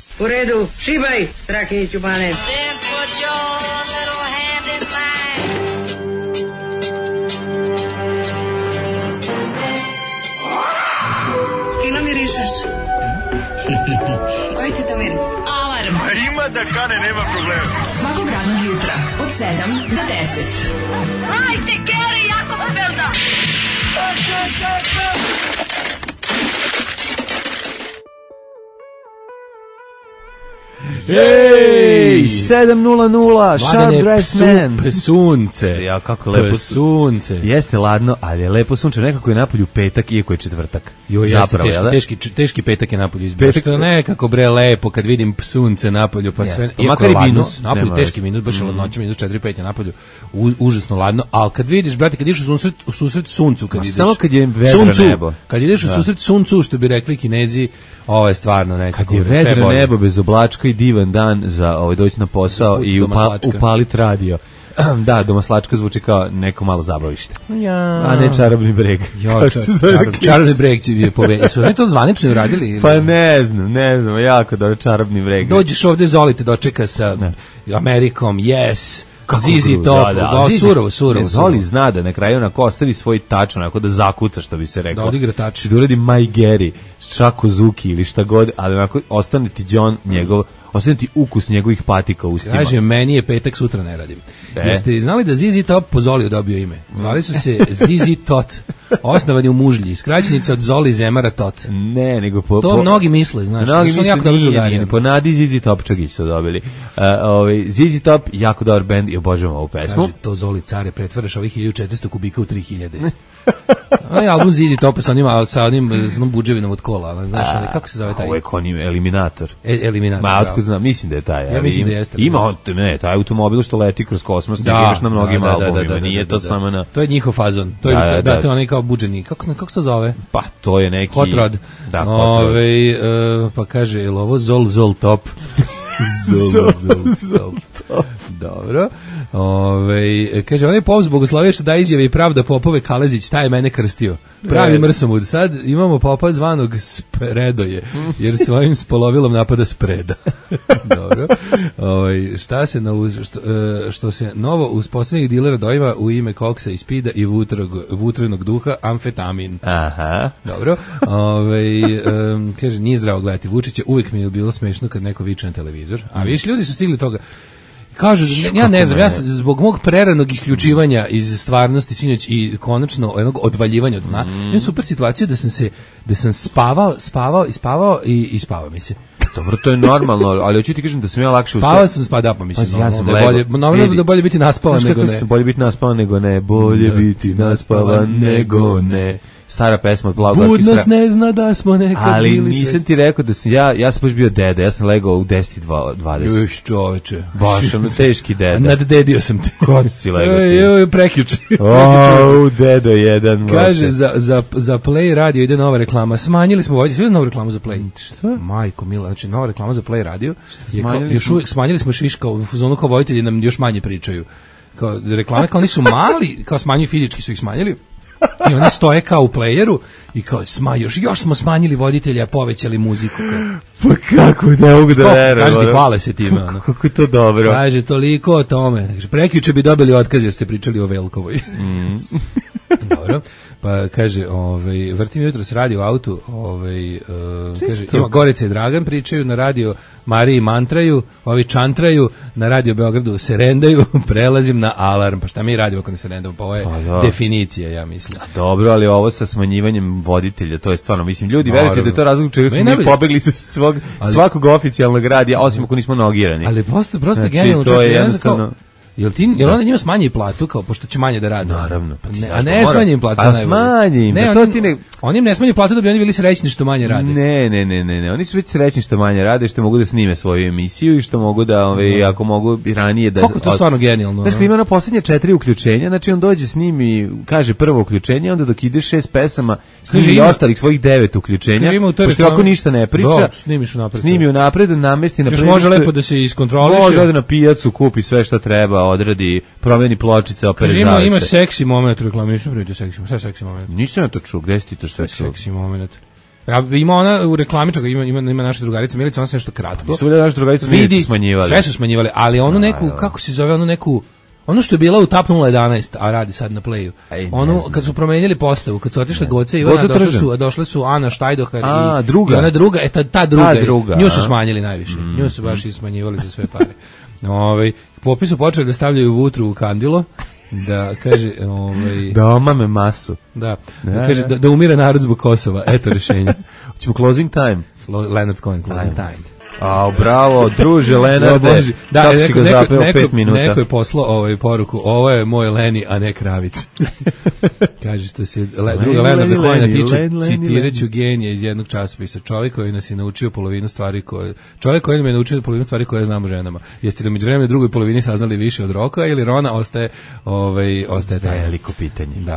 U redu, šibaj, Strahinjiću Bane. Fino mirišeš. Koji ti to miris? Alarm. Ima da kane, nema problema. Svakog radnog jutra, od 7 do 10. Hajde, Geri, jako se velda! Ej, 7:00, Sharp Dress Man. Sunce. Ja, kako lepo sunce. Jeste ladno, ali je lepo sunce. Nekako je napolju petak, iako je četvrtak. Jo, jeste, teški petak je napolju izbio. Što nekako bre lepo kad vidim sunce napolju, pa sve. Makar i minus. Napolju teški minus, baš ladnoće, minus 4-5 je napolju. Užasno ladno, ali kad vidiš, brate, kad ideš u susret suncu, kad ideš. Samo kad je vedro nebo. Kad ideš u susret suncu, što bi rekli Kinezi, ovo je stvarno nekako. Kad je vedro nebo bez oblačka i divan dan za doći na posao i upalit radio. Da, domaslačka zvuči kao neko malo zabavište. Ja. A ne čarobni breg. Čarobni breg je povedao. Su oni to zvanično uradili? Pa ne znam, jako dobro čarobni breg. Dođeš ovde, Zoli te dočeka sa Amerikom, yes. Zizi Top, surovo. Zoli zna da na kraju onako ostavi svoj tač, onako da zakuca, što bi se rekao. Da odigra tač. Da uradi Maj Geri, Šakozuki ili šta god, ali onako ostane ti John njegov, ostane ti ukus njegovih patika u ustima. Kaže, meni je petak, sutra ne radim. Jeste znali da Zizi Top po Zoliju dobio ime? Zvali su se Zizi Tot. Osnovan je u Mužlji, skraćenica od Zoli Zemara Tot. Ne, nego po... To mnogi misle, znaš. Mnogi misle nije, po Nadi Zizi Topčagić su dobili. Zizi Top, jako dobar bend i obožavam ovu pesmu. Kaže, to Zoli care, pretvaraš ovih 1400 kubika u 3000. Onaj album Zizi Top sa onim budževinom od kola, znaš, kako se zove taj? Ovo je konim Eliminator. Eliminator. Ma, otkud znam, mislim da je taj. Ja mislim da jeste. Ima, ne, taj automobil što leti kroz kosmos, ti imaš na mnogim albumima, nije to samo na... To je njihov fazon, to je onaj kao budženi, kako se to zove? Pa, to je neki... Hot Rod. Da, Hot Rod. Pa kaže, je li ovo Zol Top? Zol Top. Dobro. Kaže, on je pop Bogoslavije što da izjave i pravda popove Kalezić, taj je mene krstio. Pravi mrsomud. Sad imamo popa zvanog Spredoje, jer svojim spolovilom napada Spreda. Dobro. Šta se što se novo uz posljednjih dilera doima u ime koksa i spida i vutrenog duha, amfetamin. Aha. Dobro. Kaže, nije zdravo gledati Vučića, uvijek mi je bilo smešno kad neko viče na televizor. A viš, ljudi su stigli toga. Kažu, ja ne znam, ja zbog mog preranog isključivanja iz stvarnosti sinoć i konačno jednog odvaljivanja od sna, imam super situaciju da sam spavao i spavao mi se. Dobro, to je normalno, ali hoću ti kažem da sam ja lakše spavao sam pa mislim. Ja sam da bolje biti naspavan nego ne. Bolje biti naspavan nego ne, bolje biti naspavan nego ne. Stara pesma od Plavog orkestra. Budnost ne zna da smo nekad ali bili nisam ti rekao da sam ja sam baš bio deda, ja sam legao u 10:20. Još čoveče. Baš ono teški deda. Naddedio sam te. Kod si legao ti? Joj, prekjuče. Dedo jedan. Kaže, za Play radio ide nova reklama. Smanjili smo voditelj, novu reklamu za Play. Šta? Majko mila, znači nova reklama za Play radio. Još uvijek smanjili smo još više kao u fazonu kao voditelji nam još manje pričaju. Kao reklame kao nisu mali, kao smanjuju fizički su ih smanjili. I oni stoje kao u playeru i kao još smo smanjili voditelja, povećali muziku. Pa kako ne mogu da verujem. Kaže ti hvale se time. Kako je to dobro. Kaže toliko o tome. Kaže, prekjuče bi dobili otkaz jer ste pričali o Velkovoj. Dobro. Pa kaže, vrtim jutro se radi u autu, kaže, ima Gorica i Dragan pričaju, na radio Mariji mantraju, ovi čantraju, na radio Beogradu se rendaju, prelazim na alarm, pa šta mi radimo ako ne se rendamo, pa ovo je definicija, ja mislim. Dobro, ali ovo sa smanjivanjem voditelja, to je stvarno, mislim, ljudi, verujte da je to razlog čega smo mi pobegli sa svakog oficijalnog radija, osim ako nismo nogirani. Ali prosto genijalno, to je jednostavno... Jel onda njima smanji platu kao pošto će manje da rade? Naravno. A ne smanji im platu. A smanji im. Oni im ne smanji platu da bi oni bili srećni što manje rade. Ne. Oni su već srećni što manje rade, što mogu da snime svoju emisiju i što mogu da, ako mogu ranije da... Kako to stvarno genijalno. Znači, ima na posljednje 4 uključenja, znači on dođe snimi, kaže prvo uključenje, onda dok ide 6 pesama, snimi ostalih svojih 9 uključenja, pošto ovako ništa ne priča, snimi unapred, namesti na playlist. Još može lepo da se iskontroliše. Može da na pijacu kupi sve što treba, odradi, promeni pločice, operezava se. Ima seksi moment u reklami, nisam primetio seksi moment. Šta je seksi moment? Nisam ja to čuo, gde si ti to sve čuo? Seksi moment. Ima ona u reklami, čak ima naša drugarica Milica, ona se nešto kratko. Su naša drugarica Milica smanjivali. Sve su smanjivali, ali onu neku, kako se zove, onu neku, ono što je bila u TAP 011, a radi sad na Playu. Ono, kad su promenjali postavu, kad su otišle Goce i Ivana, došle su Ana Štajdohar i ona druga, ta druga, nju su smanjili najviše. Nju su baš i smanjivali za sve pare. Popis su počeli da stavljaju vutru u kandilo, da kaže, da omame masu. Da kaže da umire narod zbog Kosova. Eto rešenje. Hoćemo closing time. Leonard Cohen, closing time. Bravo, druže Lenarde. Kako si ga zapeo 5 minuta. Neko je poslao poruku, ovo je moj Leni, a ne Kravic. Kaže što se druga Lenarda Cohena tiče, citiraću genija iz jednog časopisa. Čovjek koji nas je naučio polovinu stvari koji nam je naučio polovinu stvari koje znamo ženama. Jeste li u međuvremenu drugoj polovini saznali više od Roka ili Rona ostaje taj veliko pitanje. Da.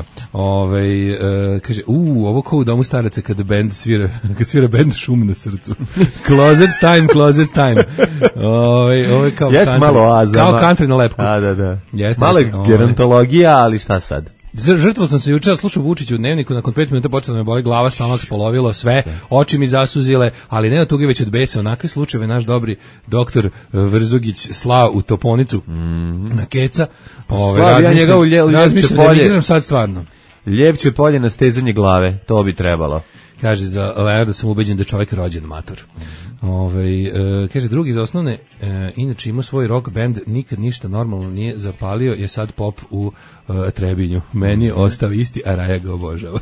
Kaže, ovo kao u domu staraca kad svira bend Šum na srcu. Closet time. Ovo je kao country. Malo oazama. Kao country na lepku. Da. Malo gerontologija, ali šta sad? Žrtvo sam se jučer slušao Vučiću u dnevniku, nakon 5 minuta počela me boli glava, stomak spolovilo, sve, oči mi zasuzile, ali ne od tuge već od besa. Onakve slučajeve naš dobri doktor Vrzogić slao u toponicu na keca. Ja njega u Ljevće polje. Da sad stvarno. Ljevće polje na stezanje glave, to bi trebalo. Kaže za Leonarda, sam ubeđen da je čovjek rođen mator. Kaže, drugi iz osnovne, inače ima svoj rock band, nikad ništa normalno nije zapalio, je sad pop u Trebinju. Meni je ostao isti, a Raja ga obožava.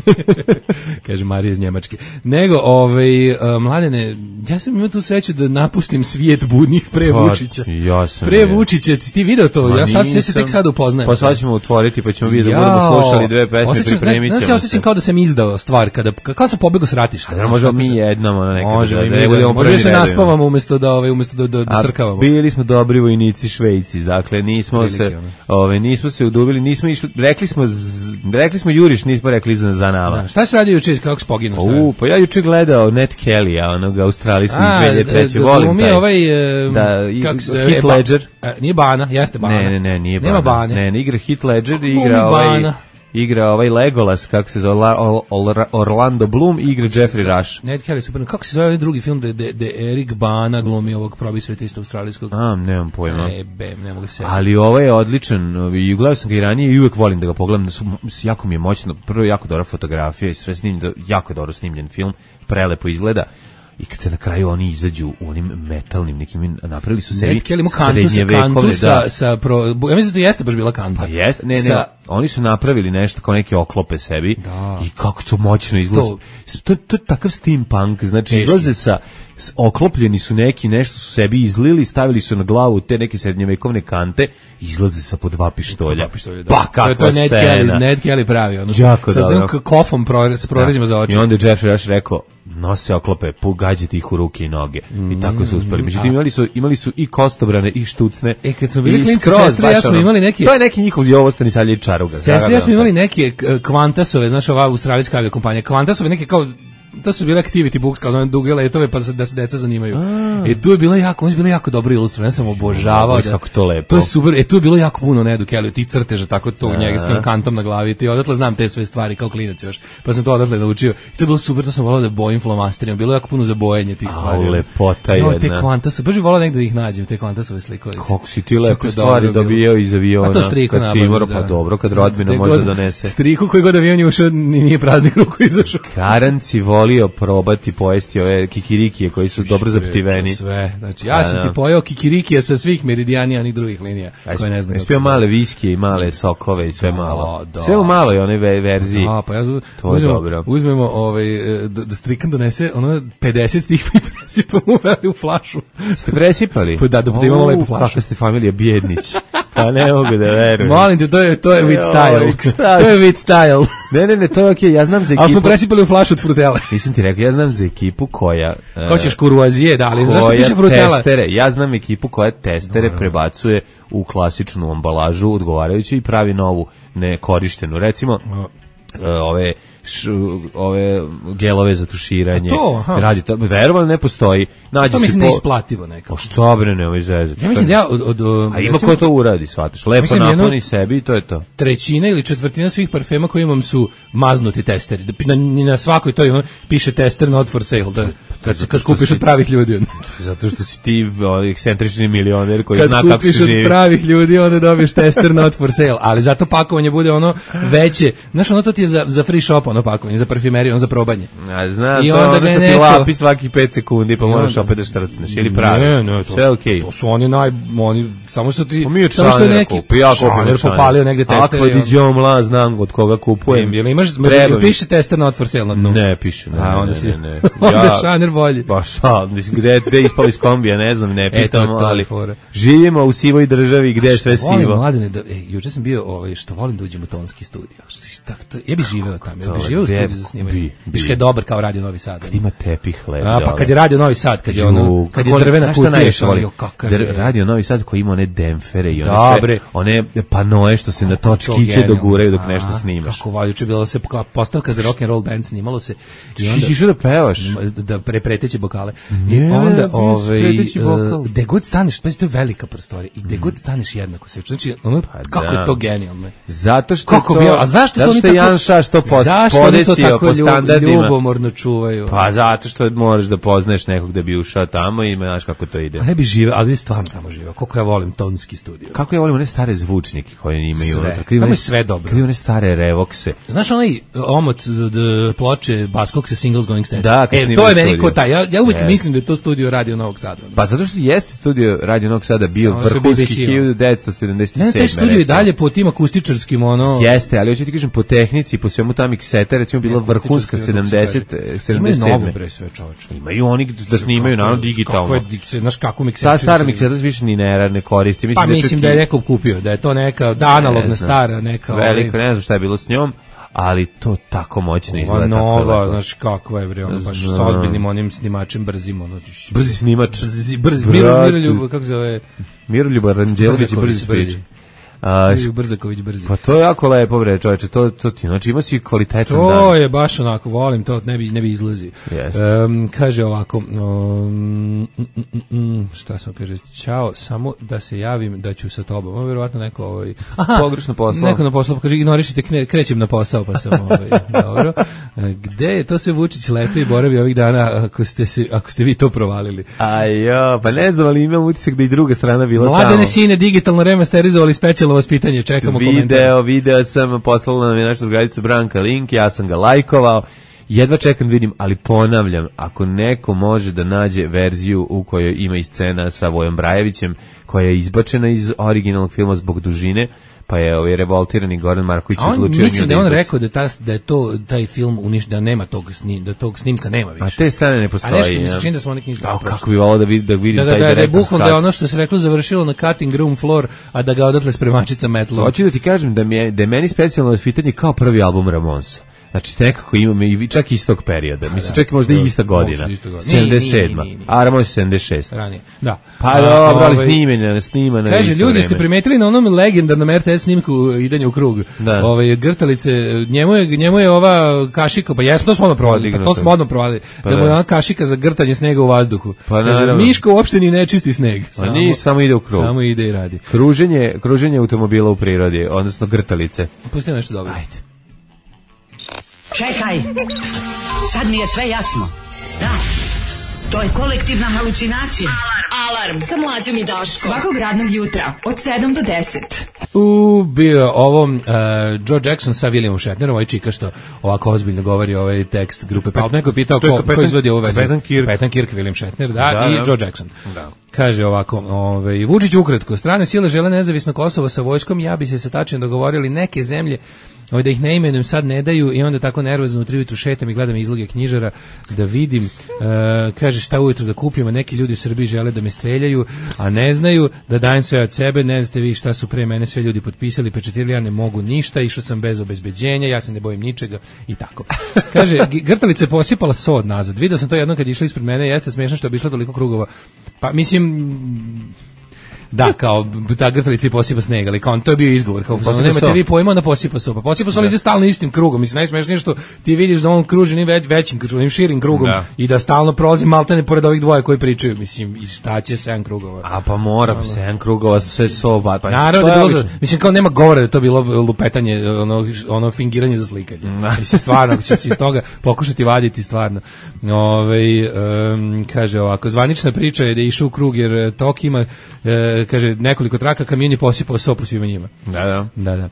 Kaže Marija iz Njemačke. Nego, Mladene, ja sam imao tu sreću da napustim svijet budnih pre Vučića. Pre Vučića, ti video to? Ja sad se tek sad upoznajem. Pa sad ćemo otvoriti, pa ćemo vidjeti da budemo slušali 2 pesme, pripremit ćemo se. Ja se osjećam kao da sam izdao stvar, kao sam pobegao s ratišta. Možemo mi jednamo na nekada. Možda se naspavamo umjesto da crkavamo. Bili smo dobri vojnici Švejci, dakle nismo se udubili, nismo išli, rekli smo juriš, nismo rekli za nama. Šta se radi juče, kako spoginuo? Pa ja juče gledao Ned Kellya, onog australijskog 2003. Volim taj. Heath Ledger. Nije Bana, jeste Bana. Ne, nije Bana. Nema Bane. Ne, igra Heath Ledger, igra Legolas, kako se zove, Orlando Bloom, igra Jeffrey Rush. Ned Kelly, super. Kako se zove drugi film da Erik Bana glumi ovog probisvetista australijskog? Nemam pojma. Ne mogu se. Ali ovo je odličan, i gledao sam ga i ranije i uvek volim da ga pogledam, jako mi je moćno, prvo jako dobra fotografija i sve snimljeno, jako dobro snimljen film, prelepo izgleda. I kad se na kraju oni izađu u onim metalnim nekim, napravili su sebi srednjevekovne, ja mislim da to jeste baš bila kanta. Pa jeste, oni su napravili nešto kao neke oklope sebi i kako to moćno izgleda. To je takav steampunk, znači izlaze oklopljeni su nešto su sebi izlili, stavili su na glavu te neke srednjevekovne kante, izlaze sa po 2 pištolja. Pa kakva scena. To je Ned Kelly pravi. Jako dobro. Sa kofom sa proređima za oči. I onda je Jeffrey Rush rekao, nose oklope, gađite ih u ruke i noge. I tako su uspeli. Međutim, imali su i kostobrane i štucne. Kad smo bili klinci, sestri, ja smo imali neki... To je neki njihov Jovostani Salje Čaruga. Sestri, ja smo imali neke Kvantasove, znaš, ova australijska aviokompanija. Kvantasove, neke kao... To su bile activity books, kao zove duge letove, pa da se deca zanimaju. Tu je bilo jako dobro ilustrovano, ja sam obožavao. Kako to lepo. To je super, tu je bilo jako puno Nedu Kelly, ti crteža tako to njega s tim kantom na glavi, ti odatle znam te sve stvari kao klinac još, pa sam to odatle naučio. I to je bilo super, to sam volao da bojim flomasterima, bilo jako puno za bojenje tih stvari. Lepota jedna. Te Kvantasove, baš bi volao negdje da ih nađem, te Kvantasove slikovice. Kako si ti lepo stvari dobijao iz aviona. A to striku nabavio, pa dobro, kad rodbina može donese. Striku koji god avion je ušao, nije praznih ruku izašao. Karanci volio probati pojesti ove kikirikije koji su dobro zaptiveni. Sve, znači ja sam ti pojeo kikirikije sa svih meridijanija, onih drugih linija, koje ne znam. Ispio male viskije i male sokove i sve malo. Sve u maloj one verziji. Pa ja uzmemo da Strikan donese ono 50 tih i presipamo u flašu. Ste presipali? Pa da imamo lepu flašu. Kakva ste familija Bjednić. Pa ne mogu da verujem. Molim te, to je with style. To je with style. Ne, to je okej, ja znam za ekipu. Ali smo presipali u flašu od frutele. Nisam ti rekao, ja znam za ekipu koja... Hoćeš kurvazije, da, ali zašto piše frutela? Ja znam ekipu koja testere prebacuje u klasičnu ambalažu odgovarajuću i pravi novu nekorištenu. Recimo, ove ove gelove za tuširanje. Radi to, verovali ne postoji. To mislim neisplativo nekako. Što bre, nemoj zezati. Ja mislim da a ima ko to uradi, shvataš? Lepo napuni sebi i to je to. Trećina ili četvrtina svih parfema koje imam su maznuti testeri. Na svakoj toj piše tester not for sale. Kad kupiš od pravih ljudi. Zato što si ti ekscentrični milioner koji zna kako se živi. Kad kupiš od pravih ljudi, onda dobiješ tester not for sale. Ali zato pakovanje bude ono veće. Znaš, ono to ti je za free shop, ono pakovanje, za parfimeriju, ono za probanje. A znam, to ono što ti lapi svakih 5 sekundi, pa moraš opet da štrcneš. Ili pravi. Ne, sve okej. To su oni samo što ti... Samo što je neki šaner popalio negde testeri. Ako diđom la, znam od koga kupujem. Ili imaš, piše tester not for sale na dnu. Ne, piše. Ne. Onda šaner bolji. Pa mislim, gde ispali iz kombija, ne znam, ne pitamo, ali živimo u sivoj državi gde je sve sivo. Volim, mladene, juče sam bio, što volim da uđem u tonski studio. Ja bih živeo tamo, ja bih živeo u studiju za snimanje. Biš kad je dobar kao Radio Novi Sad. Kad ima tepih lep. Pa kad je Radio Novi Sad, kad je drvena kutija. Radio Novi Sad koji ima one demfere i one panoe što se na točkiće doguraju dok nešto snimaš. Kako valj, juče bila se postavka za rock and roll band, snimalo se. I onda išao da pevaš. Da preteće bokale. I onda gde god staneš, pa to je velika prostorija, i gde god staneš jednako se. Znači, kako je to genijalno. Zato što a zašto to ni tako? Jan Šaš to podesio po standardima. Ljubomorno čuvaju. Pa zato što moraš da poznaješ nekog da bi ušao tamo i znaš kako to ide. A ne bi živeo, ali bi stvarno tamo živeo. Koliko ja volim tonski studio. Kako ja volim one stare zvučnike koje imaju unutra. Tamo je sve dobro. Kad one stare revokse. Znaš onaj omot ploče Baskog sa Singles Going Stand? Da, to je meni ko taj. Ja uvijek mislim da je to studio Radio Novog Sada. Pa zato što jeste studio Radio Novog Sada bio vrhunski 1977. Ne, taj studio i dalje po tim akustičarskim Jeste, ali hoću ti kažem po tehnici, po svemu ta mikseta recimo bila vrhunska 77. Imaju novu bre sve čoveče. Imaju oni da snimaju naravno digitalno. Kako je, znaš kako mikseta? Ta stara mikseta više ni ne koristi. Mislim da je neko kupio, da je to neka analogna stara, neka... Veliko, ne znam šta je bilo s njom, ali to tako moćno izgleda. Nova, znaš kakva je bre, ono baš s ozbiljnim onim snimačem brzim, ono... Brzi snimač. Miroljub, kako se zove? Miroljub Ranđelović i brzi spriđi. Brzaković brzi. Pa to je jako lepo bre, čoveče, to ti, znači ima si kvalitetan dan. To je baš onako, volim to, ne bi izlazio. Kaže ovako, šta sam kaže, čao, samo da se javim da ću sa tobom. Ovo je verovatno neko pogrešno poslao. Neko na poslu, kaže ignorišite, krećem na posao, pa sam dobro. Gde je to se Vučić leto i boravi ovih dana ako ste vi to provalili? Pa ne znam, ali imam utisak da i druga strana bila tamo. Mladene sine digitalno remasterizovali specijalno vaspitanje, čekamo komentar. Video sam, poslala nam je naša drugarica Branka link, ja sam ga lajkovao, jedva čekam vidim, ali ponavljam, ako neko može da nađe verziju u kojoj ima i scena sa Vojom Brajevićem, koja je izbačena iz originalnog filma zbog dužine, pa je revoltirani Goran Marković odlučio. Mislim da je on rekao da je to taj film da nema da tog snimka nema više. A te scene ne postoji. A nešto mi se čini da smo neki ništa. Kako bi volao da vidim taj direktor. Da je bukvalno da je ono što se reklo završilo na cutting room floor, a da ga odatle spremačica metlom. Hoću da ti kažem da je meni specijalno vaspitanje kao prvi album Ramonsa. Znači, nekako imamo i čak istog perioda. Mislim, čak i možda i ista godina. 77. A Ramos je 76. Ranije, da. Pa dobro, ali snimana. Kaže, ljudi, ste primetili na onom legendarnom RTS snimku Idenje u krug. Grtalice, njemu je ova kašika, pa jesmo, to smo odmah provali. Da mu je ona kašika za grtanje snega u vazduhu. Kaže, Miško uopšte ni ne čisti sneg. Samo ide u krug. Samo ide i radi. Kruženje automobila u prirodi, odnosno grtalice. Pustimo nešto dobro. Ajde. Čekaj, sad mi je sve jasno. Da, to je kolektivna halucinacija. Alarm sa Mlađom i Daškom. Svakog radnog jutra od 7 do 10. Bio ovo Joe Jackson sa Williamom Shatnerom, ovaj čika što ovako ozbiljno govori ovaj tekst grupe Pulp. Neko je pitao ko izvodi ovu verziju. Kapetan Kirk, William Shatner, i Joe Jackson. Kaže ovako, Vučić ukratko, strane sile žele nezavisno Kosovo sa vojskom, ja bi se sa tačno dogovorili neke zemlje, da ih ne imenujem sad ne daju i onda tako nervozno u 3 ujutru šetam i gledam izloge knjižara da vidim, kaže šta ujutru da kupim, a neki ljudi u Srbiji žele da me streljaju, a ne znaju da dajem sve od sebe, ne znate vi šta su pre mene sve ljudi potpisali, pečatirali, ja ne mogu ništa, išao sam bez obezbeđenja, ja se ne bojim ničega i tako. Kaže, Grtalica je posipala sod nazad, vidio sam to jednom kad je išla ispred mene, jeste smešno što je išla toliko krugova, pa mislim... Da, kao ta grtalica i posipa sneg, ali kao to je bio izgovor, kao nemate vi pojma da posipa so. Pa posipa so ide stalno istim krugom. Mislim najsmešnije što ti vidiš da on kruži ni većim krugom, širim krugom i da stalno prolazi maltene pored ovih dvoje koji pričaju. Mislim i šta će 7 krugova. A pa mora 7 krugova se soba. Pa naravno da bilo, mislim kao nema govora da to bilo lupetanje, ono fingiranje za slikanje. Mislim stvarno ako će se iz toga pokušati vaditi stvarno. Kaže ovako, zvanična priča je da je išao u krug jer tok ima kaže nekoliko traka, kamion je posipao sopu svima njima. Da.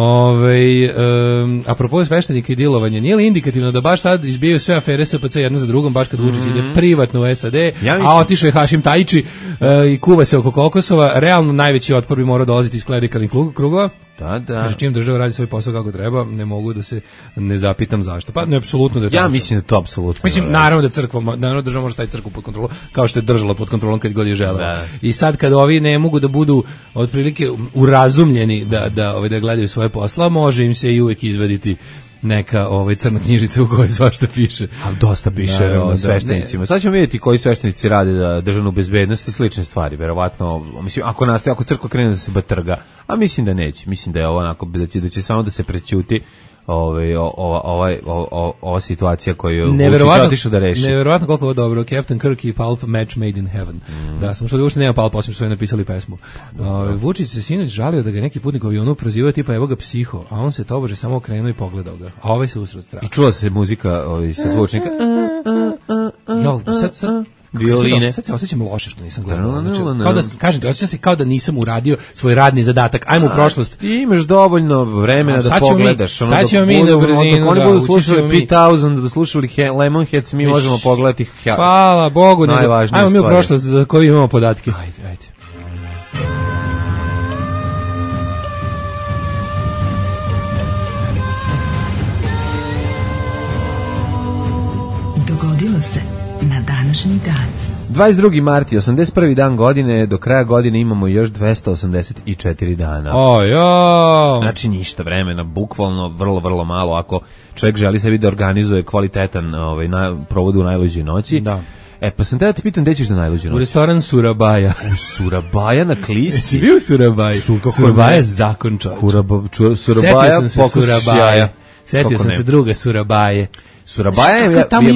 Apropo sveštenika i dilovanja, nije li indikativno da baš sad izbijaju sve afere SPC jedna za drugom, baš kad Vučić ide privatno u SAD, a otišao je Hašim Tajići i kuva se oko kokosova, realno najveći otpor bi morao dolaziti iz klerikalnih krugova. Da. Kaže, čim država radi svoj posao kako treba, ne mogu da se ne zapitam zašto. Pa ne, apsolutno da je to. Ja mislim da to apsolutno. Mislim, naravno da crkva, naravno država može staviti crkvu pod kontrolom, kao što je držala pod kontrolom kad god je želela. I sad kad ovi ne mogu da budu otprilike urazumljeni da gledaju svoje posla, može im se i uvek izvaditi neka crna knjižica u kojoj svašta piše. A dosta piše o sveštenicima. Sad ćemo vidjeti koji sveštenici rade da državnu bezbednost i slične stvari. Verovatno, mislim, ako crkva krene da se batrga, a mislim da neće. Mislim da je ovo onako, da će samo da se prećuti ova situacija koju Vučić otišao da reši. Neverovatno koliko je dobro. Captain Kirk i Pulp, Match Made in Heaven. Da, samo što da uopšte nema Pulp, osim što je napisali pesmu. Vučić se sinoć žalio da ga neki putnik u avionu prozivao tipa evo ga psiho, a on se tobože samo okrenuo i pogledao ga. A ovaj se usrao strah. I čula se muzika sa zvučnika. Sad violine. Sad se osjećam loše što nisam gledao. Kao da, kažem ti, osjećam se kao da nisam uradio svoj radni zadatak. Ajmo u prošlost. Ti imaš dovoljno vremena da pogledaš. Sad ćemo mi na brzinu. Oni budu slušali 5000, da slušali Lemonheads, mi možemo pogledati. Hvala Bogu. Ajmo mi u prošlost za koju imamo podatke. Ajde. Dogodilo se na današnji dan. 22. marti, 81. dan godine, do kraja godine imamo još 284 dana. Znači ništa vremena, bukvalno vrlo, vrlo malo. Ako čovjek želi sebi da organizuje kvalitetan provod u najluđoj noći. Da. Pa sam te pitam gde ćeš na najluđu noć? U restoran Surabaja. U Surabaja na Klisi? Jesi bio u Surabaji? Surabaja je zakon čovječ. Surabaja pokus sjaja. Setio sam se druga Surabaje. Surabaja je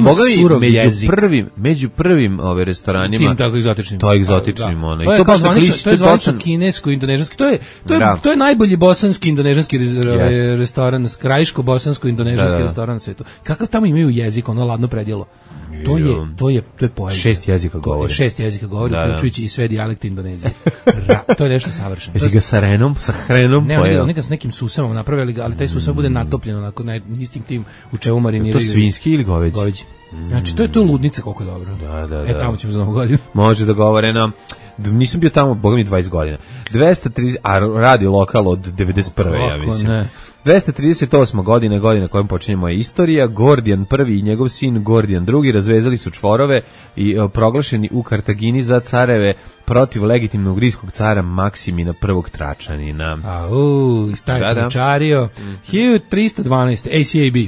među prvim restoranima. Tim tako egzotičnim. To je egzotičnim. To je zvanično kinesko-indonežanski. To je najbolji bosanski indonežanski restoran, krajiško-bosansko-indonežanski restoran na svetu. Kakav tamo imaju jezik, ono ladno predjelo. To je poezija. 6 jezika govori. 6 jezika govori, uključujući i sve dijalekte Indonezije. To je nešto savršeno. Jesi ga sa hrenom? Ne, nekad s nekim susama napravili, ali taj susam bude natopljen onako istim tim u čemu mariniraju. To svinjski ili goveđi? Goveđi. Znači, to je ludnica koliko je dobro. Da. Tamo ćemo za Novu godinu. Može dogovoreno. Nisam bio tamo, boga mi 20 godina. 230, a radi lokal od 91. ja mislim. Ne. 238. godine kojom počinje moja istorija, Gordijan I i njegov sin Gordijan II razvezali su čvorove i proglašeni u Kartagini za careve protiv legitimnog rimskog cara Maksimina I Tračanina. Taj tračario. 1312. ACAB.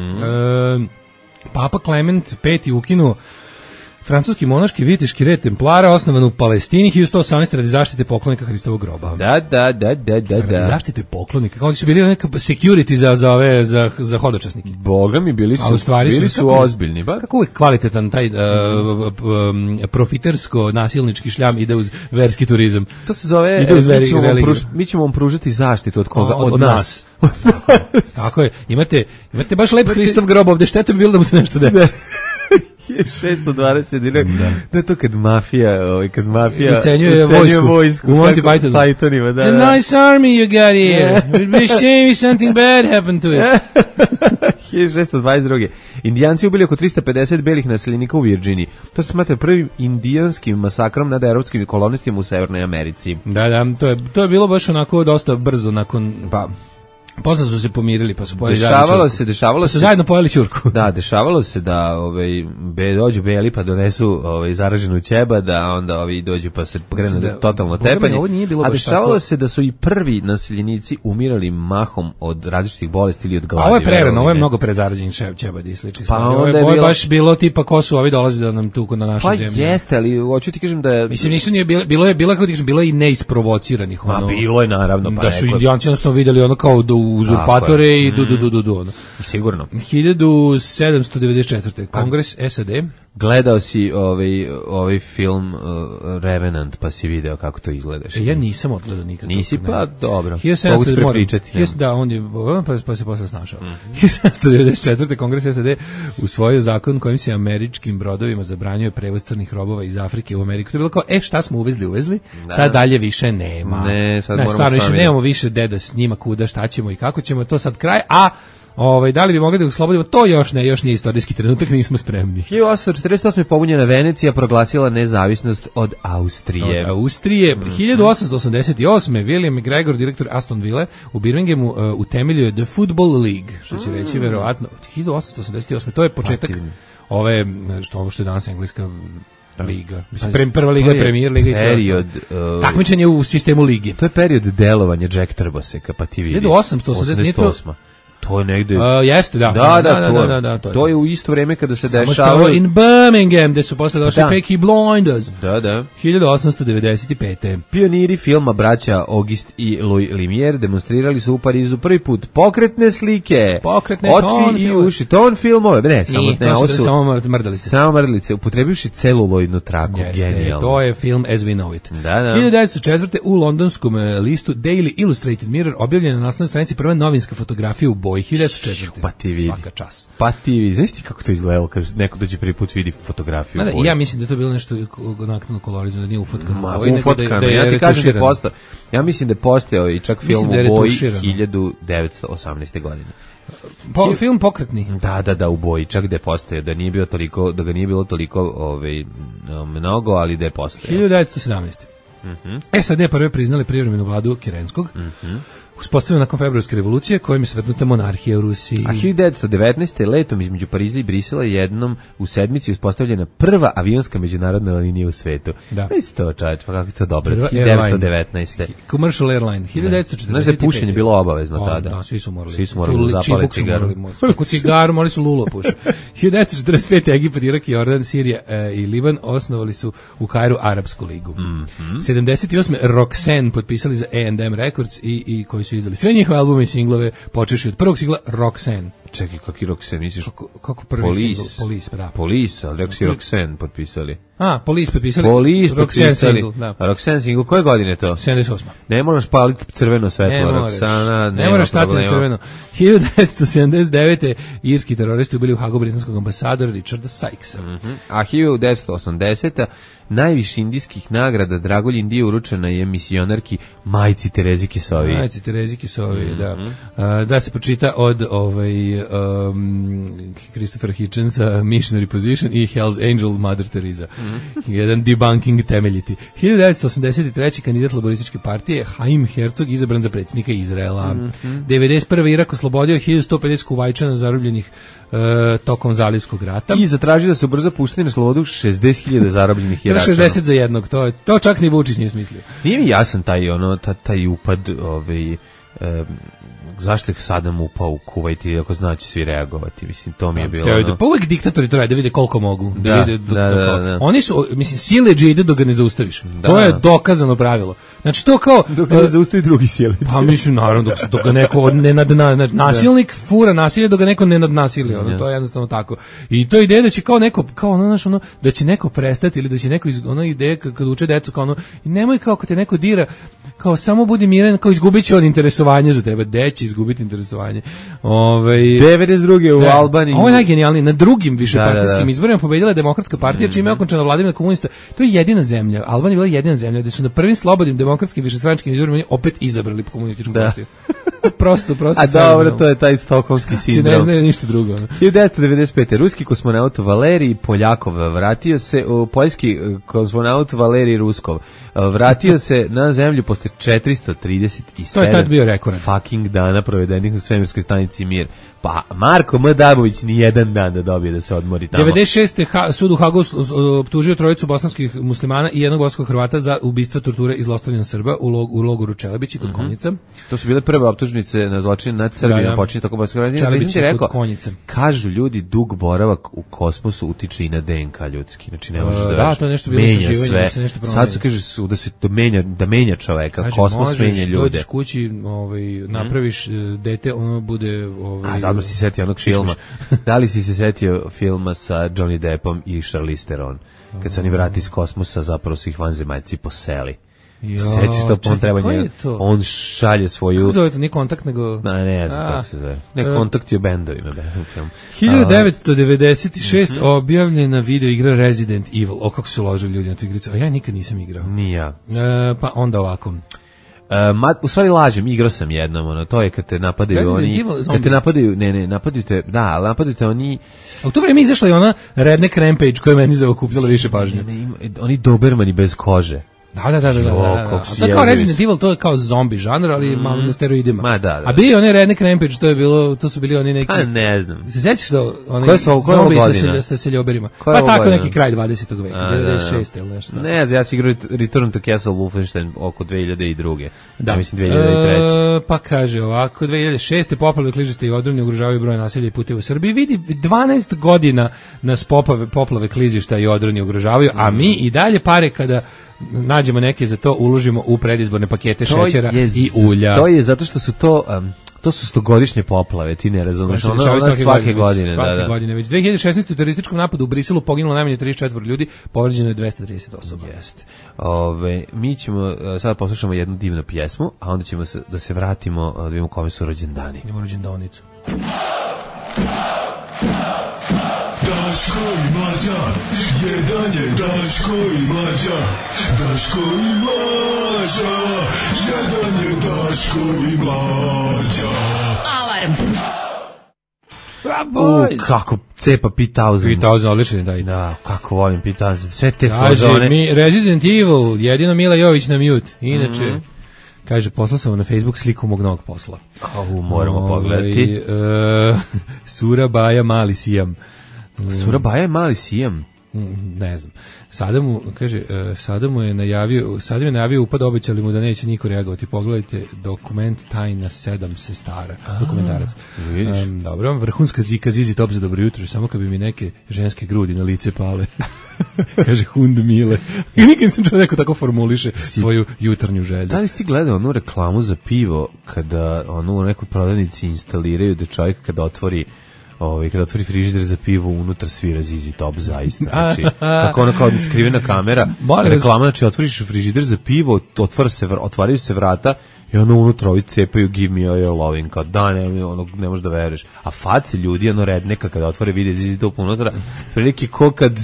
Papa Klement V ukinuo francuski monaški viteški red Templara osnovan u Palestini 1118 radi zaštite poklonika Hristovog groba. Da. Radi zaštite poklonika, kao da su bili neka security za hodočasnike. Boga mi bili su ozbiljni. Kako uvijek kvalitetan taj profitersko-nasilnički šljam ide uz verski turizam. To se zove, mi ćemo vam pružiti zaštitu od koga? Od nas. Tako je, imate baš lep Hristov grob ovde, šteta bi bilo da mu se nešto desi. 620 dinara. Da to kad mafija ucenjuje vojsku u Monty Pythonima. It's a nice army you got here. It would be shame if something bad happened to it. 1622. Indijanci ubili oko 350 belih naseljenika u Virginiji. To se smatra prvim indijanskim masakrom nad evropskim kolonistima u Severnoj Americi. Da, to je bilo baš onako dosta brzo nakon Posle su se pomirili, pa su pojeli dešavalo se zajedno pojeli ćurku. Da, dešavalo se da dođu beli pa donesu zaraženu ćeba, da onda dođu pa se krenu totalno tepanje. A dešavalo se da su i prvi naseljenici umirali mahom od različitih bolesti ili od gladi. A ovo je prerano, ovo je mnogo prezarađenih ćeba i sličnih stvari. Ovo je baš bilo tipa ko su ovi dolazi da nam tuku na našu zemlju. Pa jeste, ali hoću ti kažem da je... Mislim, bilo je i neisprovociranih. Bilo je naravno. Da su Indijanci jednostavno vidjeli ono kao uzurpatore i du. Sigurno. 1794. Kongres SAD. Gledao si ovaj film Revenant, pa si video kako to izgledaš. Ja nisam odgledao nikad. Nisi, pa dobro. Mogu ti prepričati. Da, on je, pa se posle snašao. 1794. Kongres SAD usvojio zakon kojim se američkim brodovima zabranjuje prevoz crnih robova iz Afrike u Ameriku. To je bilo kao, šta smo uvezli, sad dalje više nema. Sad moramo stvarno više nemamo više deda s njima kuda, šta ćemo i kako ćemo, to sad kraj, a da li bi mogli da ih slobodimo? To još nije istorijski trenutak, nismo spremni. 1848. pobunjena Venecija proglasila nezavisnost od Austrije. 1888. William McGregor, direktor Aston Ville, u Birminghamu utemeljio je The Football League, što će reći verovatno 1888. To je početak ove, što je danas engleska liga. Prva liga je Premier liga i sve. Period takmičenje u sistemu lige. To je period delovanja Jack Trboseka, pa ti vidi. 1888. To je negde... Jeste, da. To je u isto vreme kada se dešavalo... Samo in Birmingham, gde su posle došli Peaky Blinders. Da. 1895. Pioniri filma braća August i Louis Lumière demonstrirali su u Parizu prvi put pokretne slike, oči i uši, ton filmove. Ne, samo mrdalice. Samo mrdalice, upotrebivši celuloidnu traku. Genijalno. To je film As We Know It. Da. 1904. u londonskom listu Daily Illustrated Mirror objavljena na naslovnoj stranici prva novinska fotografija u boji 1904. Pa ti vidi. Svaka čas. Pa ti vidi. Znaš ti kako to izgledalo kad neko dođe prvi put vidi fotografiju? Ja mislim da je to bilo nešto nakon kolorizma, da nije ufotkano. Ufotkano. Ja ti kažem da je postao. Ja mislim da je postojao i čak film u boji 1918. godine. Film pokretni. Da, u boji, čak da je postojao, da ga nije bilo toliko mnogo, ali da je postojao. 1917. SAD prve priznali privremenu vladu Kerenskog. Uspostavljena nakon februarske revolucije, kojim je svetnuta monarhija u Rusiji. A 1919. letom između Pariza i Brisela jednom u sedmici uspostavljena prva avionska međunarodna linija u svetu. Da. Isto, čovječ, pa kako je to dobro. 1919. Commercial Airline. 1945. Znaš da je pušenje bilo obavezno tada? Da, svi su morali. Svi su morali zapali cigaru. Kod cigaru morali su lulo pušati. 1945. Egipat, Irak, Jordan, Sirija i Liban osnovali su u Kairu Arapsku ligu. 78. Roxanne potpisali za A&M Records i koji su izdali sve njihove albume i singlove, počevši od prvog singla Roxanne. Čekaj, kakvi Roxanne, misliš? Kako prvi singl? Police, ali rekao si Roxanne potpisali. Police potpisali. Roxanne single, da. Roxanne single, koje godine to? 78. Ne moraš paliti crveno svetlo, Roxana, ne moraš stati na crveno. 1979. irski teroristi ubili u Hagu britanskog ambasadora Richarda Sykesa. A 1980. najviše indijskih nagrada Dragoljin Dio uručena je misionarki majci Terezi Kisovi. Da. Da se počita od Christopher Hitchens, Missionary Position i Hell's Angel Mother Teresa. Jedan debunking temeljiti. 1983. kandidat laborističke partije Haim Herzog izabran za predsjednika Izraela. 91. Irak oslobodio 1150 Kuvajčana zarobljenih tokom Zalivskog rata. I zatražio da se brzo pušteni na slobodu 60.000 zarobljenih Iračana. 60 za jednog, to čak ni Vučić nije smislio. Nije mi jasan taj upad, zašto je Sadam upao u Kuvajt i ako znači svi reagovati, mislim, to mi je bilo... Pa uvek diktatori to rade, da vide koliko mogu. Da. Oni su, mislim, sileđe ide dok ga ne zaustaviš. To je dokazano pravilo. Znači, to kao... Dok ne zaustavi drugi sileđe. Pa mislim, naravno, dok ga neko nasilnik fura nasilje, dok ga neko ne nadnasilje. To je jednostavno tako. I to je ideja da će kao neko, da će neko prestati ili da će neko, ideja kad uče decu, kao nemoj kao kad te neko dira, kao samo budi miran, kao izgubit će on interesovanje za tebe, će izgubiti interesovanje. 92. u Albaniji. Ovo je najgenijalnije. Na drugim višepartijskim izborima pobedila je Demokratska partija, čime je okončana vladavina komunista. To je jedina zemlja. Albanija je bila jedina zemlja gde su na prvim slobodnim demokratskim višestranačkim izborima opet izabrali komunističku partiju. prosto. A dobro, to je taj stokholmski sindrom. Ne znaju ništa drugo. 1995. Ruski kosmonaut Valerij Poljakov vratio se, poljski kosmonaut Valerij Ruskov vratio se na zemlju posle 437 to je tad bio rekord fucking dana provedenih u svemirskoj stanici Mir. Pa Marko M. Dabović ni jedan dan da dobije da se odmori tamo. 96. sud u Hagu optužio trojicu bosanskih muslimana i jednog bosanskog Hrvata za ubistva, torture i zlostavljanje Srba u logoru Čelebići kod Konjica. To su bile prve optužnice na zločin nad Srbima, počinje tako bosanskog Hrvata. Čelebići kod Konjica. Kažu ljudi, dug boravak u kosmosu utiče i na DNK ljudski. Znači ne možeš da to je nešto bilo istraživanje, da se nešto promenilo. Sad se kaže da se da menja čoveka, kaže, kosmos menja ljude. Dođeš kući, napraviš dete, ono bude da si setio onog filma. Da li si se setio filma sa Johnny Deppom i Charlize Theron? Kad se oni vrati iz kosmosa, zapravo su ih vanzemaljci poseli. Sećaš to, on treba njega. On šalje svoju... Kako zove to, nije kontakt, nego... Ne znam kako se zove. Ne, kontakt je bendovima, film. 1996 objavljena video igra Resident Evil. O, kako su ložili ljudi na tu igricu. A ja nikad nisam igrao. Ni ja. Pa onda ovako... u stvari lažem, igrao sam jednom, to je kad te napadaju oni, kad te napadaju, napadaju te oni. A u to vrijeme izašla je ona Redneck Rampage koja je meni zaokupljala više pažnje. Oni dobermani bez kože. Da. To je kao Resident Evil, to je kao zombi žanr, ali malo na steroidima. A bio onaj Redneck Rampage, to su bili oni neki... A ne znam. Se sjećaš to? Zombi sa seljoberima. Pa tako neki kraj 20. veka, 2006. ili nešto. Ne znam, ja sam igrao Return to Castle Wolfenstein oko 2002. Da. Mislim 2003. Pa kaže ovako, 2006. poplave klizište i odroni ugrožavaju broj naselja i puteva u Srbiji. Vidi, 12 godina nas poplave klizišta i odroni ugrožavaju, a mi i dalje pare kada nađemo neke za to, uložimo u predizborne pakete šećera i ulja. To je zato što su to su 100-godišnje poplave, ti ne razumeš. Svake godine. Svake godine. Već 2016. u terorističkom napadu u Briselu poginulo najmanje 34 ljudi, povređeno je 230 osoba. Jeste. Mi ćemo, sad poslušamo jednu divnu pjesmu, a onda ćemo da se vratimo, da vidimo kome su rođendani. Imamo rođendanicu. Daško i Mlađa, jedan je Daško i Mlađa, Daško i Mlađa, jedan je Daško i Mlađa. Alarm. Kako cepa P-1000. P-1000, odličan je da, kako volim P-1000. Sve te fazone. Mi Resident Evil, jedino Mila Jović na mute. Inače, kaže, poslao sam na Facebook sliku mog novog posla. Moramo pogledati. Surabaja Mali Sijam. Surabaja je Mali Sijam? Ne znam. Sada mu je najavio upad, obećali mu da neće niko reagovati. Pogledajte dokument Tajna 7 sestara. Dokumentarac. Dobro, vrhunska zika Zizi Top za dobro jutro, samo kad bi mi neke ženske grudi na lice pale. Kaže Hund Mile. I nikad sam čuo neko tako formuliše svoju jutarnju želju. Da li ti gledao onu reklamu za pivo kada u nekoj prodavnici instaliraju da čovjek kada otvori frižider za pivo, unutar svira Zizi Top, zaista. Znači, kako ono kao skrivena kamera, reklama, znači otvoriš frižider za pivo, otvaraju se vrata i ono unutra ovi cepaju give me your loving, kao da, ne možeš da veruješ. A faci ljudi, redneka kada otvore vide Zizi Top unutra, prilike ko kad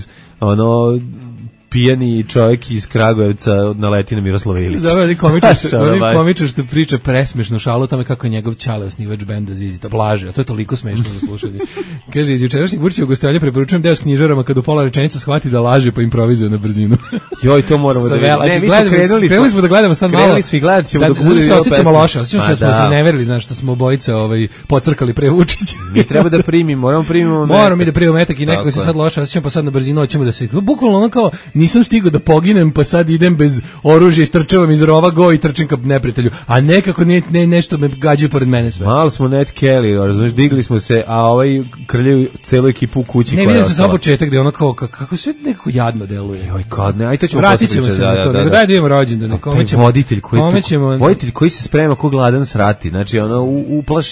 pijani čovjek iz Kragujevca naleti na Miroslava Ilića. Zove komičar što priča presmešno šalu o tome kako je njegov čale osnivač benda Zizi Top, laže, a to je toliko smešno za slušanje. Kaže, iz jučerašnjeg Vučićevog gostovanja preporučujem deo s knjižarama kad u pola rečenica shvati da laže pa improvizuje na brzinu. Joj, to moramo da vidimo. Ne, mi smo krenuli smo da gledamo sad malo. Krenuli smo i gledat ćemo dok bude. Osjećamo loše, osjećamo se da smo se neverili, znaš, što smo obojica pocrkali pre Vučića. Mi treba da primimo, moramo mi da primimo metak i neko se sad loše, osjećamo pa sad na brzinu hoćemo da se bukvalno ono kao nisam stigao da poginem, pa sad idem bez oružja, istrčavam iz rova go i trčim ka neprijatelju. A nekako nešto me gađaju pored mene sve. Malo smo Ned Kelly, razumiješ, digli smo se, a krljaju celu ekipu u kući. Ne, vidio sam samo početak gde ono kao, kako sve nekako jadno deluje. Joj, kad ne, aj to ćemo vratit ćemo se na to, nego daj da imamo rođendan. Voditelj koji se sprema ko gladan srati, znači uplašen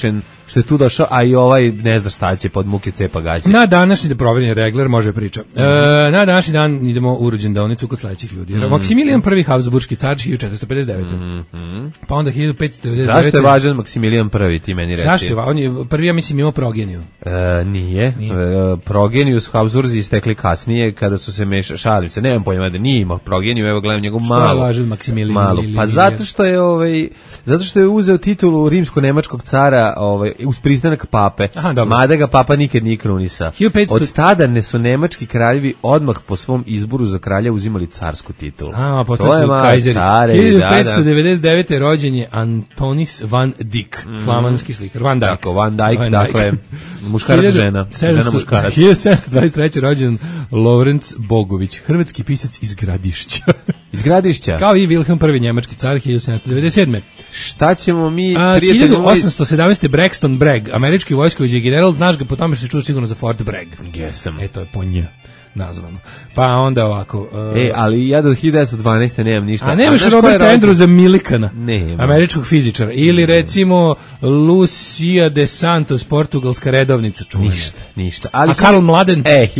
što je tu došao, a i ovaj ne zna šta će pod muke cepa gaće. Na današnji, da provjerim regler, može priča. Na današnji dan idemo u rođendaonicu kod sledećih ljudi. Maksimilijan I Habsburški car 1459. Pa onda 1599. Zašto je važan Maksimilijan I, ti meni reći? Zašto? On je prvi, ja mislim, imao progeniju. Nije. Progeniju su Habsburzi istekli kasnije kada su se šalim se, nemam pojma da nije imao progeniju, evo gledam njegov malu. Što je važan Maksimilijan? Pa zato što je uzeo titulu rimsko-nemačkog cara uz pristanak pape. Mada ga papa nikad nije krunisao. Od tada ne su nemački kraljevi odmah po svom izboru za kralja uzimali carsku titulu. To je kajzeri. 1599. rođen je Antonis van Dyck, flamanski slikar. Van Dyck, dakle, muškarac žena muškarac. 1723. rođen Lorenz Bogović, hrvatski pisac iz Gradišća. Iz Gradišća? Kao i Wilhelm I, njemački car, 1797. Šta ćemo mi... 1817. Braxton Bragg, američki vojskovođa i general, znaš ga po tome što se čuo sigurno za Fort Bragg. Jesam. To je po nje nazvano. Pa onda ovako... ali ja do 1912. nemam ništa. A nemaš Roberta Andrewsa Milikana, nema. Američkog fizičara. Ili recimo Lucia de Santos, portugalska redovnica. Čuvena. Ništa. A Karl Mladen?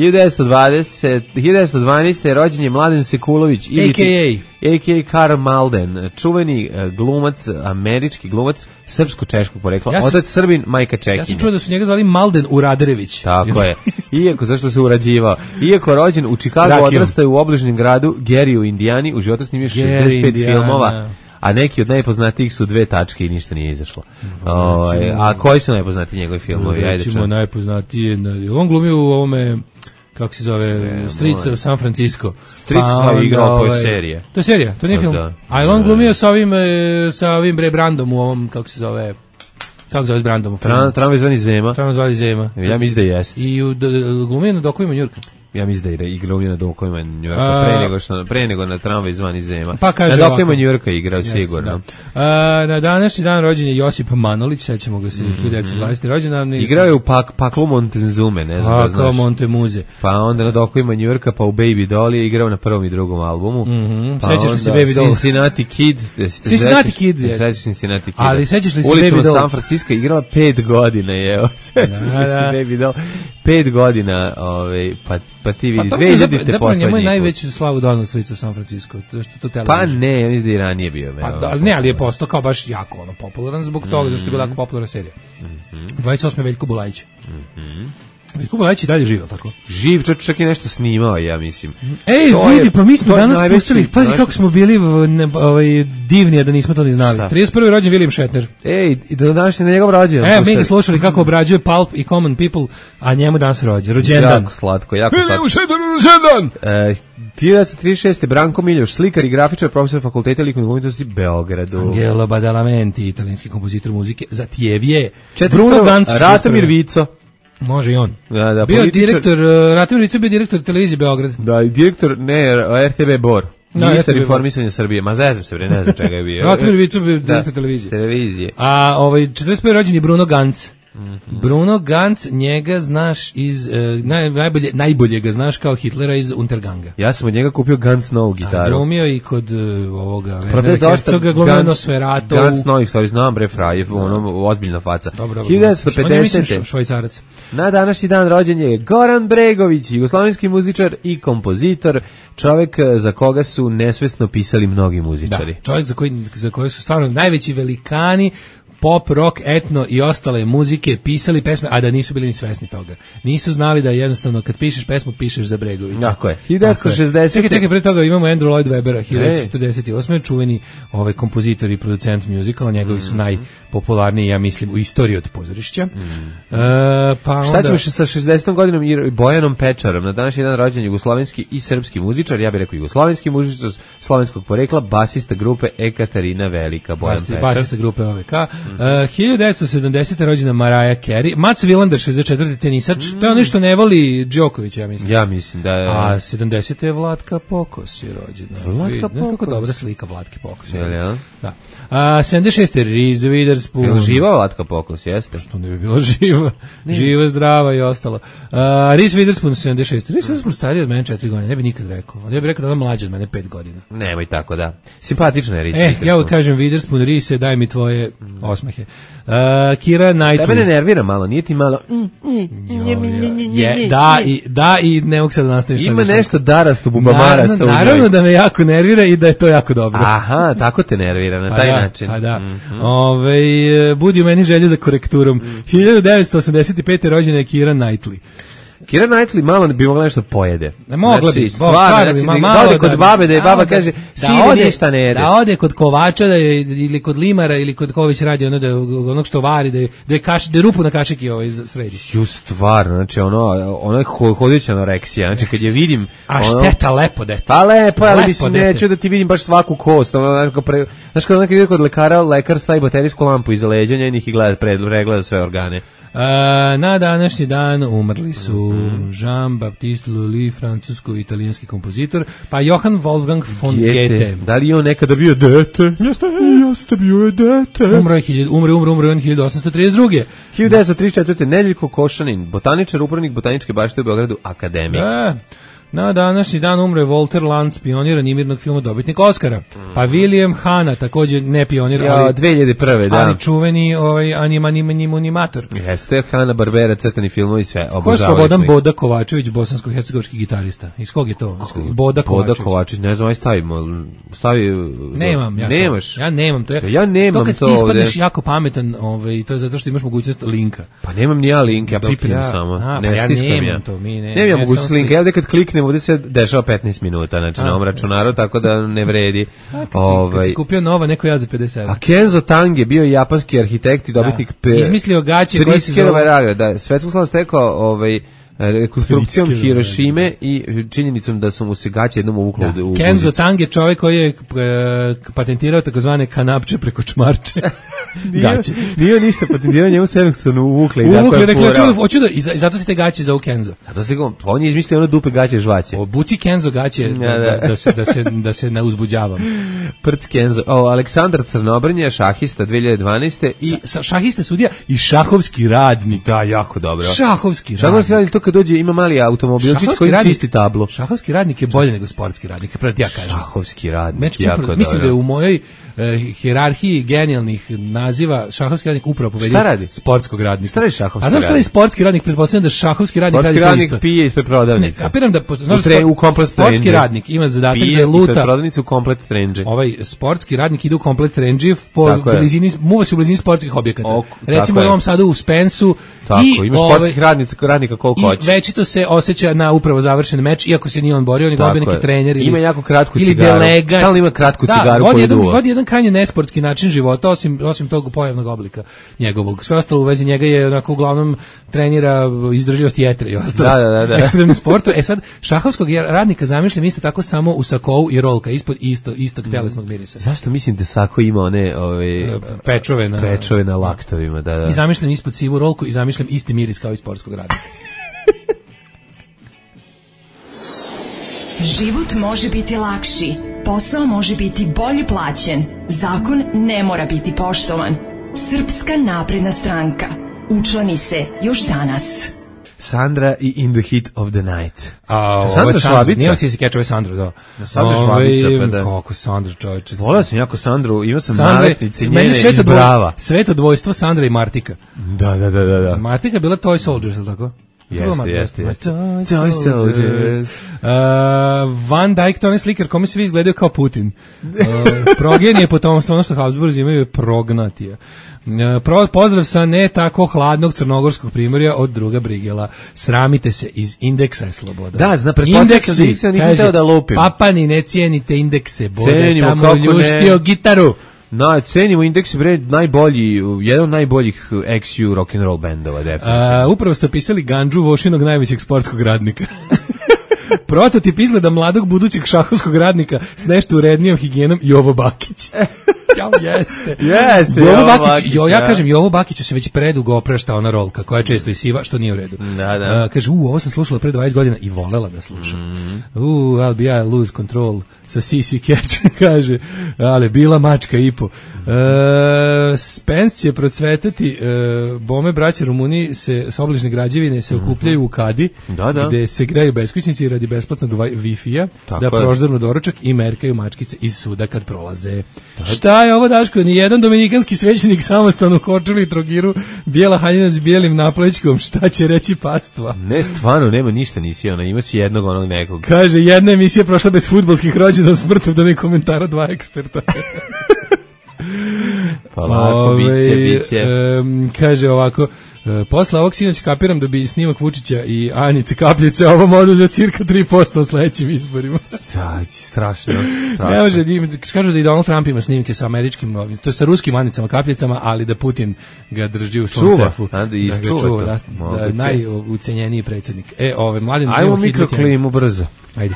1912. rođen je Mladen Sekulović. A.K.A. Karl Malden, čuveni glumac, američki glumac, srpsko-češkog porekla. Otac Srbin, majka Čekinja. Ja sam čuo da su njega zvali Malden Uraderević. Tako je. Zašto se urađivao? Iako rođen u Chicagu, odrastao u obližnjem gradu Gary u Indijani, u životu snimio 65 filmova, a neki od najpoznatijih su 2 tačke i ništa nije izašlo. A koji su najpoznatiji njegovi filmovi? Recimo najpoznatiji, on glumio u ovome... kako se zove, Streets of San Francisco. Streets je igrao po serije. To je serija, to nije film. A je on glumio sa ovim Brandom u ovom, kako se zove Brandom? Tramvaj zvani Zema. Ja mislim da jeste. I glumio na Dokovima Njurka. Ja mislim da je igrao na Dokovima Njurka, pre nego na Tramvaj zvani Zema. Pa kaže na Dokovima Njurka igrao sigurno. Na današnji dan rođen je Josip Manolić, sećamo ga se 1920. rođendan. Igrao je u Paklu Montezume, ne znam da znaš. Paklu Montemuze. Pa onda na Dokovima Njurka, pa u Baby Doll je igrao na prvom i drugom albumu. Sećaš li se Baby Doll? Cincinnati Kid. Sećaš Cincinnati Kid. Ali sećaš li se Baby Doll? Ulicama San Francisco igrala 5 godina, evo. Sećaš li se Baby Doll? 5 godina, pa ti vidi, 2000-te zapravo njemu je najveću slavu donao Streets of San Francisco. Pa ne, ja mislim da i ranije bio. Ali je postao kao baš jako popularan zbog toga, zašto je bila jako popularna serija. 28. Veljko Bulajić. Veljko Bulajić i dalje živ, tako? Živ, čak i nešto snimao, ja mislim. Vidi, pa mi smo danas pustili, pazi kako smo bili divni, da nismo to ni znali. 31. rođen William Shatner. I da danas je na njegov rođendan. Mi ga slušali kako obrađuje Pulp i Common People, a njemu danas rođendan. Jako slatko. William Shatner rođendan! 1936. Branko Miljoš, slikar i grafičar, profesor fakulteta likovne umjetnosti Beogradu. Angelo Badalamenti, italijanski kompozitor muzike za Tijevije. Bruno Ganz, Ratomir Vico. Može i on. Bio direktor, Ratomir Vico bio direktor televizije Beograd. Da, i direktor, RTB Bor. Ministar informisanja Srbije. Ma zezam se, ne znam čega je bio. Ratomir Vico bio direktor televizije. A 41. rođen je Bruno Ganz. Bruno Ganz, njega znaš iz najbolje ga znaš kao Hitlera iz Unterganga. Ja sam od njega kupio Ganz novu gitaru. Glumio i kod ovoga Wernera Herzoga, glumio Nosferatu. Ganz novih stvari, znam bre frajev, ozbiljna faca. 1950. Švajcarac. Na današnji dan rođen je Goran Bregović, jugoslovenski muzičar i kompozitor, čovjek za koga su nesvesno pisali mnogi muzičari. Da, čovjek za koje su stvarno najveći velikani pop, rock, etno i ostale muzike pisali pesme, a da nisu bili ni svesni toga. Nisu znali da jednostavno kad pišeš pesmu, pišeš za Bregovića. Tako je. 1960. Čekaj, pre toga imamo Andrew Lloyd Webbera, 1948. čuveni kompozitor i producent muzikala, njegovi su najpopularniji, ja mislim, u istoriji od pozorišća. Šta ćemo sa 60. godinom i Bojanom Pečarom? Na današnji dan rođen jugoslovenski i srpski muzičar, ja bih rekao jugoslovenski muzičar slovenskog porekla, basista grupe Ekaterina Velika, Bojan Pečar. Basista grupe OVK. 1970. rođena Mariah Carey, Mats Wilander, 64. tenisač, to je ono što ne voli Đoković, ja mislim. Ja mislim da je. A 70. je Vlatka Pokos je rođena. Vlatka Pokos? Kako dobra slika Vlatke Pokos. Da. 76. Reese Witherspoon. Je li živa Vlatka Pokos, jeste? Što ne bi bila živa? Živa, zdrava i ostalo. Reese Witherspoon, 76. Reese Witherspoon stariji od mene 4 godine, ne bi nikad rekao. Ja bih rekao da je mlađa od mene 5 godina. Nemoj tako, da. Simpatična je Reese Witherspoon. Ja kažem Witherspoon, Reese, daj mi tvoje osmehe. Kira Knightley. Tebe ne nervira malo, nije ti malo... Da, i ne mogu sad da nastaviš. Ima nešto darasto, bubamarasto. Naravno da me jako nervira i da je to jako dobro. Aha, tako te nervira, na taj način. Pa da. Budi u meni želju za korekturom. 1985. rođena je Kira Knightley. Kira Knightley malo bi mogla nešto pojede. Ne mogla bi, stvarno bi malo da ode kod babe, da je baba kaže sine ništa ne jedeš. Da ode kod kovača ili kod limara ili kod ko već radi onog što vari, da je rupu na kašiki sredi. Ju stvarno, znači ono je hodeća anoreksija, znači kad je vidim... A šteta, lepo dete. Pa lepo, ali mislim neću da ti vidim baš svaku kost. Znaš kada nekad ide kod lekara, lekar stavi baterijsku lampu iza leđa njenih i pregleda sve organe. Na današnji dan umrli su Jean-Baptiste Lully, francusko-italijanski kompozitor, pa Johann Wolfgang von Goethe. Da li je on nekada bio dete? Jeste bio je dete. Umro on 1832. 1934. Nedeljko Košanin, botaničar, upravnik botaničke bašte u Beogradu, akademik. Na današnji dan umre Walter Lantz, pionir animiranog filma, dobitnik Oscara. Pa William Hanna, također ne pionir, ali 2001. da. Ali čuveni animator. Jeste Hanna Barbera, crtani filmovi, sve obožavali. Ko je Slobodan Boda Kovačević, bosansko-hercegovački gitarista? Iz kog je to? Boda Kovačević, ne znam, aj stavimo. Nemam ja. Nemaš? Ja nemam to. Ja nemam to. To kad ti ispadneš jako pametan, to je zato što imaš mogućnost linka. Pa nemam ni ja link, ja pipnem samo. Ne stiskam ja. Nemam ja mogućnost linka, ja kad kliknem ovdje se dešava 15 minuta, znači na ovom računaru, tako da ne vredi. Kad si kupio nova, neko ja za 50. A Kenzo Tange bio je japanski arhitekt i dobitnik izmislio gaće koji se zove... Da, Svetosław stekao rekonstrukcijom Hirošime i činjenicom da su mu se gaće jednom uvuklo u Kenzo Tange, čovjek koji je patentirao takozvane kanapče preko čmarče. Gaće. Nije ništa patentirao, njemu se jednostavno uvukle i hoću da, i zato se te gaće zovu Kenzo. On je izmislio ono dupe gaće žvaće. Obuci Kenzo gaće da se ne uzbuđavam. Prc Kenzo. Aleksandar Crnobrnja, šahista 2012. I šahista sudija i šahovski radnik. Da, jako dobro. Šahovski radnik. To kad dođe ima mali automobilčić koji čisti tablo. Šahovski radnik je bolje nego sportski radnik, pravo ti ja kažem. Šahovski radnik, jako dobro. Mislim da je u mojoj hijerarhiji genijalnih naziva šahovski radnik upravo pobedio sportskog radnika. Šta radi šahovski radnik? A znaš šta je sportski radnik? Pretpostavljam da šahovski radnik radi to isto. Sportski radnik pije ispred prodavnice. Kapiram da u komplet sportski radnik ima zadatak da je luta. Pije ispred prodavnice u komplet trendži. Ovaj sportski radnik ide u komplet trendži muva se u blizini sportskih objekata. Recimo u ovom sadu u Spensu. Tako, ima sportskih radnika koliko hoće. Večito se osjeća na upravo završen meč, iako se nije on borio, nego dobio neki trener ima jako kratku ili cigaru. Delegat. Stalno ima kratku cigaru koju duva. Vodi jedan krajnje nesportski način života, osim tog pojavnog oblika njegovog. Sve ostalo u vezi njega je onako uglavnom trenira izdržljivost jetre i ostalo. Da. Ekstremni sport. Sad, šahovskog radnika zamišljam isto tako samo u sakou i rolka, ispod istog telesnog mirisa. Zašto mislim da sako ima one pečove na laktovima? Da. I zamišljam ispod sivu rolku i zamišljam isti miris kao i sportskog radnika. Život može biti lakši, posao može biti bolje plaćen, zakon ne mora biti poštovan. Srpska napredna stranka. Učlani se još danas. Sandra i In the Heat of the Night. Sandra Švabica? Nije si kečove Sandra, da. Sandra Švabica, pa da. Kako Sandra, čovječe. Volao sam jako Sandru, imao sam nalepnice njene iz Brava. Sveto dvojstvo Sandra i Martika. Da. Martika je bila Toy Soldiers, ili tako? Jeste. Toy Soldiers. Van Dijk, to je slikar kome svi izgledaju kao Putin. Progen je potomstvo, ono što Habsburzi imaju prognatija. Pozdrav sa ne tako hladnog crnogorskog primorja od druga Brigela. Sramite se, iz Indeksa je sloboda. Da, pretpostavljam se nisam teo da lupim. Papani, ne cijenite Indekse, Bode tamo ljuštio gitaru. Cenimo Indeks, jedan od najboljih ex-U rock'n'roll bendova, definitivno. Upravo ste opisali Gandžu, Vošinog najvećeg sportskog radnika. Prototip izgleda mladog budućeg šahovskog radnika s nešto urednijom higijenom Jovo Bakić. Jeste Jovo Bakić. Ja kažem, Jovo Bakiću se već predugo oprašta ona rolka, koja je često isiva, što nije u redu. Da. Kaže, ovo sam slušala pre 20 godina i volela da slušam. I'll be I lose control sa CC Catch, kaže, ali bila mačka i po. Spence će procvetati, bome braće Rumuni se s obližne građevine se okupljaju u Kadi, gde se graju beskućnici radi besplatnog Wi-Fi-a, da proždrnu doručak i merkaju mačkice iz suda kad prolaze. Šta je ovo, Daško, nijedan dominikanski svećenik samostalno kočili i trogiru, bijela haljina s bijelim naplećkom, šta će reći pastva? Ne, stvarno, nema ništa nisi, ima si jednog onog nekog. Kaže, jedna emisija prošla bez fudbalskih rođena smrtov, da ne komentara 2 eksperta. Pa lako, biće. Kaže ovako, posle ovog sinoć kapiram da bi snimak Vučića i Anice Kapljice ovo modu za cirka 3% na sledećim izborima. Strašno. Ne može, kažu da i Donald Trump ima snimke sa američkim, to je sa ruskim Anicama Kapljicama, ali da Putin ga drži u svom sefu. Da ga čuva, da je najucenjeniji predsjednik. Mladen, ajmo mikroklimu brzo. Ajde.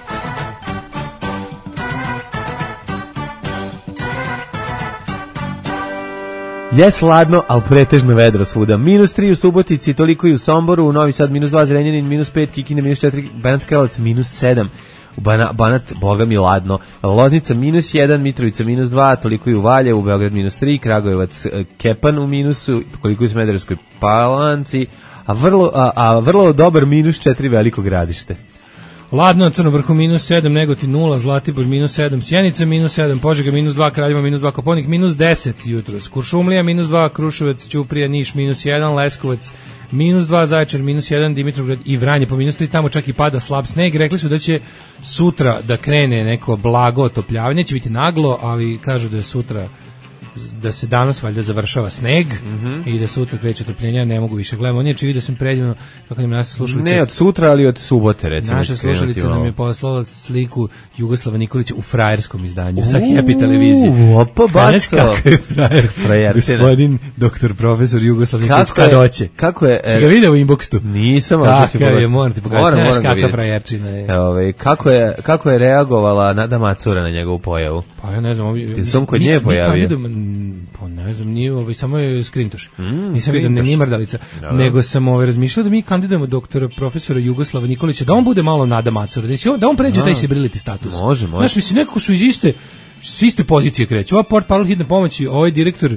Jes ladno, ali pretežno vedro svuda. -3 u Subotici, toliko i u Somboru, u Novi Sad -2, Zrenjanin -5, Kikinda -4, Banatski Karlovac -7, u Banat, boga mi ladno, Loznica -1, Mitrovica -2, toliko i u Valjevu, u Beograd -3, Kragujevac Kepan u minusu, toliko i u Smederevskoj Palanci, a vrlo dobar -4 Veliko Gradište. Ladno na Crnom Vrhu -7, Negotin 0, Zlatibor -7, Sjenica -7, Požega -2, Kraljeva -2, Koponik -10 jutros, Kuršumlija -2, Kruševac, Ćuprija, Niš -1, Leskovac -2, Zaječar -1, Dimitrovgrad i Vranje po -3, tamo čak i pada slab sneg. Rekli su da će sutra da krene neko blago otopljavanje, će biti naglo, ali kažu da je sutra, da se danas valjda završava sneg i da sutra kreće otopljenja, ne mogu više gledamo. Oni vidio da sam predivno, kako nam naša slušalica... Ne od sutra, ali od subote, recimo. Naša slušalica nam je poslala sliku Jugoslava Nikolića u frajerskom izdanju sa Happy televizije. Opa, baš kako je frajer. Gospodin doktor profesor Jugoslav Nikolić, kad hoće. Kako je... Si ga vidio u inboxu? Nisam, ali ću je, moram ti pokazati. Znaš kakva frajerčina je. Kako je reagovala Nada Macura na njegovu pojavu? Pa ja ne znam, ti sam kod nje pojavio. Pa ne znam, nije, samo je skrintoš. Nisam vidio, nije mrdalica. Nego sam razmišljao da mi kandidujemo doktora profesora Jugoslava Nikolića, da on bude malo Nada Macura, da on pređe taj celebrity status. Može. Znaš, mislim, nekako su iz iste pozicije kreću. Ova portparol hitne pomoći, ovaj direktor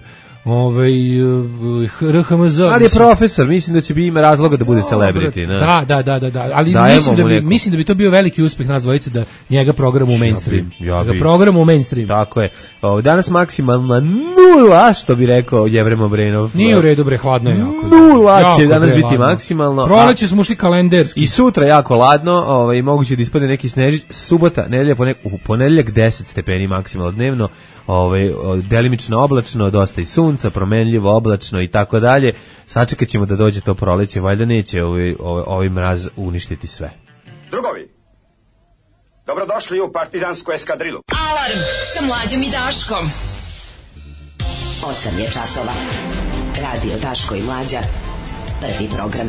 RHMZ. Ali je profesor, mislim da će bi ima razloga da bude celebrity. Da. Ali mislim da bi to bio veliki uspeh nas dvojice, da njega program u mainstream. Program u mainstream. Tako je. Danas maksimalna 0, što bi rekao Jevrem Obrenov. Nije u redu, bre, hladno je jako. 0 će danas biti maksimalno. Proleće smo ušli kalendarski. I sutra jako ladno, moguće da ispadne neki snežić. Subota, nedelja, ponedeljak 10 stepeni maksimalno dnevno. Delimično oblačno, dosta i sunca, promenljivo, oblačno i tako dalje. Sačekat ćemo da dođe to proleće, valjda neće ovaj mraz uništiti sve. Drugovi, dobrodošli u partizansku eskadrilu. Alarm sa Mlađom i Daškom. 8 je časova. Radio Daško i Mlađa. Prvi program.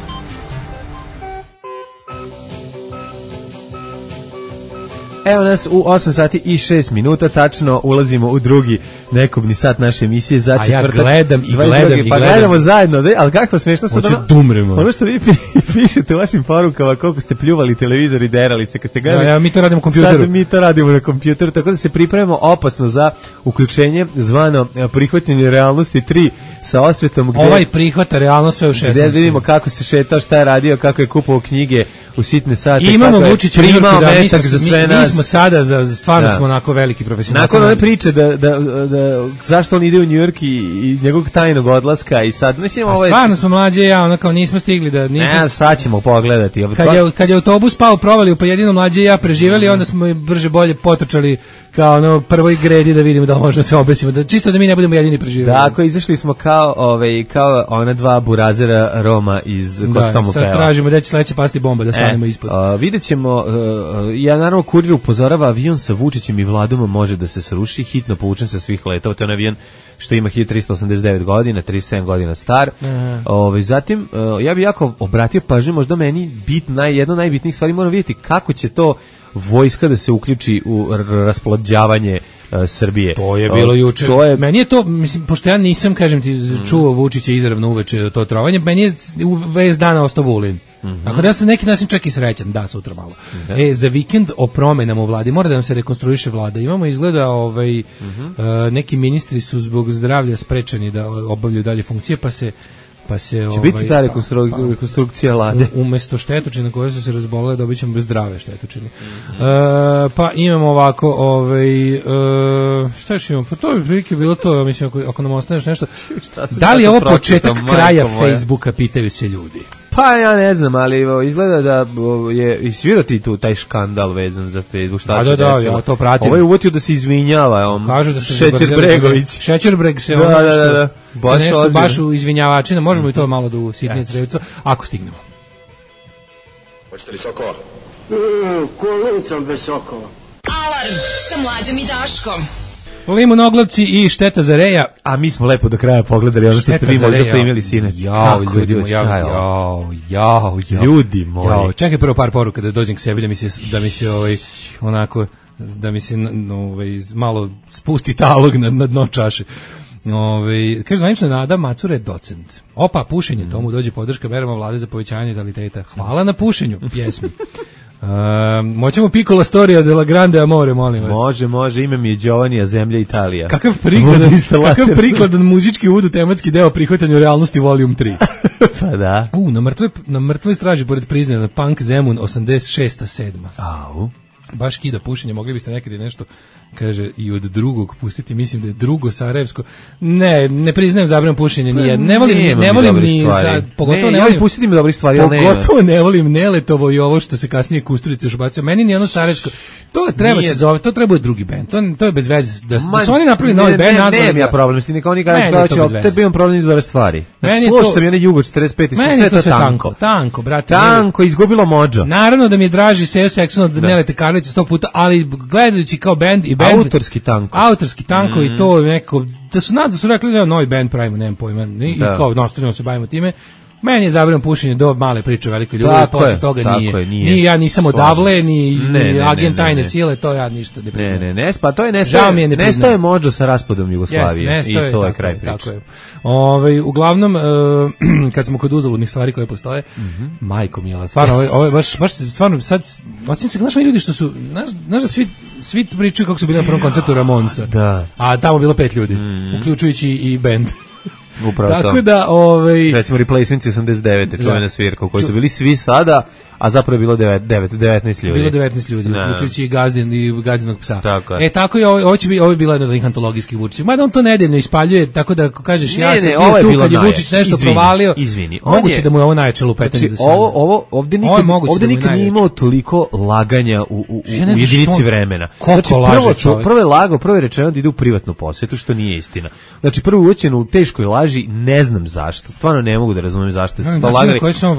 Evo nas u 8 sati i 6 minuta, tačno ulazimo u drugi nekobni sat naše emisije za četvrtak. A ja gledam. Pa gledamo zajedno, ali kako smiješno su ono što vi pišete u vašim porukama, koliko ste pljuvali televizor i derali se kad ste gledali. Ja, mi to radimo u kompjuteru. Sad mi to radimo na kompjuteru, tako da se pripremamo opasno za uključenje zvano prihvatanje realnosti 3 sa osvetom. Ovaj prihvata realnost sve u 16. Gde vidimo kako se šetao, šta je radio, kako je kupovao knjige u sitne sate. Imamo Vučića primao metak za sve nas. Mi smo sada, stvarno smo onako veliki profesionalci. Nakon ove priče da zašto on ide u New York i njegovog tajnog odlaska i sad, mislim, ovo je... Stvarno smo Mlađe i ja, ono kao nismo stigli da... Ne, sad ćemo pogledati. Kad je autobus pao provali, pa jedino Mlađe i ja preživjeli, onda smo brže bolje potrčali kao ono prvoj gredi da vidimo da možemo se obesimo, da čisto da mi ne budemo jedini preživjeli. Tako, izašli smo kao ona dva burazera Roma iz Kostomu Sad tražimo da će sledeće pasti bomba, da stanemo ispod. Vidjet ćemo, ja naravno kurir upozorava, avion sa Vučićem i Vladom može da se sruši, hitno povučen sa svih letova, to je avion što ima 1389 godina, 37 godina star. Zatim, ja bih jako obratio pažnju, možda meni jedna od najbitnijih stvari, moram vidjeti kako će to vojska da se uključi u rasplođavanje Srbije. To je bilo juče. Meni je to, mislim, pošto ja nisam, kažem ti, čuo Vučića izravno uveče to trovanje, meni je u vez dana ostao Vulin. Ako da sam neki način čak i srećan, da, sutra malo. Za vikend o promenama u vladi, mora da nam se rekonstruiše vlada. Imamo izgleda, neki ministri su zbog zdravlja sprečeni da obavljaju dalje funkcije, pa se Pa se će biti ta rekonstrukcija Lade. Umesto štetočina koje su se razbolele dobit ćemo zdrave štetočine. Pa imamo ovako, šta još imamo? Pa to bi prilike bilo to, mislim, ako nam ostaneš nešto. Da li je ovo početak kraja Facebooka, pitaju se ljudi. Pa ja ne znam, ali izgleda da je isvirao ti tu taj škandal vezan za Facebook. Šta se desilo? Ja to pratim. Ovo je uvotio da se izvinjava. Kažu da se Šećerbregović. Šećerbreg se da. Baš u izvinjavačina. Možemo i to malo da usitnije crevicu, ako stignemo. Hoćete li sokova? Kolicom bez sokova. Alarm sa Mlađom i Daškom. Limunoglavci i šteta za reja. A mi smo lepo do kraja pogledali ono što ste vi možda primili sinoć. Ljudi moji. Čekaj prvo par poruka da dođem k sebi da mi se onako da mi se malo spusti talog na dno čaše. Kaže zvanična Nada Macura je docent. Opa, pušenje, tomu dođe podrška merama vlade za povećanje nataliteta. Hvala na pušenju, pjesmi. Moćemo Piccola Storia della Grande Amore, molim vas. Može, ime mi je Giovanni, zemlja Italija. Kakav prikladan muzički uvod u tematski deo prihvatanju realnosti Volume 3. Pa da. Na mrtvoj straži pored Priznana Punk Zemun 86-7. Au. Baš kida pušenje, mogli biste nekad nešto, kaže, i od drugog pustiti, mislim da je drugo Sarajevsko. Ne priznajem zabranom pušenje, ne volim ni sad, pogotovo ne volim pustiti mi dobrih stvari, pogotovo ne volim Neletovo i ovo što se kasnije Kusturice još bacio. Meni ni ono Sarajevsko, to treba se zove, to treba drugi bend, to je bez veze, da su oni napravili novi bend, nazvali ga. Ja problem s tim, neka oni kažu da će opet bio problem iz ove stvari. Slušao sam jedan Jugo 45 i sve to tanko, brate. Tanko, izgubilo mođo. Naravno da mi je draži Seo Saxon od Nelete Karlovića 100 puta, ali gledajući kao bend i bend autorski tanko i to nekako da su rekli da novi bend pravimo, nemam pojma, i kao nastavljamo se bavimo time. Meni je zabranjeno pušenje do male priče o velikoj ljubavi, posle toga nije. Ni ja nisam odavle, ni agent tajne sile, to ja ništa ne priznajem. Ne, pa to je nestaje mođo sa raspadom Jugoslavije i to je kraj priče. Uglavnom, kad smo kod uzaludnih stvari koje postoje, majko mila, stvarno, ovo je baš stvarno sad, osim se gledaš ljudi što su, znaš da svi pričaju kako su bili na prvom koncertu Ramonsa, a tamo bilo 5 ljudi, uključujući i bend. Upravo tako da, recimo Replacements 89. čuvena svirka u kojoj su bili svi sada, a zapravo je bilo 19 ljudi. Bilo 19 ljudi, uključujući i Gazdinog psa. Tako je, ovo je bila jedna od njih antologijskih Vučića. Mada on to nedeljno ispaljuje, tako da ako kažeš ja sam bio tu kad je Vučić nešto provalio, moguće da mu je ovo najjače lupetanje do sada. Ovdje nikad nije imao toliko laganja u jedinici vremena. Koliko laže čovjek? Prvo je rečeno da ide u privatnu posjetu, što nije istina. Znači prvo je uočeno u teškoj laži, ne znam zašto, stvarno ne mogu da razumem zašto su to lagali.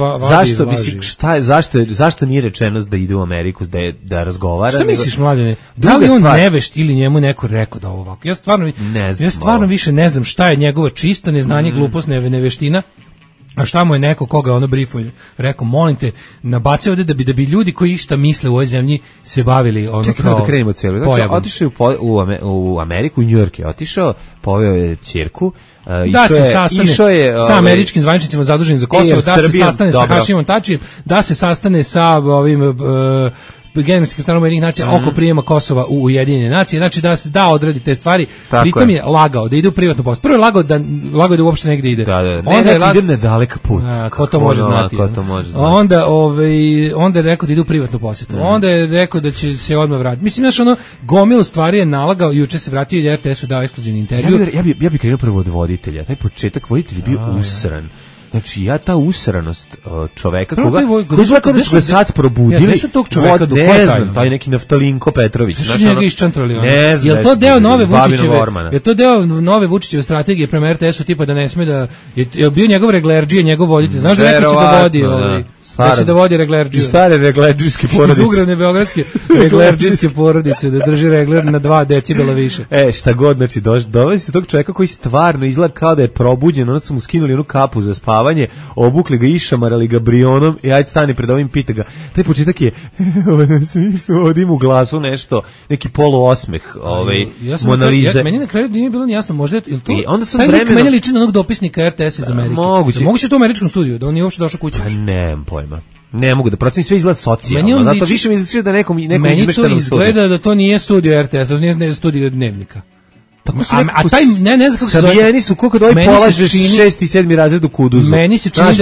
Zašto nije rečeno da ide u Ameriku, da razgovara? Šta misliš, Mladene? Da li on nevešt ili njemu neko rekao da ovo ovako? Ja stvarno više ne znam šta je njegovo čisto neznanje, glupost, neveština. A šta mu je neko koga ono brifuje? Rekao, molim te, nabaci ovde da bi ljudi koji išta misle u ovoj zemlji se bavili ono. Čekaj, da krenemo cijelo. Znači, otišao u Ameriku, u New York je otišao, poveo je ćerku, da se sastane sa američkim zvaničnicima zaduženim za Kosovo, da se sastane sa Hašimom Tačijem, da se sastane sa ovim generalnim sekretarom Ujedinjenih nacija oko prijema Kosova u Ujedinjene nacije, znači da se odradi te stvari. Pritom je lagao da ide u privatnu poslu. Prvo je lagao da uopšte negde ide. Onda je ide na dalek put. Ko to može znati? Onda je rekao da ide u privatnu posjetu. Onda je rekao da će se odmah vratiti. Mislim, znaš, ono, gomilu stvari je nalagao, juče se vratio i RTS-u dao ekskluzivni intervju. Ja bih krenuo prvo od voditelja. Taj početak voditelj je bio usran. Znači, ta usranost čoveka koga su ga sad probudili, ne su tog čoveka do ne znam, taj neki Naftalinko Petrović. Su njega iščantrali. Je to deo nove Vučićeve? Je to deo nove Vučićeve strategije prema RTS-u, tipa da ne sme da je bio njegov reglerđije, njegov voditelj. Znaš da neko će da vodi da će da vodi reglerđiju. I stare reglerđijske porodice. Iz ugradne beogradske reglerđijske porodice, da drži regler na 2 decibela više. Šta god, znači, dovedi se tog čovjeka koji stvarno izgleda kao da je probuđen, onda su mu skinuli onu kapu za spavanje, obukli ga išamarali ga brionom i ajde stani pred ovim, pita ga. Taj početak je, svi su odim u glasu nešto, neki poluosmeh Monalize. Meni na kraju nije bilo jasno, možda je to, taj lik meni liči na onog dopisnika RTS iz Amerike. Moguće to u američkom studiju, da on nije uopšte došao kući. Ne mogu da procenim, sve izgleda socijalno. Zato više mi izgleda da nekom izmeštanom studiju. Meni to izgleda da to nije studio RTS, da to nije studio Dnevnika. A taj ne znam kako se zove. Sabijeni su koliko da ovaj polažeš 6. i 7. razred u Kuduzu. Meni se čini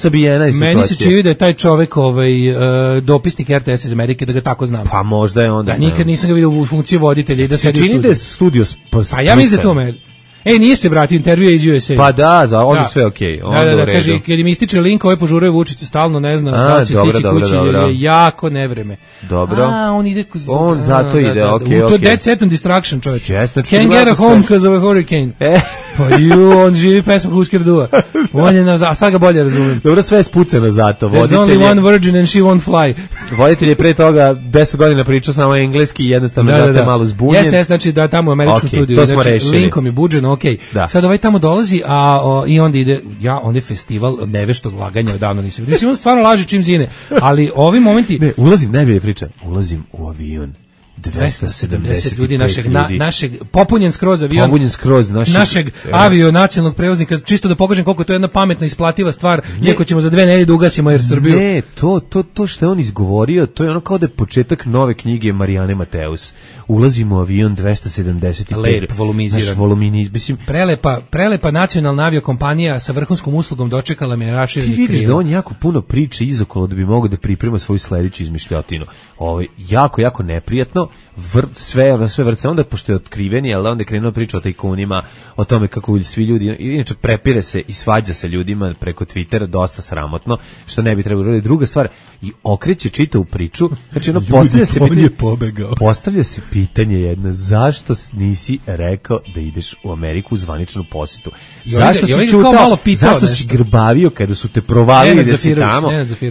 da je taj čovek dopisnik RTS iz Amerike, da ga tako znam. Pa možda je onda. Ja nikad nisam ga vidio u funkciji voditelja i da sedi u studiju. Čini da je studio Pa ja mislim da to nije se vratio, intervju je iz USA. Pa da, onda sve okej. Da, kaže, kad im ističe link, ovaj požuruje Vučića stalno, ne znam, da će stići kući, jer je jako nevreme. Dobro. On ide... On zato ide, okej. To je dead set on distraction, čovječe. Can't get a home because of a hurricane. Pa on živi pesma Husker Dua. On je a sad ga bolje razumijem. Dobro, sve je spuceno zato. There's only one virgin and she won't fly. Voditelj je pre toga 10 godina pričao samo engleski i jednostavno zato je malo zbunjen. Jeste, znači da tamo u američkom studiju, znači linkom je budžen, okej. Sad ovaj tamo dolazi, i onda ide, onda je festival neveštog laganja, odavno nisam. Mislim, on stvarno laže čim zine, ali ovi momenti... Ne, najbolje priča, ulazim u avion. 270 ljudi našeg popunjen skroz avion, našeg avio nacionalnog prevoznika, čisto da pokažem koliko to je jedna pametna isplativa stvar, iako ćemo za 2 nedelje da ugasimo Air Srbiju. Ne, to što je on izgovorio, to je ono kao da je početak nove knjige Marijane Mateus. Ulazimo u avion 275. Lep, volumiziran. Mislim, prelepa nacionalna aviokompanija sa vrhunskom uslugom dočekala me rašireni krilo. Ti vidiš da on jako puno priče izokolo da bi mogao da priprema svoju sledeću izmišljotinu. Jako neprijatno. Sve vrce, onda pošto je otkriveni, ali onda je krenuo priča o tajkunima, o tome kako svi ljudi, inače prepire se i svađa se ljudima preko Twittera, dosta sramotno, što ne bi trebalo raditi. Druga stvar, i okreće čitavu priču, znači postavlja se pitanje jedno, zašto nisi rekao da ideš u Ameriku u zvaničnu posjetu? Zašto si čutao? Zašto si grbavio kada su te provalili da si tamo?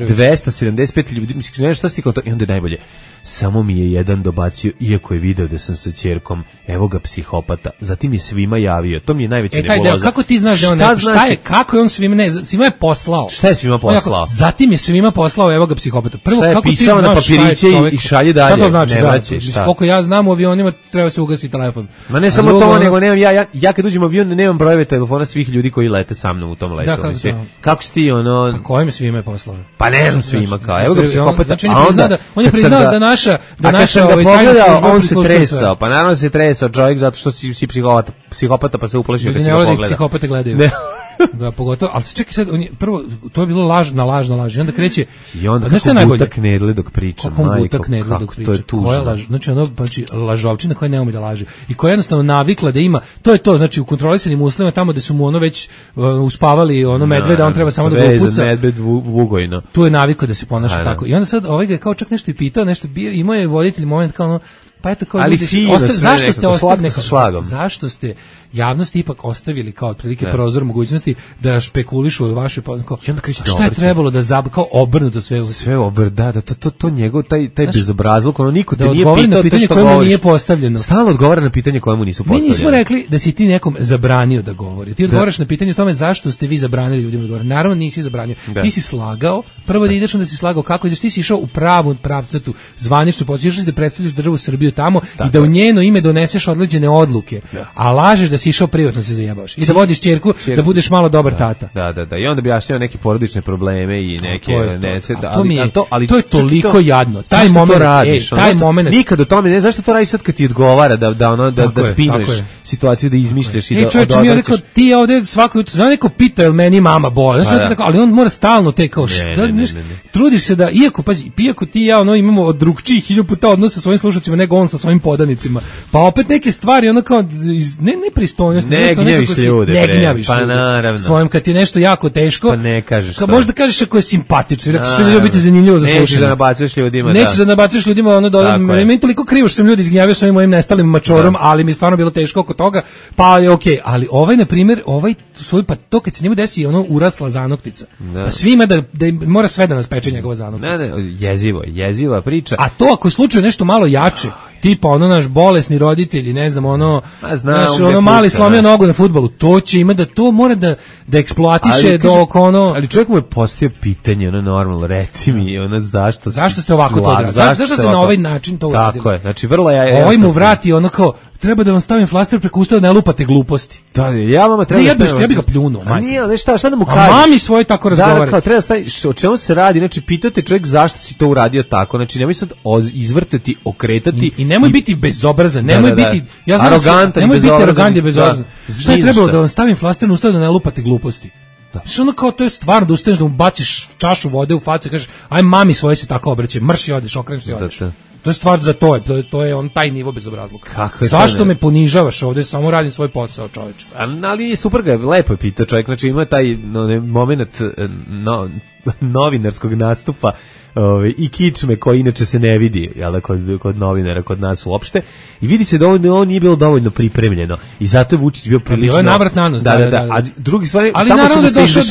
275 ljudi, mislim, šta si ti kao to? I onda je najbolje, samo mi je jedan dobacio, iako je video da sam sa ćerkom, evo ga psihopata, zatim je svima javio, to mi je najveća nebuloza. Kako ti znaš da on kako je on svima je poslao? Šta je svima poslao? Zatim je svima poslao, evo ga psihopata. Prvo, kako ti znaš na papiriće i šalje dalje? Šta to znači? Koliko ja znam, u avionima treba se ugasiti telefon. Ma ne samo to, nego ja kad uđem u avion nemam brojeve telefona svih ljudi koji lete sa mnom u tom letu. Kako si ti ono... A kojim svima je poslao? Pa ne znam svima kao, evo ga psihopata. On je priznao da naša tajna služba on se tresao, pa naravno se tresao čovjek zato što si psihopata pa se uplašio kad si ga pogleda. Psihopate gledaju. Da, pogotovo, ali čekaj sad, prvo, to je bilo laž na laž, i onda kreće... I onda kako buta knedli dok priča, majko, kako to je tužno. Koja laž, znači lažovčina koja ne ume da laže i koja jednostavno navikla da ima, to je to, znači u kontrolisanim uslovima, tamo gde su mu već uspavali medveda, on treba samo da ga upuca. Vezan medved vugojno. Tu je navikao da se ponaša tako. I onda sad ovaj ga kao čak nešto i pitao, nešto bio, imao je voditelj moment kao pa eto kao ljudi, zašto ste javnosti ipak ostavili kao otprilike prozor mogućnosti da špekulišu o vašoj šta je trebalo da kao obrnuto sve obrda, da to njegov taj bezobrazluk, niko te nije pitao na pitanje koje mu nije postavljeno. Stalno odgovara na pitanje koje mu nisu postavljene. Mi nismo rekli da si ti nekom zabranio da govori. Ti odgovaraš na pitanje o tome zašto ste vi zabranili ljudima da govore. Naravno nisi zabranio. Ti si slagao. Prvo da ideš, onda si slagao kako ideš. Ti si išao u pravu pravcatu zvaničnu poziciju da predstavljaš državu Srbiju tamo i da u njeno ime doneseš određene odluke. A lažeš da si išao privatno se zajebavaš. I da vodiš ćerku da budeš malo dobar tata. Da. I onda bi jašnjao neke porodične probleme i neke to je toliko jadno. Taj moment, nikad o tome, ne zašto to radiš sad kad ti odgovara da spinuješ situaciju, da izmišljaš i da čovječe mi je rekao, ti ovdje svako jutro, znam neko pita jel meni mama boli, ali on mora stalno te kao trudiš se da, iako ti i ja imamo drugčijih 1000 puta odnos sa svojim slušacima nego on sa svojim podanicima, pa opet neke stvari ono kao ne pristojnost, ne gnjaviš ljude, pa naravno s tvojim kad ti je nešto jako teško, pa ne kažeš to, možda kažeš ako je simpatično, rekao što će biti zanimljivo za slušanje, nećeš da nabaciš ljudima, nećeš da nabaciš ljudima, meni toliko krivo što sam ljudi izgnjavio s ovim mojim nestalim mačorom, ali mi je stvarno bilo teško oko toga, pa je okej, ali ovaj na primjer, svoj pa to kad se njemu desi urasla zanoktica, pa svima da mora sve da nas peče njegova zanoktica. Jeziva priča. A to ako je slučaj nešto malo jače, tipa naš bolesni roditelji, ne znam, mali slomio nogu na fudbalu, to će ima to mora da eksploatiše dok Ali čovjek mu je postavio pitanje, normalno, reci mi, zašto ste ovako to odradili? Zašto ste na ovaj način to uradili? Tako je, znači vrlo je... Ovaj mu vrati kao, treba da vam stavim flaster preko usta da ne lupate gluposti. Da, ja vama treba ja bih ga pljunuo, majke. Nije, šta da mu kažeš? A mami svoje tako razgovara. Da, treba staviš, o čemu se radi, znači pitate čovjek zašto si to uradio tako, znači nemoj sad izvrtati, okretati nemoj biti bezobrazan, nemoj biti, ja znam, nemoj biti arogantan i bezobrazan. Šta je trebalo da vam stavim flaster na usta da ne lupate gluposti? Što ono kao, to je stvarno da ustaneš da mu baciš čašu vode u facu i kažeš, aj mami svoje se tako obraćaj, mrši odeš, okreneš se odeš. To je stvar za to je on taj nivo bezobrazluka. Zašto me ponižavaš ovde, samo radim svoj posao, čoveče. Ali super ga, lepo je pitao čovjek, znači ima taj moment novinarskog nastupa i kičme koji inače se ne vidi, jel, kod novinara, kod nas uopšte, i vidi se da on nije bilo dovoljno pripremljeno i zato je Vučić bio prilično... Bilo je navrat na nos, da. A drugi stvari, ali tamo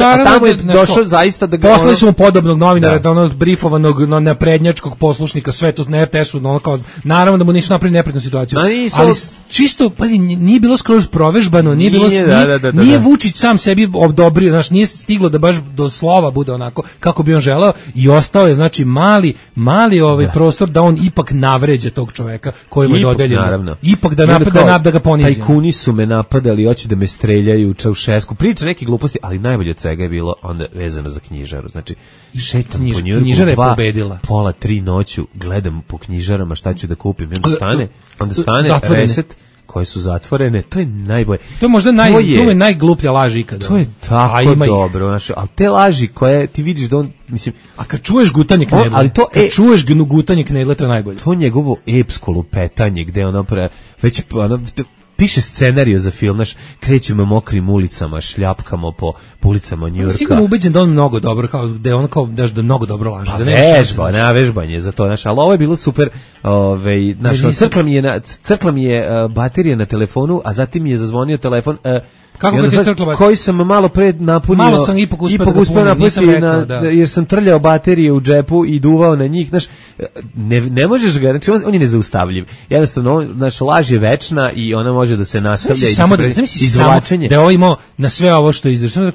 je došao zaista da ga... Poslali su mu podobnog novinara, da onog brifovanog naprednjačkog poslušnika, sve to na RTS-u, ono kao, naravno da mu nisu napravili neprijatnu situaciju, ali čisto, pazi, nije bilo skroz provežbano, nije bilo... Nije Vučić sam sebi odobrio, znaš, nije stiglo da baš do slova bude onako kako bi on želeo i ostao je, znači, mali prostor da on ipak navređe tog čoveka koji mu je dodeljen. Naravno. Ipak da ga ponizi. Tajkuni su me napadali, hoće da me streljaju, Čaušesku. Priča neke gluposti, ali najbolje od svega je bilo onda vezano za knjižaru. Znači, šetam po Njujorku, knjižara je pobedila. 2:30 noću, gledam po knjižarama šta ću da kupim. Onda stane reset koje su zatvorene, to je najbolje. To je možda najgluplja laž ikada. To je tako dobro, znači, ali te laži koje ti vidiš da on, mislim, a kad čuješ gutanje knedle, čuješ gutanje knedle, to je najbolje. To njegovo epsko lupetanje gde ono već piše scenarijo za film, znaš, krećemo mokrim ulicama, šljapkamo po ulicama Njujorka. Sigurno ubeđen da on mnogo dobro, kao da on kao da mnogo dobro laže. Nema vežbanje za to, znaš, ali ovo je bilo super, znaš, crkla mi je baterija na telefonu, a zatim mi je zazvonio telefon, kako kad je crkla koji sam malo pre napunio, malo sam ipak uspeo napuniti, jer sam trljao baterije u džepu i duvao na njih, znaš, ne možeš ga, znači on je nezaustavljiv. Jednostavno, znaš, laž je večna i ona može da se nastavlja i izvlačenje. Da ovo imao na sve ovo što izdržano,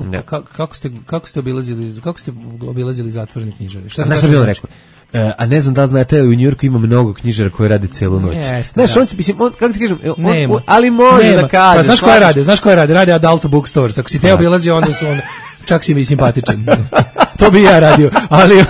kako ste obilazili zatvorene knjižare? Šta sam bilo rekao? A ne znam da znate, u Njujorku ima mnogo knjižara koje rade celu noć. Znaš, kako ti kažem, ali može da kaže. Znaš koje rade? Rade adult bookstores. Ako si te obilazio, onda su čak si mi simpatičan. To bi ja radio, ali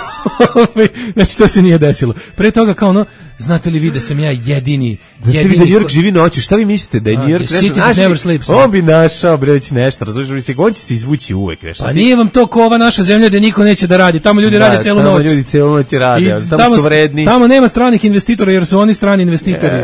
znači to se nije desilo. Pre toga kao ono, znate li vi da sam ja jedini da New York živi noću, šta vi mislite da je New York on bi našao već nešto, razumiješ, on će se izvući uvek. Pa nije vam to ko ova naša zemlja da niko neće da radi, tamo ljudi rade celu noć. Tamo ljudi celu noć rade, tamo su vredni. Tamo nema stranih investitora jer su oni strani investitori.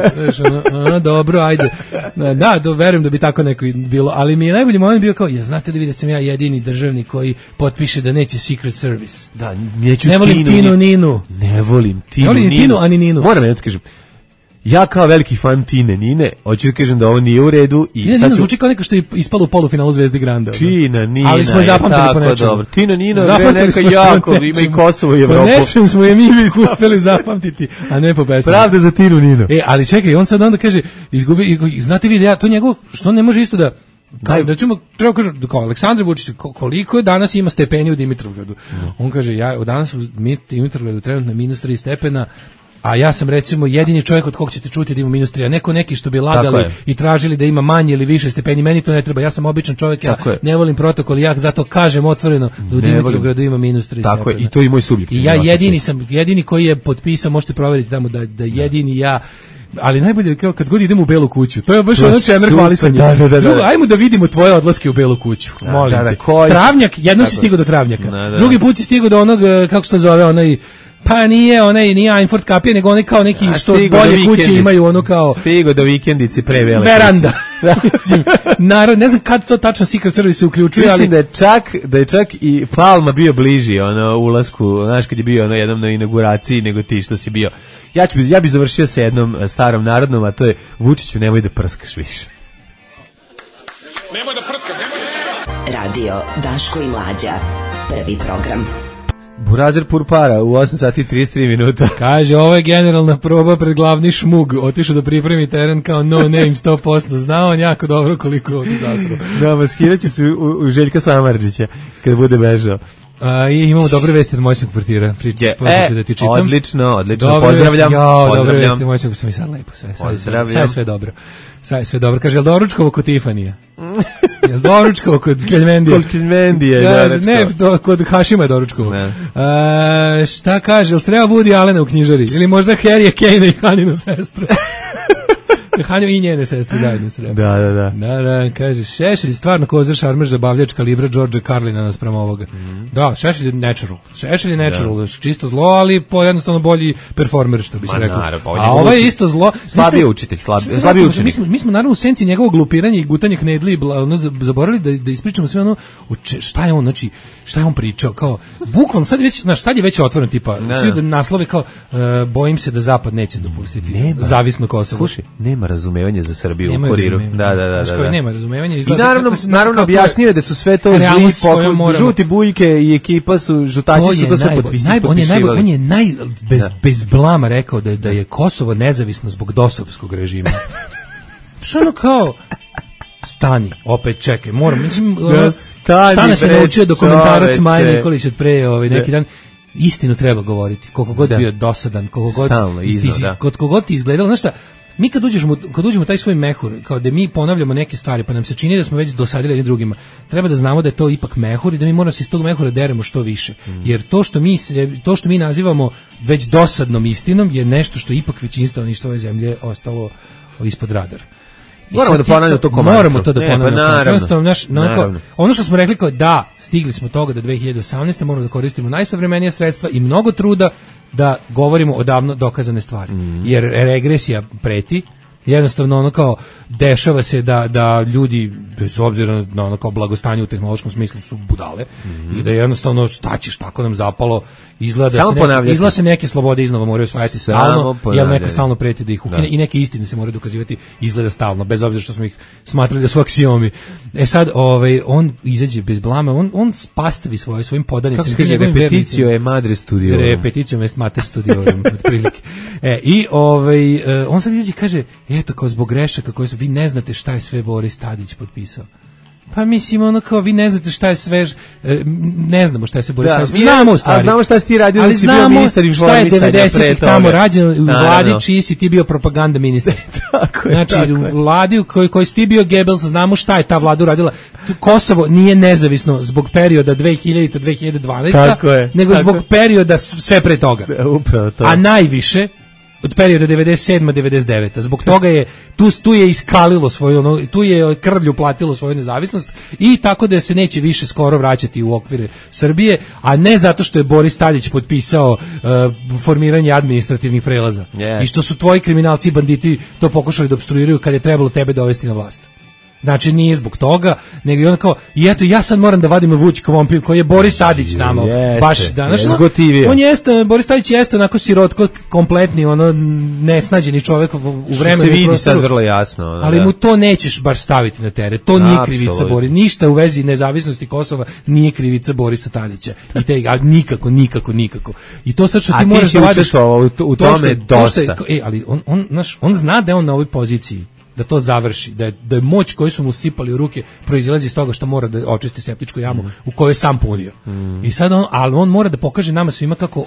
Dobro, ajde. Da, verujem da bi tako neko bilo, ali mi je najbolji moment bio kao, znate li vi da sam ja jedini državnik koji potpiše da neće Secret Service. Da, ne volim Tinu Ninu. Ne volim Tinu ani Ninu. Moram da kažem, ja kao veliki fan Tine Nine, hoću da kažem da ovo nije u redu. Tina Nina zvuči kao neko što je ispalo u polufinalu Zvezde Granda. Tina Nina, ali smo je zapamtili po nečemu. Tima Nina je neka jako, ima i Kosovo i Evropu. Po nečemu smo je mi uspeli zapamtiti, a ne po pesmu. Pravda za Tinu Ninu. Ali čekaj, on sad onda kaže, znate vi da ja, to njegov, što ne može isto da... Da ćemo, treba kažem, kao Aleksandar Vučić, koliko je danas ima stepeni u Dimitrovgradu? On kaže, danas u Dimitrovgradu trenutno -3 stepena, a ja sam recimo jedini čovjek od kog ćete čuti da ima -3, a neki što bi lagali i tražili da ima manje ili više stepeni, meni to ne treba, ja sam običan čovjek, ja ne volim protokol, ja zato kažem otvoreno da u Dimitrovgradu ima -3 stepena. Tako je, i to je moj subjektivni. I ja jedini koji je potpisao, možete provjeriti tamo da jedini ja. Ali najbolje je kao kad god idemo u Belu kuću. To je baš ono čemer hvalisanje. Drugo, ajmo da vidimo tvoje odlaske u Belu kuću. Molim te. Travnjak, jednom si stigao do Travnjaka. Drugi put si stigao do onog, kako se to zove, onaj, pa nije Einfurt kapije, nego onaj kao neki što bolje kuće imaju, ono kao... Stigo do vikendice pre Bele veranda. Mislim, narod, ne znam kad to tačno Secret Service se uključuje, ali... Mislim da je čak i Palma bio bliži ulasku, znaš, kad je bio jednom na inauguraciji nego ti što si bio. Ja bi završio sa jednom starom narodnom, a to je Vučiću, nemoj da prskaš više. Nemoj da prskaš, Radio Daško i Mlađa, prvi program. Burazer Purpara u 8 sati 33 minuta. Kaže, ovo je generalna proba pred glavni šmug. Otišao da pripremi teren kao no name 100%. Znao on jako dobro koliko je ovdje zasro. Da, maskirat će se u Željka Samardžića kada bude bežao. I imamo dobre vesti od moćnog portira. Da ti čitam. Odlično. Pozdravljam. Dobre vesti od moćnog, sam i sad lepo. Sad je sve dobro. Kaže, jel doručkovo kod Tifanija? Jel doručkovo kod Keljmendije? Kod Keljmendije, ne, kod Hašima je doručkovo. Šta kaže, jel treba Woody Allena u knjižari? Ili možda Harry Kane i Haninu sestru? Hanju i njene sestre zajedno se rekao. Da, kaže, Šešelj stvarno kozar, šarmer, zabavljač, kalibra Đorđa Carlina naspram ovoga. Da, Šešelj je natural, čisto zlo, ali jednostavno bolji performer, što bi se rekao. A ovo je isto zlo. Slabiji učitelj, slabiji učenik. Mi smo naravno u senci njegovog glupiranja i gutanja knedli, zaboravili da ispričamo sve ono, šta je on, znači, šta je on pričao, kao, bukvalno, sad je već otvoreno, tipa, svi naslove kao, bojim se da Zapad neće dopustiti zavisno Kosovo. Slušaj, nema razumevanja za Srbiju u Kuriru. Da. Nema razumevanja. I naravno objasnio da su sve to žuti bujke i ekipa su, žutači su to sve potpisivali. On je bez blama rekao da je Kosovo nezavisno zbog dosovskog režima. Što ono kao... Stani, opet čekaj, moram, mislim, šta nas je naučio dokumentarac Maja Nikolić od pre neki dan, istinu treba govoriti, koliko god bio dosadan, koliko god ti izgledalo, znaš šta, mi kad uđemo taj svoj mehur, kao da mi ponavljamo neke stvari, pa nam se čini da smo već dosadili jednim drugima, treba da znamo da je to ipak mehur i da mi moramo se iz tog mehura deremo što više, jer to što mi nazivamo već dosadnom istinom je nešto što ipak većina stanovništva ove zemlje ostalo ispod radara. Moramo da ponavljamo to komantra. Moramo to da ponavljamo. Ono što smo rekli kao da, stigli smo toga da 2018. moramo da koristimo najsavremenija sredstva i mnogo truda da govorimo o davno dokazane stvari. Jer regresija preti, jednostavno ono kao dešava se da ljudi bez obzira na ono kao blagostanje u tehnološkom smislu su budale i da jednostavno šta ćeš, tako nam zapalo, izgleda se neke slobode iznova moraju osvajati stalno, jer neko stalno preti da ih ukine i neke istine se moraju dokazivati izgleda stalno, bez obzira što smo ih smatrali da su aksiomi. Sad on izađe bez blama, on spastavi svojim podanicima. Kako se kaže, repetitio je madre studio. Repetitio je mater studio, otprilike. I on sad izađe i kaže, eto, kao zbog grešaka koji su, vi ne znate šta je sve Boris Tadić potpisao. Pa mislim, ono kao, vi ne znate šta je sve, ne znamo šta je sve Boris Tadić. Znamo u stvari. A znamo šta si ti radio, ali znamo ministar šta je 90-ih tamo rađeno u vladi, čiji si ti bio propaganda ministar. Znači, u vladi u kojoj si ti bio Goebbels, znamo šta je ta vlada uradila. Kosovo nije nezavisno zbog perioda 2000-2012, nego zbog perioda sve pre toga. A najviše od perioda 97-99. Zbog toga je tu je iskalilo svoju, tu je krvlju platilo svoju nezavisnost i tako da se neće više skoro vraćati u okvire Srbije, a ne zato što je Boris Tadić potpisao formiranje administrativnih prelaza. I što su tvoji kriminalci i banditi to pokušali da opstruiraju kad je trebalo tebe dovesti na vlast. Znači nije zbog toga, nego i on kao, i eto ja sad moram da vadim Vučić Komompiju koji je Boris Tadić nama baš danas. On jeste, Boris Tadić jeste onako sirotko, kompletni, ono nesnađeni čovjek u vremenu se vidi sad vrlo jasno. Ali mu to nećeš baš staviti na teret. To nije krivica Boris, ništa u vezi nezavisnosti Kosova nije krivica Borisa Tadića. Nikako. I to sad što ti moraš da vadiš u tome dosta. Ali on zna da je on na ovoj poziciji da to završi, da je moć koju su mu sipali u ruke proizilazi iz toga što mora da očisti septičku jamu u kojoj je sam punio. I sad on mora da pokaže nama svima kako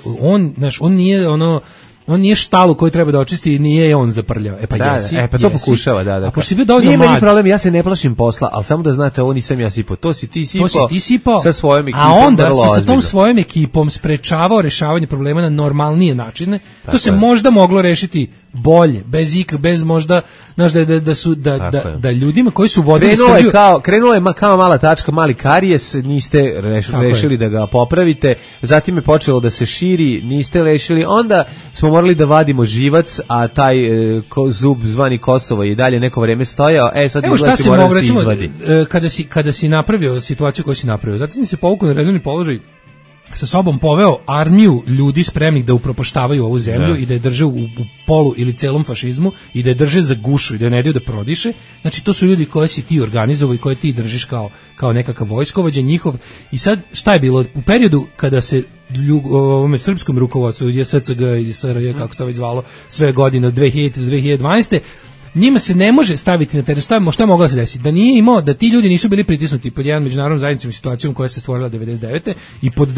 on nije štalu koju treba da očisti i nije on zaprljao. Pa to pokušava, da. A pošto si bio dovoljno mlad. Nije meni problem, ja se ne plašim posla, ali samo da znate, ovo nisam ja sipao. To si ti sipao sa svojom ekipom. A onda si sa tom svojom ekipom sprečavao rešavanje problema na normalnije načine. To se možda moglo rešiti bolje, bez možda, znaš, da ljudima koji su vodili Srbiju... Krenulo je kao mala tačka, mali karijes, niste rešili da ga popravite, zatim je počelo da se širi, niste rešili, onda smo morali da vadimo živac, a taj zub zvani Kosovo je i dalje neko vreme stojao, sad izgleda se mora da se izvadi. Kada si napravio situaciju koju si napravio, zatim se povukao na rezervni položaj, sa sobom poveo armiju ljudi spremnih da upropaštavaju ovu zemlju i da je drže u polu ili celom fašizmu i da je drže za gušu i da je ne daju da prodiše. Znači to su ljudi koje si ti organizovao i koje ti držiš kao nekakav vojskovođa njihov. I sad šta je bilo? U periodu kada se ovome srpskom rukovodstvu JSCG i SRJ, kako se to već zvalo, sve godine od 2000 do 2012. Njima se ne može staviti na teret, šta je moglo se desiti? Da nije imao, da ti ljudi nisu bili pritisnuti pod jedan međunarodnom zajednicom i situacijom koja se stvorila 99. i pod dva,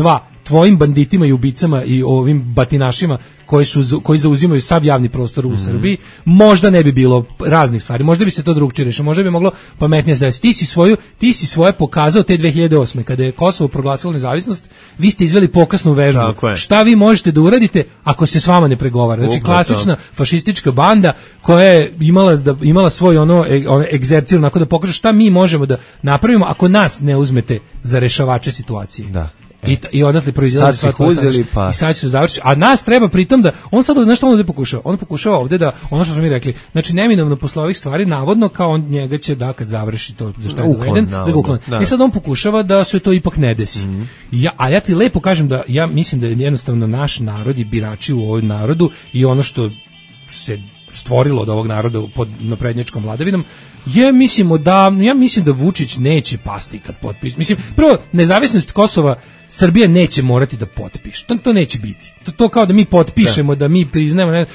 tvojim banditima i ubicama i ovim batinašima koji zauzimaju sav javni prostor u Srbiji, možda ne bi bilo raznih stvari, možda bi se to drugčije rešilo, možda bi moglo pametnije da ti si svoje pokazao te 2008. kada je Kosovo proglasilo nezavisnost, vi ste izveli pokasnu vežbu. Šta vi možete da uradite ako se s vama ne pregovara? Znači klasična fašistička banda koja je imala svoj ono egzercil, onako da pokaže šta mi možemo da napravimo ako nas ne uzmete za rešavače situacije. Da. I odatle proizilazi sva tvoja i sad će završiti. A nas treba pritom da, on sad nešto ovdje pokušava. On pokušava ovdje da, ono što smo mi rekli, znači neminovno posle ovih stvari, navodno kao on njega će da kad završi to za šta je doveden, da ga ukloni. I sad on pokušava da se to ipak ne desi. A ja ti lepo kažem da ja mislim da je jednostavno naš narod i birači u ovom narodu i ono što se stvorilo od ovog naroda pod naprednjačkom vladavinom, ja mislim da Vučić neće pasti kad potpiše. Mislim, prvo, nezavisnost Kosova Srbija neće morati da potpiše. To neće biti. To kao da mi potpišemo, da mi priznajemo.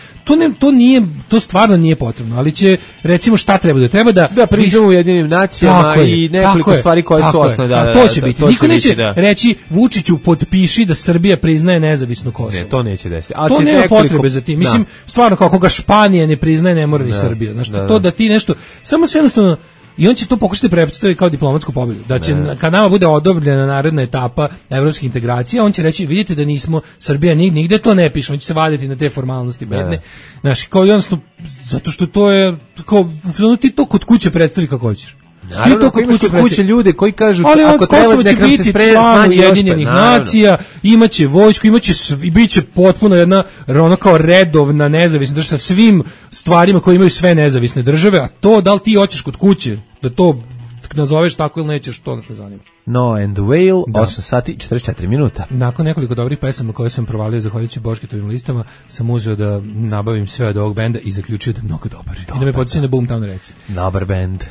To stvarno nije potrebno, ali će, recimo, šta treba da priznamo Ujedinjenim nacijama i nekoliko stvari koje su osnovne. To će biti. Niko neće reći Vučiću potpiši da Srbija priznaje nezavisno Kosovo. Ne, to neće desiti. To nema potrebe za tim. Mislim, stvarno, kako ga Španija ne priznaje, ne mora ni Srbija. Znači, to da ti nešto, samo se jednostavno. I on će to pokušati predstaviti kao diplomatsku pobjedu. Da će, kad nama bude odobrena naredna etapa evropskih integracija, on će reći, vidite da nismo, Srbija nigde to ne piše, on će se vaditi na te formalnosti bedne. Znaš, kao jednostavno, zato što to je, kao, ti to kod kuće predstavi kako hoćeš. Naravno, ako imaš kod kuće ljude koji kažu ali ako treba nek nam se član Ujedinjenih nacija, imaće vojsku, biće potpuno jedna ono kao redovna nezavisna država sa svim stvarima koje imaju sve nezavisne države, a to da li ti hoćeš kod kuće da to nazoveš tako ili nećeš, to nas ne zanima. No and the Whale, 8 sati 44 minuta. Nakon nekoliko dobrih pesama koje sam provalio zahvaljujući Bošketovim listama, sam uzeo da nabavim sve od ovog benda i zaključio da je mnogo dobar. I da me podsjeća na Boomtown Reci. Dobar bend.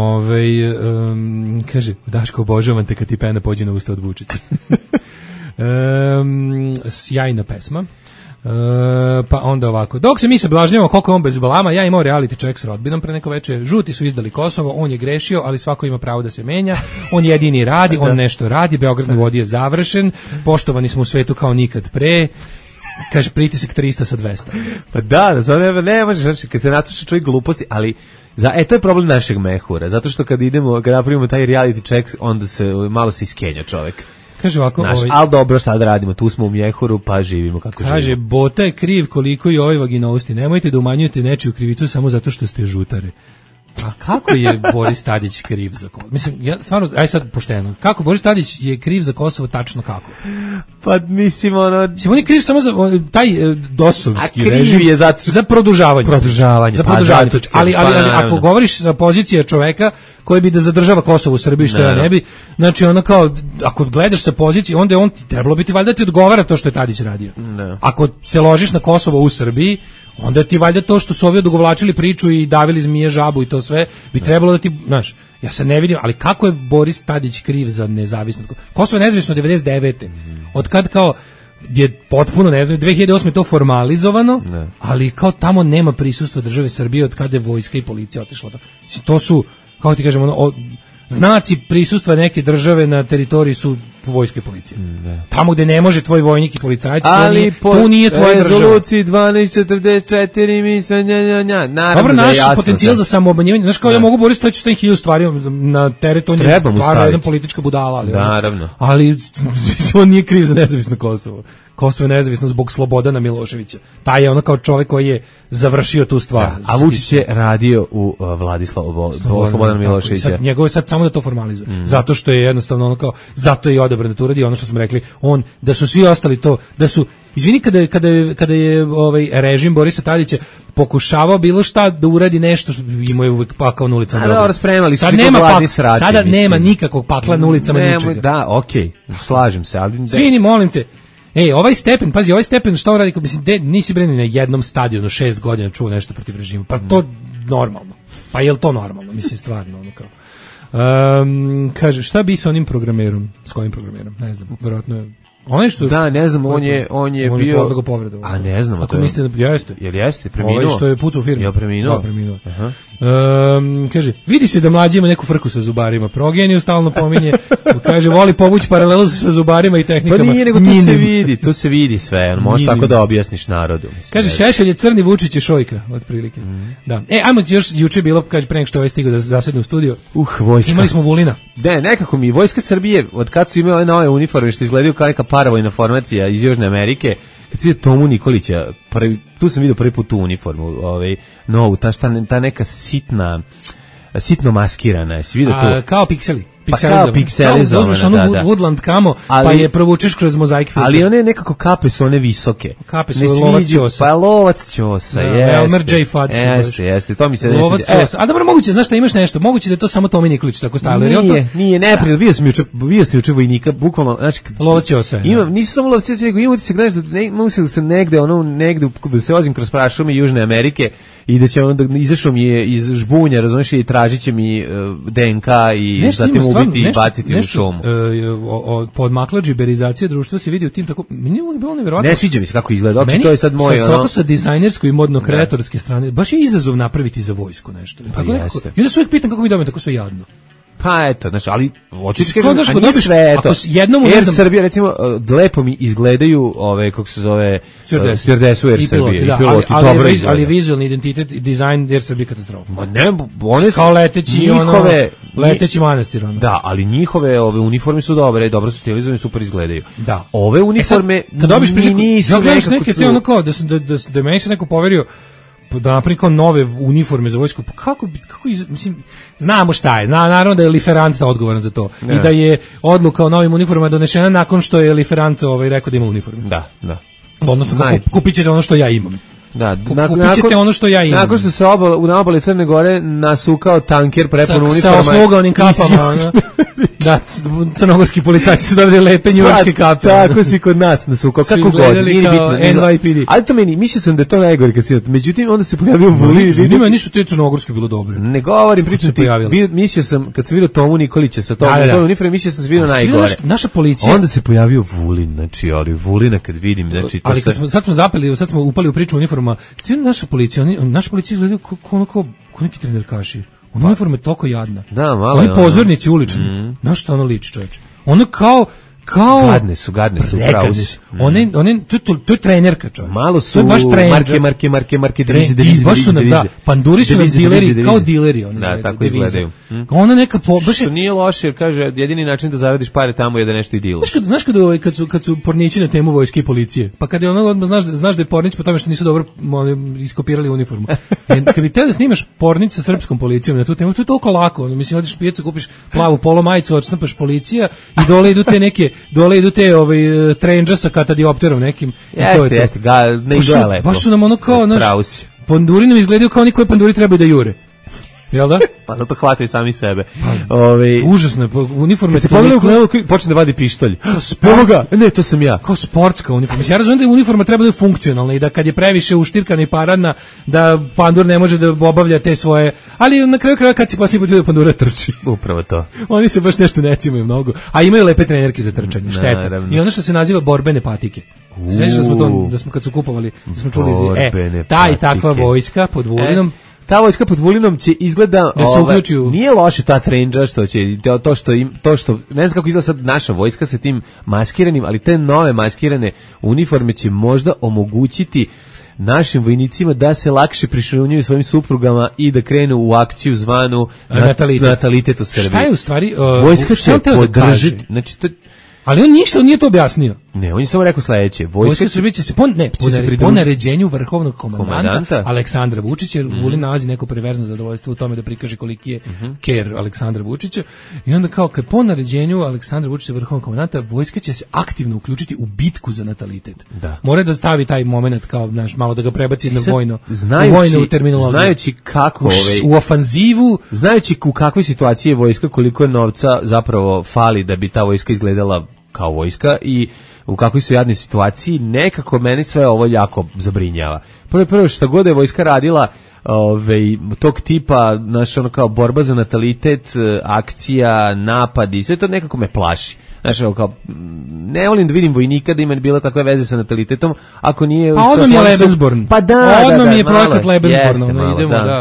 Kaže, Daško, obožavam te kad ti pena pođe na usta od Vučića. Sjajna pesma. Pa onda ovako, dok se mi sablažnjavamo koliko je on bez balama, ja imao reality check s rodbinom pre neko veče, žuti su izdali Kosovo, on je grešio, ali svako ima pravo da se menja, on jedini radi, on nešto radi, Beograd na vodi je završen, poštovani smo u svetu kao nikad pre, kaže pritisak 300 sa 200. Pa da, ne možeš, znači, kad se nasluša čovjek gluposti, ali to je problem našeg mehura, zato što kad napravimo taj reality check, onda malo se iskenja čovjek. Kaže ovako, ali dobro, šta da radimo, tu smo u mjehuru, pa živimo kako živimo. Kaže, Bota je kriv koliko i ovaj vaginousti, nemojte da umanjujete nečiju krivicu samo zato što ste žutare. A kako je Boris Tadić kriv za Kosovo? Mislim, ja stvarno, aj sad pošteno, kako Boris Tadić je kriv za Kosovo, tačno kako? Pa mislim, on je kriv samo za taj dosovski režim je za produžavanje. Za produžavanje. Ali ako govoriš sa pozicije čoveka koji bi da zadržava Kosovo u Srbiji, što ja ne bi, znači ono kao, ako gledaš sa pozicije, onda je on trebalo biti valjda ti odgovara to što je Tadić radio. Ako se ložiš na Kosovo u Srbiji, onda ti valjda to što su ovi odugovlačili priču i davili zmije žabu i to sve, bi trebalo da ti, znaš, ja se ne vidim, ali kako je Boris Tadić kriv za nezavisnost? Kosovo je nezavisno 99. Od kad kao je potpuno nezavisno, 2008. je to formalizovano, ali kao tamo nema prisustva države Srbije od kada je vojska i policija otišla. To su, kako ti kažemo, znaci prisustva neke države na teritoriji su vojske i policije. Tamo gde ne može tvoj vojnik i policajac, to nije tvoja država. Ali po rezoluciji 1244 mi dobro, naš potencijal za samoobmanjivanje, znaš kao ja mogu boriti staći 100.000 stvari na teret, on je stvarno jedna politička budala. Naravno. Ali on nije kriv za nezavisno Kosovo. Kosovo je nezavisno zbog Slobodana Miloševića. Taj je ono kao čovjek koji je završio tu stvar. A Vučić je radio u vladi Slobodana Miloševića. Njegovo je sad samo da to formalizuje. Zato što je jednostavno ono kao, zato je odabran da to uradi, ono što smo rekli, da su svi ostali to, da su, izvini, kada je režim Borisa Tadića pokušavao bilo šta da uradi nešto, imao je uvek pakao na ulicama. Dobro, spremali su sada nema nikakvog pakla na ulicama ničega. Da, okej, slažem se, ali izvini, molim te. Ovaj stepen, pazi, šta radi, mislim, nisi breni na jednom stadionu 6 godina čuo nešto protiv režima, pa to normalno. Pa je li to normalno? Mislim, stvarno, ono kao. Kaže, šta bi sa onim programerom? S kojim programerom? Ne znam, verovatno je Onaj što da, ne znam, on je bio podlegao povredu. A ne znam, ako mislite da jeste. Jel jeste preminuo? Ovaj što je pucao u firmi. Ja preminuo. Da, preminuo. Aha. Kaže, vidi se da mlađi ima neku frku sa zubarima. Progeniju stalno pominje. Kaže, voli povući paralelu sa zubarima i tehnikama. Pa nije, nego tu se vidi sve. Može tako da objasniš narodu. Mislim, kaže, Šešelj je crni, Vučić je šojka, otprilike. Da. Ajmo još juče bilo, kaže, pre nego što ovaj stigao da zasedne u studiju. Vojska. Imali smo Vulina. Da, nekako mi Vojska Srbije, od kad su imali nove uniforme što izgledaju kao neka paravojna formacija iz Južne Amerike, kad si vidio Tomu Nikolića, tu sam vidio prvi put tu uniformu, novu, ta neka sitno maskirana, jesi vidio tu? Kao pikseli. Kao pikselizovana, da uzmeš onu Woodland kamo, pa je provučeš kroz mozaik filter. Ali one nekako kape su one visoke. Kape su lovac ćosa. Pa lovac ćosa, jeste. Elmer J. Fudge. Jeste, to mi se neće. Lovac ćosa. A dobro, moguće, znaš šta imaš nešto, moguće da je to samo Tomi Nikolić tako stavio. Nije, neprijel, bio sam juče vojnika, bukvalno, znači... Lovac ćosa. Nisu samo lovac ćosa, nego imam utisak, znaš, da se negde, da se vozim kroz prašume Južne Amerike i da će onda izašao mi je iz žbunja, razumiješ, i tražit će mi DNK i zatim ubiti i baciti u šumu. Podmakla džiberizacija društva se vidi u tim tako, meni je bilo nevjerojatno. Ne sviđa mi se kako izgleda, to je sad moje. Svako sa dizajnersko i modno-kreatorske strane, baš je izazov napraviti za vojsku nešto. Pa jeste. I onda se uvijek pitam kako mi dobijemo tako sve jadno. Pa eto, znači, ali hoćeš kažem, a nije sve eto. Air Srbija, recimo, lepo mi izgledaju kako se zove, stewardessu Air Srbije i piloti, dobro izgleda. Ali vizualni identitet i dizajn Air Srbije katastrofa. Ma ne, one kao leteći manastir. Da, ali njihove uniforme su dobre, dobro su stilizovane, super izgledaju. Da. Ove uniforme nisu nekako su... Ono kao da meni se neko poverio da napravi kao nove uniforme za vojsku, pa kako mislim, znamo šta je, naravno da je Liferant odgovoran za to i da je odluka o novim uniformama donešena nakon što je Liferant rekao da ima uniforme. Da. Odnosno, kupit ćete ono što ja imam. Da, kupit ćete ono što ja imam. Nakon što se na obali Crne Gore nasukao tanker prepun uniforma. Sa osmogavnim kapama. Da, crnogorski policajci su dobili lepe njujorške kape. Tako si kod nas nasukao, kako god. NYPD. Ali to mislio sam da je to najgore kad si, međutim onda se pojavio Vulin. Njima nisu te crnogorske bilo dobre. Ne govorim, pričam ti, mislio sam, kad sam vidio Tomu Nikolića sa tom uniformom, mislio sam se vidio najgore. Naša policija. Onda se pojavio Vulin, znači, ali Vulina kad vidim, znači... Ali sad smo upali u priču uniforma. Naša policija izgledaju kao neki trenerkaši. Ona uniforma je toliko jadna. Da, malo. Oni pozornici ulični. Na što ono liči, čoveče? Ono kao gadne su upravo. To je trenerka, čovjek. Malo su marke devize. Panduri su nam dileri, kao dileri. Da, tako izgledaju. Ona neka što nije loše, jer kaže, jedini način da zaradiš pare tamo je da nešto i dilaš. Znaš kad su pornići na temu vojske i policije, pa kad je ono odmah znaš da je pornić po tome što nisu dobro iskopirali uniformu. Kad bi teo da snimaš pornić sa srpskom policijom na tu temu, to je toliko lako. Mislim, odiš u pijacu, kupiš plavu polo majicu, odštampaš policija i dole idu te trendža sa katadiopterom nekim. Jeste, ne izgleda lepo. Baš su nam ono kao, panduri nam izgledaju kao oni koji panduri trebaju da jure. Jel da? Pa zato hvataju sami sebe. Užasno, uniforme... Kad se pogleda u gledu, počne da vadi pištolj. Ne, to sam ja. Kao sportska uniforma. Ja razumijem da je uniforma treba da je funkcionalna i da kad je previše uštirkana i paradna, da pandur ne može da obavlja te svoje... Ali na kraju kraja kad se poslije put da pandura trči. Upravo to. Oni se baš nešto ne cimaju mnogo. A imaju lepe trenerke za trčanje, šteta. I ono što se naziva borbene patike. Sveći da smo kad su kupovali, da smo čuli ta i takva vojska pod Vulinom. Ta vojska pod Vulinom će izgleda nije loše ta trendža što će to što ne znam kako izgleda sad naša vojska sa tim maskiranim, ali te nove maskirane uniforme će možda omogućiti našim vojnicima da se lakše prišunjuju svojim suprugama i da krenu u akciju zvanu natalitet u Srbiji. Šta je u stvari vojska će podržati, znači ali on ništa nije to objasnio. Ne, on je samo rekao sledeće. Vojska Srbije će se po naređenju vrhovnog komandanta Aleksandra Vučića, Vulin nalazi neko perverzno zadovoljstvo u tome da prikaže koliki je care Aleksandra Vučića i onda kao kad po naređenju Aleksandra Vučića vrhovnog komandanta vojska će se aktivno uključiti u bitku za natalitet. Mora da stavi taj momenat kao malo da ga prebaci na vojnu terminologiju. Znajući kako u ofanzivu, znajući u kakvoj situaciji je vojska, koliko je novca zapravo fali da bi ta vojska izgledala kao vojska i u kakvoj su jadnoj situaciji, nekako meni sve ovo jako zabrinjava. prvo šta god je vojska radila, tog tipa, znaš, ono kao borba za natalitet, akcija, napadi, sve to nekako me plaši. Znaš, kao, ne volim da vidim vojnika da ima bilo kakve veze sa natalitetom, ako nije... Pa odmah mi je Lebensborn. Pa da, odmah mi je projekat Lebensborn.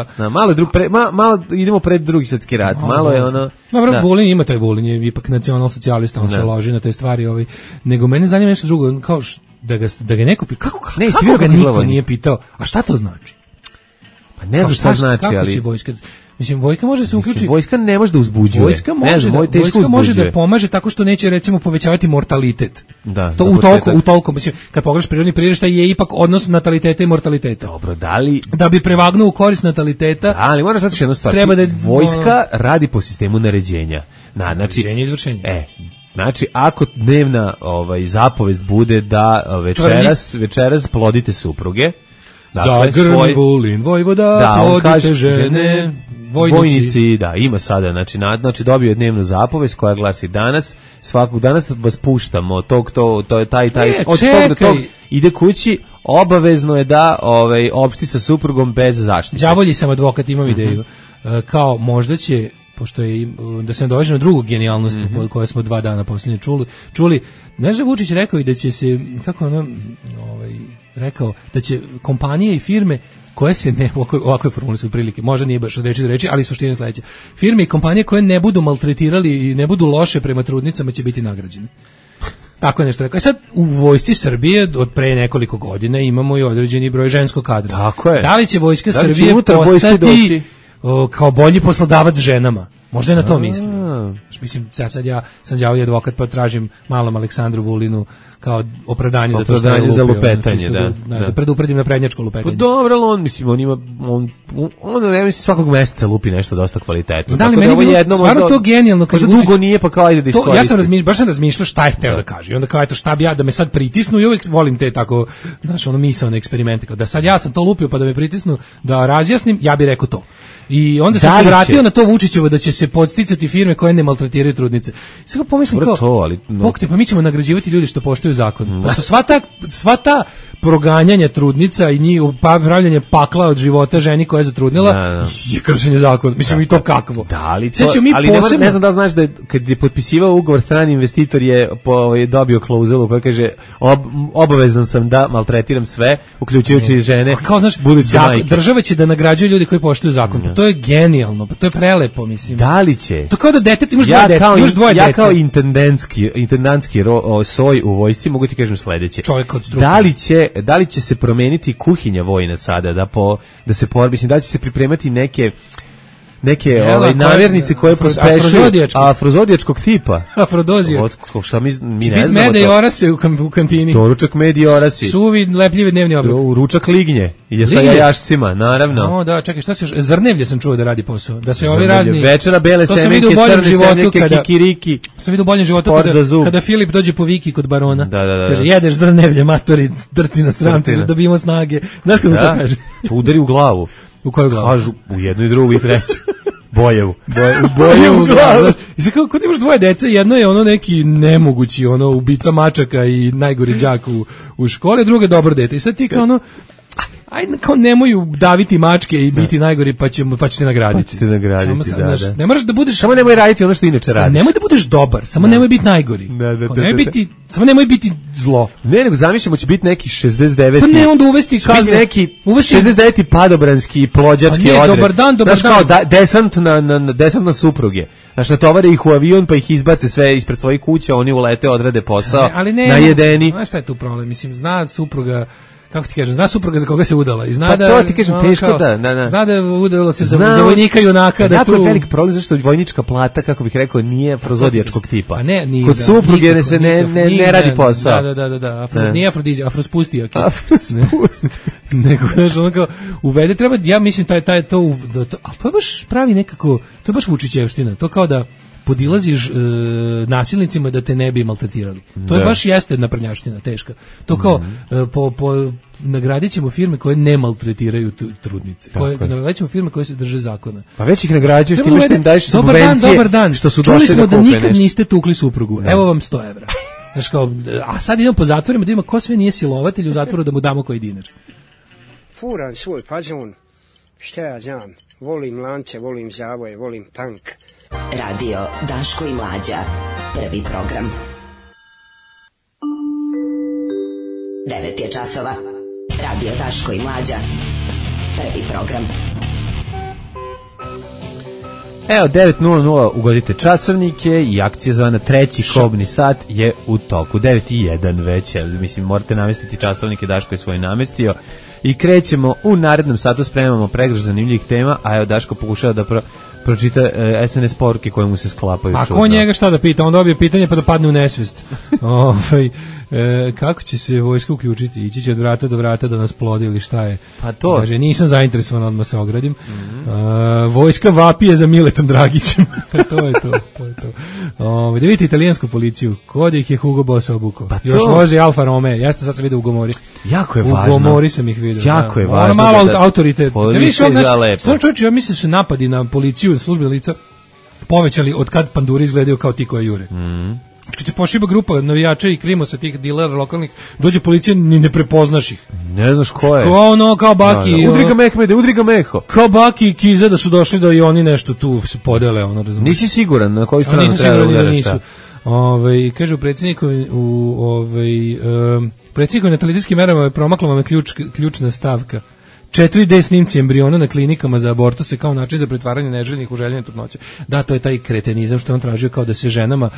Malo idemo pred drugi svjetski rat, malo je ono... Dobro, Vulin ima taj Vulin, je ipak nacional-socijalista, on se loži na te stvari, nego mene zanima nešto drugo, kao da ga neko pita, kako ga niko nije pitao, a šta to znači? Pa ne znam šta znači, ali... Kako će vojska... Mislim, vojska može se uključiti. Vojska ne može da uzbuđuje. Vojska može da pomaže tako što neće, recimo, povećavati mortalitet. Da, to u toliko. Mislim, kad pogledaš prirodni priraštaj je ipak odnos nataliteta i mortaliteta. Dobro, da bi prevagnuo u korist nataliteta. Ali moraš znati jednu stvar. Vojska radi po sistemu naređenja. Naređenje i izvršenje. Znači, ako dnevna zapovest bude da večeras plodite supruge, dakle, za grm Vulin, vojvoda, plodite žene, vojnici, da, ima sada, znači dobio je dnevnu zapovest koja glasi danas, svakog danas vas puštamo, to je taj, od tog do tog ide kući, obavezno je da opšti sa suprugom bez zaštite. Đavolji sam advokat, imam ideju, kao možda će, pošto je, da se nadovežem na drugu genijalnost koju smo 2 dana posljednje čuli, znaš da Vučić rekao i da će se, kako ono, rekao da će kompanije i firme koje se ne, ovakve formule su prilike, možda nije baš od reči do reči, ali suština je sledeća. Firme i kompanije koje ne budu maltretirali i ne budu loše prema trudnicama će biti nagrađene. Tako je nešto rekao. Sad u vojsci Srbije od pre nekoliko godina imamo i određeni broj ženskog kadra. Tako je. Da li će vojska Srbije postati kao bolji poslodavac ženama? Možda je na to mislim. Mislim, sad ja sam đavolji advokat pa tražim malom Aleksandru Vulinu kao opravdanje za to što je za lupetanje, da predupredim na prednjačko lupetanje. Pa dobro, on mislim svakog meseca lupi nešto dosta kvalitetno. Da li meni bilo stvarno to genijalno kad dugo nije pa kao ajde da iskoristi. Ja sam razmišljao šta je hteo da kaže. I onda kao eto šta bi ja da me sad pritisnu i uvijek volim te tako, znaš, misaone eksperimente kao da sad ja sam to lupio pa da me pritisnu da razjasnim, ja bih rekao to. I onda sam se vratio na to Vučićevo da će se podsticati firme koje ne maltretiraju trudnice. I sad pomislim kao, pa mi ćemo nagrađivati ljudi što poštuju zakon. Pošto sva ta proganjanja trudnica i njih pravljanje pakla od života ženi koja je zatrudnila je kršenje zakona. Mislim i to kakvo. Ali ne znam da znaš da kad je potpisivao ugovor strani investitor je dobio klauzulu koja kaže obavezan sam da maltretiram sve, uključujući i žene. Kao znaš, država će da nagrađuje ljudi koji poštuju zakon. To je genijalno, to je prelepo, mislim. Da li će? To kao da dete, imaš dvoje dece. Ja kao intendantski soj u vojsci mogu ti kažem sledeće. Čovjek od struke. Da li će se promeniti kuhinja vojna sada, da se mislim, da li će se pripremati neke namirnice koje prospešuju afrozodijačkog tipa. Afrodozija. Šta mi ne znamo to. Med mede i orase u kantini. Doručak med i orasi. Suvi, lepljivi dnevni obrok. Ručak lignje. Ide sa jajašcima, naravno. Da, čekaj, šta se još? Zrnevlje sam čuo da radi posao. Da se ovi razni... Večera, bele semenke, crne semenke, kikiriki. Sam vidio u boljem životu kada Filip dođe po Viki kod barona. Kaže, jedeš zrnevlje, matori, drti na sramte, da dobijemo snage. Znaš kako to kaže? To udari u glavu. U koju glavu? Kažu, u jednu i drugu i treću. Bojevu glavu. I sad kako imaš dvoje dece, jedno je ono neki nemogući, ono ubica mačaka i najgori đak u školi, drugo je dobro dete. I sad ti kao ono, ajde kao nemoj daviti mačke i biti najgori pa ćete nagraditi. Ne moraš da budeš... Samo nemoj raditi ono što inače radiš. Nemoj da budeš dobar, samo nemoj biti najgori. Samo nemoj biti zlo. Ne, nego zamišljamo će biti neki 69. Pa ne, onda uvesti kazne. Neki 69. padobranski plođački odred. Dobar dan. Znaš kao desant na supruge. Znaš, natovare ih u avion pa ih izbace sve ispred svojih kuća, oni ulete, odrade posao, najedeni. Znaš šta je tu problem? Mislim, zna supruga, kako ti kažem, zna supruga za koga se udala i zna pa to ti kažem, teško da. Zna da udala se za vojnika junaka. Da jako je velik problem zašto vojnička plata, kako bih rekao, nije afrozodijačkog tipa. Pa ne, nije. Kod supruge se ne radi posao. Da. Nije afrodizija, afrospustija. Nego, znaš, ono kao, uvede treba, ja mislim, ali to je baš pravi nekako, to je baš Vučićevština, to kao da podilaziš nasilnicima da te ne bi maltretirali. To je baš jeste jedna prnjaština, teška. To kao nagradit ćemo firme koje ne maltretiraju trudnice. Nagradit ćemo firme koje se drže zakona. Pa već ih nagrađuješ time što im daješ subvencije. Dobar dan. Što su čuli smo da nikad niste tukli suprugu. Evo vam 100 evra. Znaš kao, a sad idemo po zatvorima da ima ko sve nije silovatelj u zatvoru da mu damo koji dinar. furam svoj fazon, šta ja znam, volim lance, volim zavoje, volim tank. Radio Daško i Mlađa, prvi program. 9 je časova. Radio Daško i Mlađa, prvi program. Evo, 9:00 ugodite časovnike i akcija zvana treći kobni sat je u toku. 9:01 već, mislim, morate namestiti časovnike, Daško je svoj namestio. I krećemo u narednom satu, spremamo pregršt zanimljivih tema, a evo Daško pokušava da pročita SNS poruke koje mu se sklapaju. A ko njega šta da pita? On dobije pitanje pa da padne u nesvest. Kako će se vojska uključiti? Ići će od vrata do vrata da nas plodi ili šta je? Pa to. Kaže, nisam zainteresovan, odmah se ogradim. Vojska vapije za Miletom Dragićem. To je to. Da vidite italijansku policiju. Kod ih je Hugo Boss obukao. Pa još vozi Alfa Romeo. Ja sam sad vidio u Gomori. Jako je važno. U Gomori sam ih vidio. Jako je važno. Malo autoritet. Stvarno čovječe, ja mislim da su napadi na policiju, službene lica povećali od kad panduri izgledaju kao ti koje jure. Kad se pošiba grupa navijača i krimosa tih dilera lokalnih, dođe policija, ni ne prepoznaš ih. Ne znaš ko je. Kao Baki. Udri ga Mehmede, udri ga Meho. Kao Baki i Kiza da su došli da i oni nešto tu se podele. Razumiješ. Nisi siguran na koju stranu treba da udaraš šta? Kaže u predsjedniku na televizijskim merama je promakla vam ključna stavka. 4D snimci embriona na klinikama za abortuse kao način za pretvaranje neželjenih u željene trudnoće. Da, to je taj kretenizam što on tražio kao da se ženama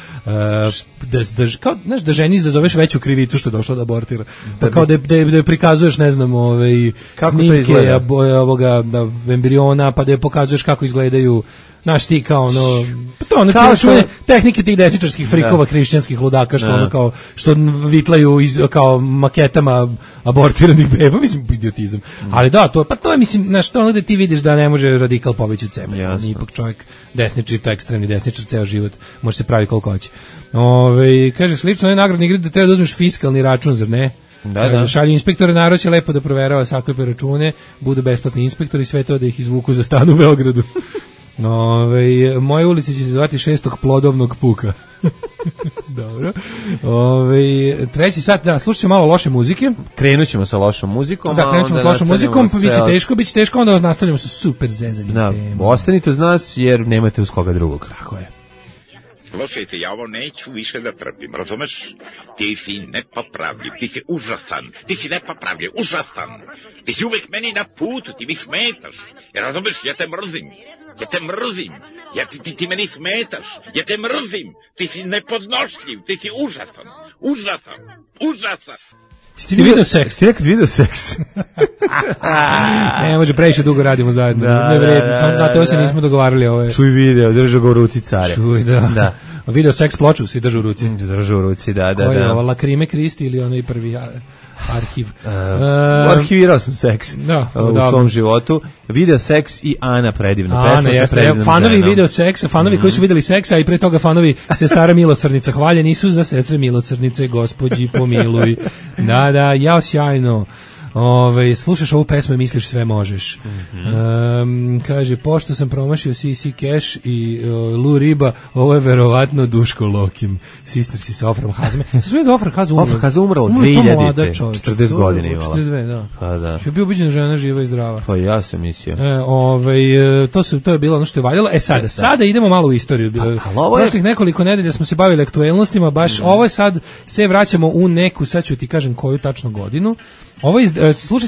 da ženi izazoveš veću krivicu što je došla da abortira. Pa kao da prikazuješ, ne znam, snimke ovoga embriona, pa da je pokazuješ kako izgledaju. Znaš ti kao ono, čuje tehnike tih desničarskih frikova, hrišćanskih ludaka što vitlaju kao maketama abortiranih beba, mislim idiotizam. Ali da, to je mislim, znaš, to ono da ti vidiš da ne može radikal pobeći od sebe. Ipak čovjek desničar, to je ekstremni desničar, ceo život može se pravi koliko hoće. Kaže, slično je nagradni igri da treba da uzmeš fiskalni račun, zar ne? Da. Šalju inspektore, narod će lepo da proverava saklepe račune, budu besplatni inspektori, sve to da ih izvuku za stan u Beogradu. Moje ulici će se zvati 6. plodovnog puka. Dobro. Treći sat, da, slušat ćemo malo loše muzike. Krenut ćemo sa lošom muzikom. Da, krenut ćemo sa lošom muzikom, pa biće teško, onda nastavljamo sa super zezanim temama. Ostanite uz nas, jer nemate uz koga drugog. Tako je. Slušajte, ja ovo neću više da trpim, razumeš? Ti si nepopravljiv, ti si užasan, ti si nepopravljiv, užasan. Ti si uvek meni na putu, ti mi smetaš. Jer razumeš, ja te mrzim. Ti meni smetaš, ja te mrzim, ti si nepodnošljiv, ti si užasan. Ti vidio seks? Ti nekad vidio seks? Ne, može, previše dugo radimo zajedno. Ne vredi, samo zato se nismo dogovarali. Čuj video, drža ga u ruci care. Čuj, da. Video seks ploču si drža u ruci. Drža u ruci, da. Ko je ova Lakrime Kristi ili onaj prvi arhiv? Arhivirao sam seks u svom životu. Video seks i Ana, predivna pesma sa predivnom fanovi ženom. video seksa, fanovi koji su videli seksa, a i pre toga fanovi sestara Milosrdnica. Hvaljeni su za sestre Milosrdnice, Gospođi pomiluj. Da, jao sjajno. Slušaš ovu pesmu i misliš sve možeš. Kaže, pošto sam promašio CC Cash i Lu Riba, ovo je verovatno Duško Lokin. Sister si sa Ofram Hazme. Sve da Ofram Hazme umrla. Ofram Hazme umrla od 2000. 40 godina imala. 42, da. Pa da. Što je bio ubiđena žena živa i zdrava. Pa ja sam mislio. To je bilo ono što je valjalo. Sada idemo malo u istoriju. Prošlih nekoliko nedelja smo se bavili aktuelnostima, baš ovo je sad, sve vraćamo u neku, sad ću ti kažem koju tačno godinu. Slušat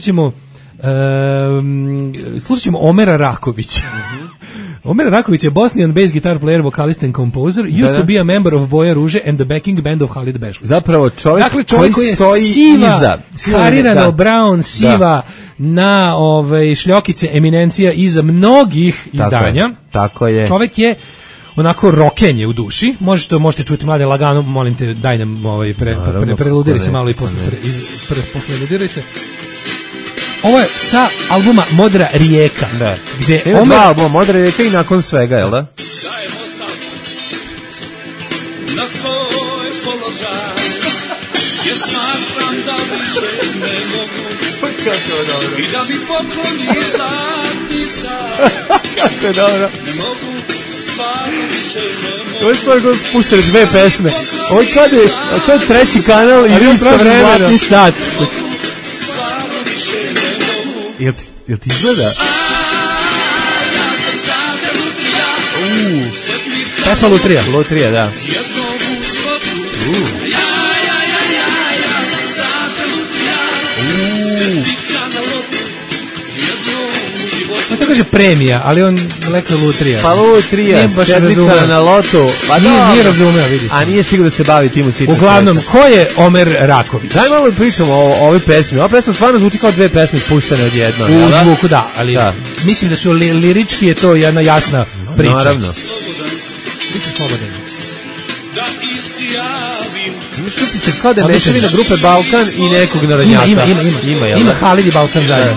ćemo Omera Rakovića. Omer Raković je Bosnian bass guitar player, vocalist and composer, used to be a member of Boja Ruže and the backing band of Halid Bešlić. Zapravo čovjek koji je stoji iza. Karirano Brown, siva, na šljokice eminencija iza mnogih izdanja. Tako je. Čovjek je onako rokenje u duši. Možete čuti mlade lagano, molim te, daj nam preludiraj se malo i posleludiraj se. Ovo je sa albuma Modra rijeka. Da. Ima dva albuma, Modra rijeka i Nakon svega, jel da? Dajem ostavku na svoj položaj, jer smatram da više ne mogu i da mi pokloni zlatni sad. Kako je dobro. Ne mogu, stvarno više ne mogu. Ovo je stvar koji puštali dve pesme. Ovo je kad je treći kanal i vi isto vremena. Zlatni sad. Jel ti izgleda? Pesma Lutrija. Lutrija, da. On to kaže premija, ali on leka Lutrija. Pa Lutrija, sedmica na lotu. Pa nije razumeo, vidi se. A nije stigao da se bavi tim u sitnom. Uglavnom, ko je Omer Raković? Daj malo pričamo o ovoj pesmi. Ova pesma stvarno zvuči kao dve pesme spuštene odjedno. U zvuku, da, ali mislim da su lirički je to jedna jasna priča. Naravno. Biti slobodan. Da izjavim. Čuti se kao da je mešavina grupe Balkan i nekog narodnjaka. Ima Halid i Balkan zajedno.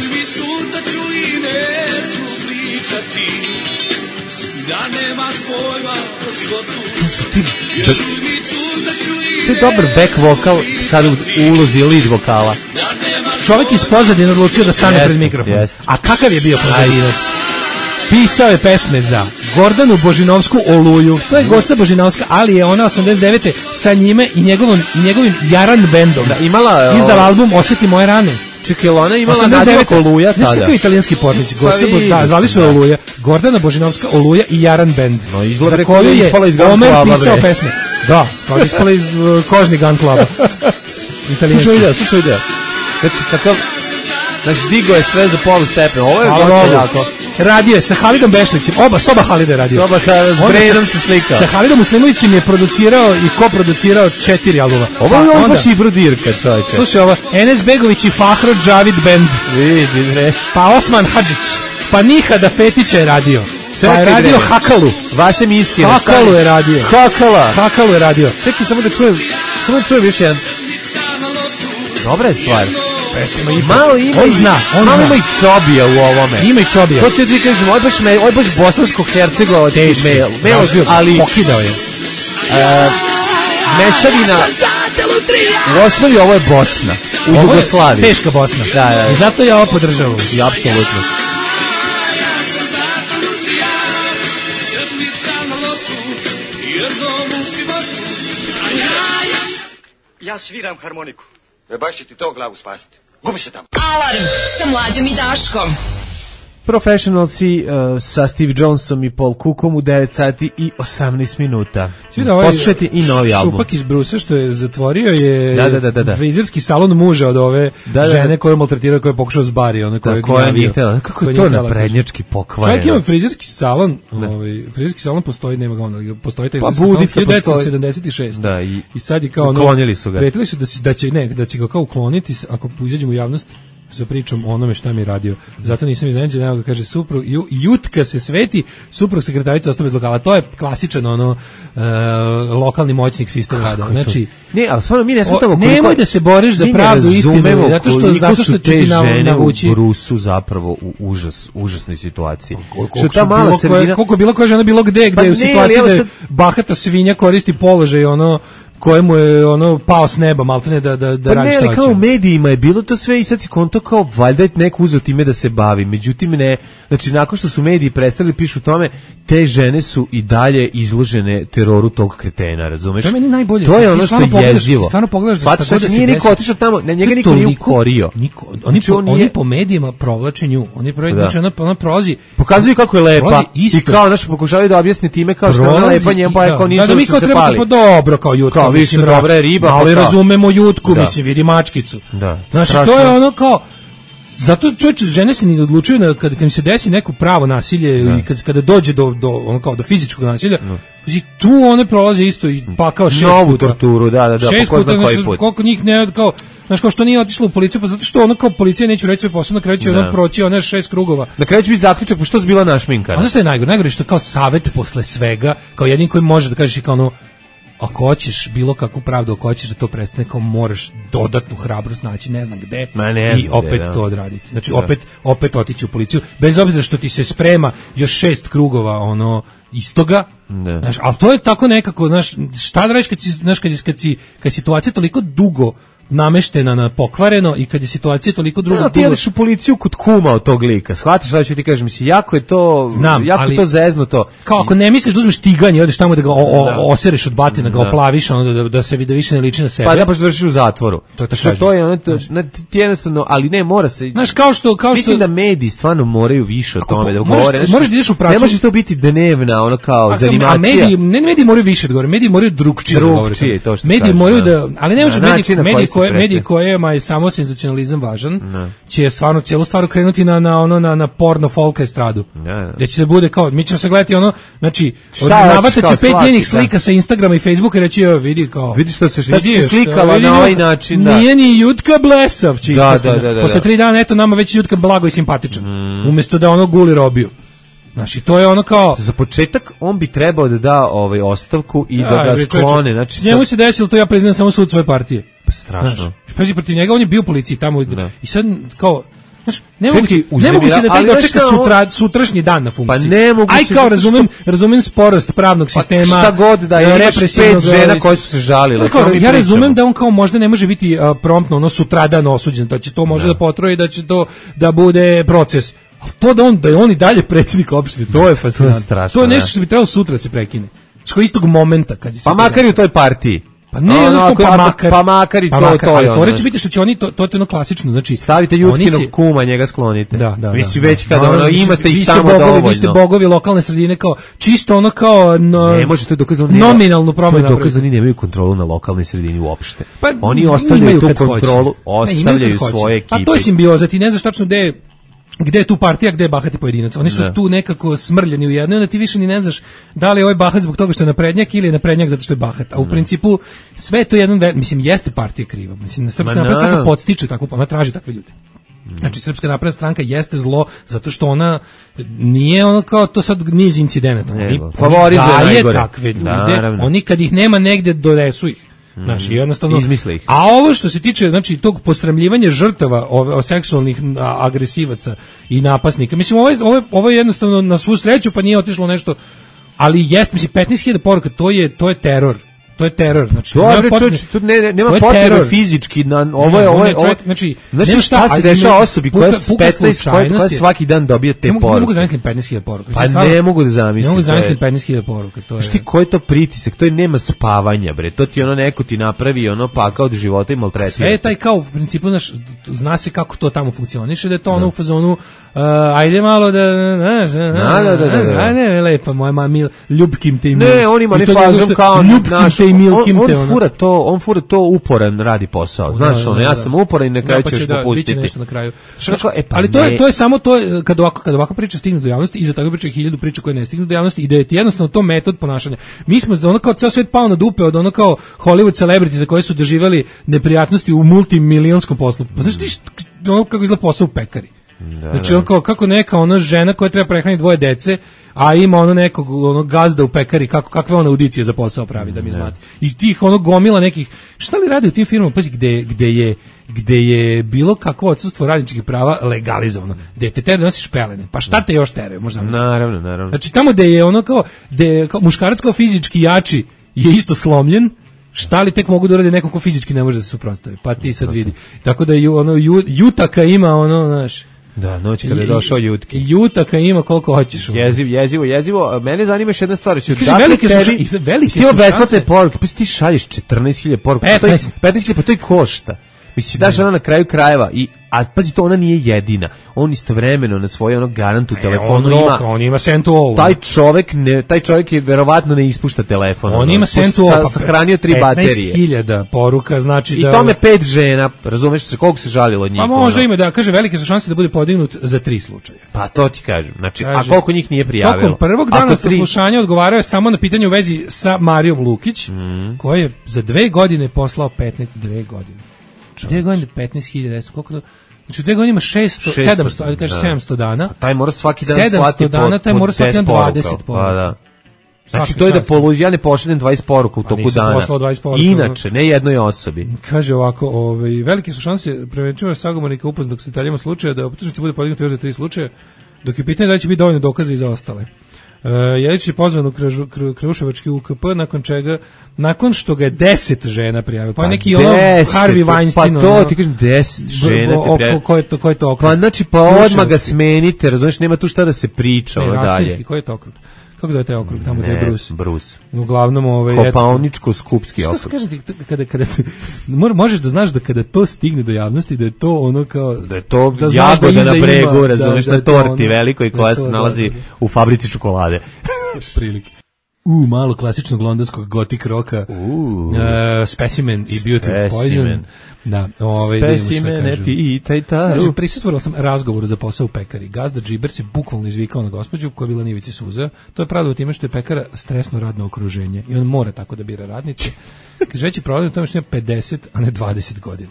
To je dobar back vokal sad u ulozi lead vokala. Čovjek iz pozadine odlučio da stane pred mikrofon. A kakav je bio pozadinac? Pisao je pesme za Gordanu Božinovsku Oluju. To je Goca Božinovska, ali je ona 89. sa njime i njegovim Jaran bendom izdala album Osjeti moje rane. Čekaj, ona imala nadjevak Oluja tada. Znaš kako je italijanski pornić? Zvali su Oluja. Gordana Božinovska Oluja i Jaran bend. Za koju je Omer pisao pesme. Da, kao ispala iz kožni Gun Cluba. Slušaj idea. Znači, digo je sve za polu stepen. Ovo je goće jako. Radio je sa Halidom Bešlićem. Soba Halida je radio. Soba s Bredom se slikao. Sa Halidom Muslimovićem je producirao i koproducirao 4 albuma. Ovo je on baš i brodirka, čovječe. Slušaj, ovo, Enes Begović i Fahro Džavid band. Vidi, bre. Pa Osman Hadžić. Pa Nihada Fetića je radio. Pa je radio Hakalu. Vasem Iskira. Hakalu je radio. Hakalu je radio. Čekaj, samo da čujem još jedan. Dobra je stvar. Malo ima i čobija u ovome. Ima i čobija. To se ti kažem, ovo je baš bosansko-hercegova mail, ali pokidao je. Mešavina u osnovi ovo je Bosna u Jugoslaviji. Teška Bosna. Da. I zato ja ovo podržavam. I apsolutno. Ja sviram harmoniku. Baš će ti to glavu spasiti. Gubi se tamo. Alarm sa Mlađom i Daškom. Professionalsi sa Steve Jonesom i Paul Cookom u 9 sati i 18 minuta. Poslušajte i novi album. Šupak iz Brusa što je zatvorio je frizerski salon muža od ove žene koju je maltretirao, koja je pokušao zbari. Koja nije htjela. Kako je to naprednjački pokvareno? Čovjek ima frizerski salon. Frizerski salon postoji, nema ga ono. Postoji taj frizerski salon 1976. I sad je kao uklonili su ga. Pretili su da će ga kao ukloniti ako izađemo u javnost sa pričom o onome šta mi je radio. Zato nisam iznenađen, evo ga kaže suprug, jutka se sveti, suprug sekretarica ostao bez lokala. To je klasičan lokalni moćnik sistem rada. Znači, ne, ali stvarno mi ne shvatamo koliko... Nemoj da se boriš za pravdu i istinu, zato što će ti navući... u Brusu zapravo u užasnoj situaciji. Koliko je bilo koja žena bilo gde u situaciji da je bahata svinja koristi položaj kojemu je pao s neba, maltene da radi šta hoće. Pa ne, kao u medijima je bilo to sve i sad si konto kao valjda je neko uzeo time da se bavi. Međutim ne, znači nakon što su mediji prestali pišu tome, te žene su i dalje izložene teroru tog kretena, razumeš? To je meni najbolje. To je ono što je jezivo. Stvarno pogledaš za šta god da se nije niko otišao tamo, njega niko nije ukorio. Oni po medijima provlače nju. Oni ona prolazi. Pokazuju kako je lepa i kao naš pokušavaju da objasni time kao što je ona lepa, njemu pa je kao nije što se pali. Dobro kao jutka. Mislim, dobra je riba. Ali razumemo jutku, mislim, vidi mačkicu. Znači, to je ono kao... Zato čovječe, žene se ne odlučuju kad im se desi neko pravo nasilje i kada dođe do fizičkog nasilja, tu one prolaze isto i pa kao 6 puta. Novu torturu, da, 6 puta, koliko njih ne, kao, znaš, kao što nije otišlo u policiju, pa zato što ono kao policija neće reći svoj posao, na kraju će ono proći 6 krugova. Na kraju će biti zaključak, pa što je bila našminkana? A zašto je najgore? Najgore što kao savjet posle svega, kao jedin koji može da kažeš i kao ono, ako hoćeš bilo kakvu pravdu, ako hoćeš da to prestane, kao moraš dodatnu hrabrost naći, ne znam gde, i opet to odraditi. Znači, opet otići u policiju, bez obzira što ti se sprema još 6 krugova istoga, znaš, ali to je tako nekako, znaš, šta da radiš kad je situacija toliko dugo nameštena na pokvareno i kad je situacija toliko druga. Ti jedeš u policiju kod kuma od tog lika. Shvataš šta ću ti kažem, mislim, jako je to, jako to zeznuto. Kao ako ne misliš da uzmeš tiganje, odeš tamo da ga osereš od batina, ga oplaviš, onda da se vidi više ne liči na sebe. Pa da baš završiš u zatvoru. To je ono, ti jednostavno, ali ne, mora se. Znaš, kao što mislim da mediji stvarno moraju više o tome da govore. Možeš da ideš u pravcu. Ne može to biti dnevna, ono kao zanimacija. A mediji moraju više da govore, mediji moraju drugčije da govore. Mediji moraju da, ali ne može mediji kojima je samo senzacionalizam važan, će stvarno cijelu stvar krenuti na porno folk estradu. Gde će da bude kao, mi ćemo se gledati ono, znači, navataće 5 njenih slika sa Instagrama i Facebooka i reći, evo vidi kao. Vidi šta se slikala na ovaj način. Nije ni Jutka blesav, će ispostane. Posle 3 dana, eto, nama već Jutka blago i simpatičan. Umjesto da ono guli robiju. Znači, to je ono kao... Za početak, on bi trebao da da ostavku i da ga sklone. Znači, njemu se desilo to, ja priznam, samo sud svoje partije. Pa strašno. Pazi, protiv njega on je bio u policiji tamo i sad kao... Znaš, nemoguće da taj dočeka sutrašnji dan na funkciji. Pa nemoguće. Aj kao razumem sporost pravnog sistema. Šta god da je, imaš 5 žena koje su se žalile. Ja razumem da on kao možda ne može biti promptno ono sutradan osuđen, da će to može da potroji, da će to da bude proces. To da je on i dalje predsjednik opštine, to je fascinantno. To je nešto što bi trebalo sutra se prekine. Što istog momenta kad se pa makar i u toj partiji. Pa ne, pa makar i to je. Ali će biti što će oni to je ono klasično, znači stavite Jutkinog kuma, njega sklonite. Da. Mislim već kada ono imate ih tamo dovoljno. Vi ste bogovi lokalne sredine kao čisto ono kao ne može to je dokazano nominalnu promenu. To je dokazano, nemaju kontrolu na lokalnoj sredini uopšte. Oni ostavljaju tu kontrolu, ostavljaju svoje ekipe. A to je simbioza, ti ne znaš tačno gde je tu partija, gde je bahati pojedinac. Oni su tu nekako smrljeni u jednoj, onda ti više ni ne znaš da li je ovaj bahat zbog toga što je naprednjak ili je naprednjak zato što je bahat. A u principu sve je to jedan, mislim, jeste partija kriva. Mislim, Srpska napredna stranka podstiče tako, ona traži takve ljude. Znači, Srpska napredna stranka jeste zlo zato što ona nije ono kao to sad niz incidenata. Oni daje takve ljude, oni kad ih nema negde donesu ih. Znači, jednostavno, a ovo što se tiče, znači, tog posramljivanja žrtava seksualnih agresivaca i napasnika, mislim, ovo je jednostavno na svu sreću, pa nije otišlo nešto, ali jest, mislim, 15.000 poruka, to je teror. To je teror, znači nema potrebe fizički ovo je znači šta se dešava osobi koja 15 koja svaki dan dobije te poruke. Ne mogu zamisliti 15.000 poruka. Pa ne mogu da zamislim. Ne mogu zamisliti 15.000 poruka, to je. Šti koji je to pritisak, to je nema spavanja, bre. To ti ono neko ti napravi ono pakao od života i maltretira. Sve je taj kao u principu zna se kako to tamo funkcioniše, da je to ono u fazonu ajde malo da ne lepa moja mami ljubkim te imi. Ne, on ima ne fazom kao naš on fura to uporan radi posao. Znaš, ono, ja sam uporan i na kraju ćeš popustiti. Na kraju. Ali to je samo to kad ovako priča stigne do javnosti, iza toga priča 1000 priča koje ne stignu do javnosti i da je jednostavno to metod ponašanja. Mi smo ono kao ceo svet pao na dupe od ono kao Hollywood celebrity za koje su doživeli neprijatnosti u multimilionskom poslu. Pa znaš ti ono kako izgleda posao u pekari? Znači kako neka ona žena koja treba prehraniti 2 dece, a ima ono nekog gazda u pekari, kakve ona audicije za posao pravi, da mi znate. I tih gomila nekih, šta li radi u tim firmama, pazi, gde je bilo kakvo odsustvo radničkih prava legalizovano, gde te tere da nosiš pelene, pa šta te još teraju, možda misliti. Naravno. Znači tamo gde je ono kao muškarac kao fizički jači je isto slomljen, šta li tek mogu da urade neko ko fizički ne može da se suprotstavi, pa ti sad vidi. Tako da Jutaka ima znaš. Da, noć kada je došao Jutki. Jutaka ima koliko hoćeš. Jezivo. Mene zanima još jedna stvar. Velike su besplatne poruke, pa ti šalješ 14.000 poruka, 15.000, pa to i košta. Mislim, daš ona na kraju krajeva, a pazi to, ona nije jedina. On istovremeno na svoj garant u telefonu ima. On ima send-to-all. Taj čovjek je verovatno ne ispušta telefon. On ima send-to-all, pa sahranio 3 baterije. 15.000 poruka, znači da... I tome 5 žena, razumeš se, koliko se žalilo od njih? Pa možda ima da, kaže, velike su šanse da bude podignut za 3 slučaja. Pa to ti kažem, znači, a koliko njih nije prijavilo? Tokom prvog dana saslušanja odgovarao je samo na pitanje u vezi sa Marijom Lukić, koja je za 2 godine poslao 2 godine. 2 godine 15.000, koliko to? Znači u 2 godine ima 700, ajde kaže 700 dana. A taj mora svaki dan slati 700 dana, taj mora svaki dan 20 poruka. Pa da. Znači to je da ja ne pošaljem 20 poruka u toku dana. Inače, ne jednoj osobi. Kaže ovako, velike su šanse preventivno sagovornika upoznat dok se detaljima slučaja da optužnici bude podignuto još za 3 slučaja, dok je pitanje da će biti dovoljno dokaza i za ostale. Jelić je pozvan u Kruševački UKP, nakon što ga je 10 žena prijavio. Pa neki Harvey Weinstein. Pa to ti kažem 10 žena te prijavio. Ko je to okrut? Pa znači, pa odmah ga smenite, razumiješ, nema tu šta da se priča ovo dalje. Ko je to okrut? Kako zove taj okrug, tamo gde je Bruce. Uglavnom Kopaoničko-skupski okrug. Što se kaže kada možeš da znaš da kada to stigne do javnosti, da je to ono kao... Da je to jagoda na bregu, razumiješ, na torti velikoj koja se nalazi u fabrici čokolade. Prilike. Malo klasičnog londonskog gotik roka. Specimen i Beauty Poison. Da, Specimen, i tajtaru. Prisustvovala sam razgovoru za posao u pekari. Gazda Džiber se bukvalno izvikao na gospođu koja je bila na ivici suza. To je pravilo time što je pekara stresno radno okruženje i on mora tako da bira radnice. Kaže, veći problem je u tome što ima 50, a ne 20 godina.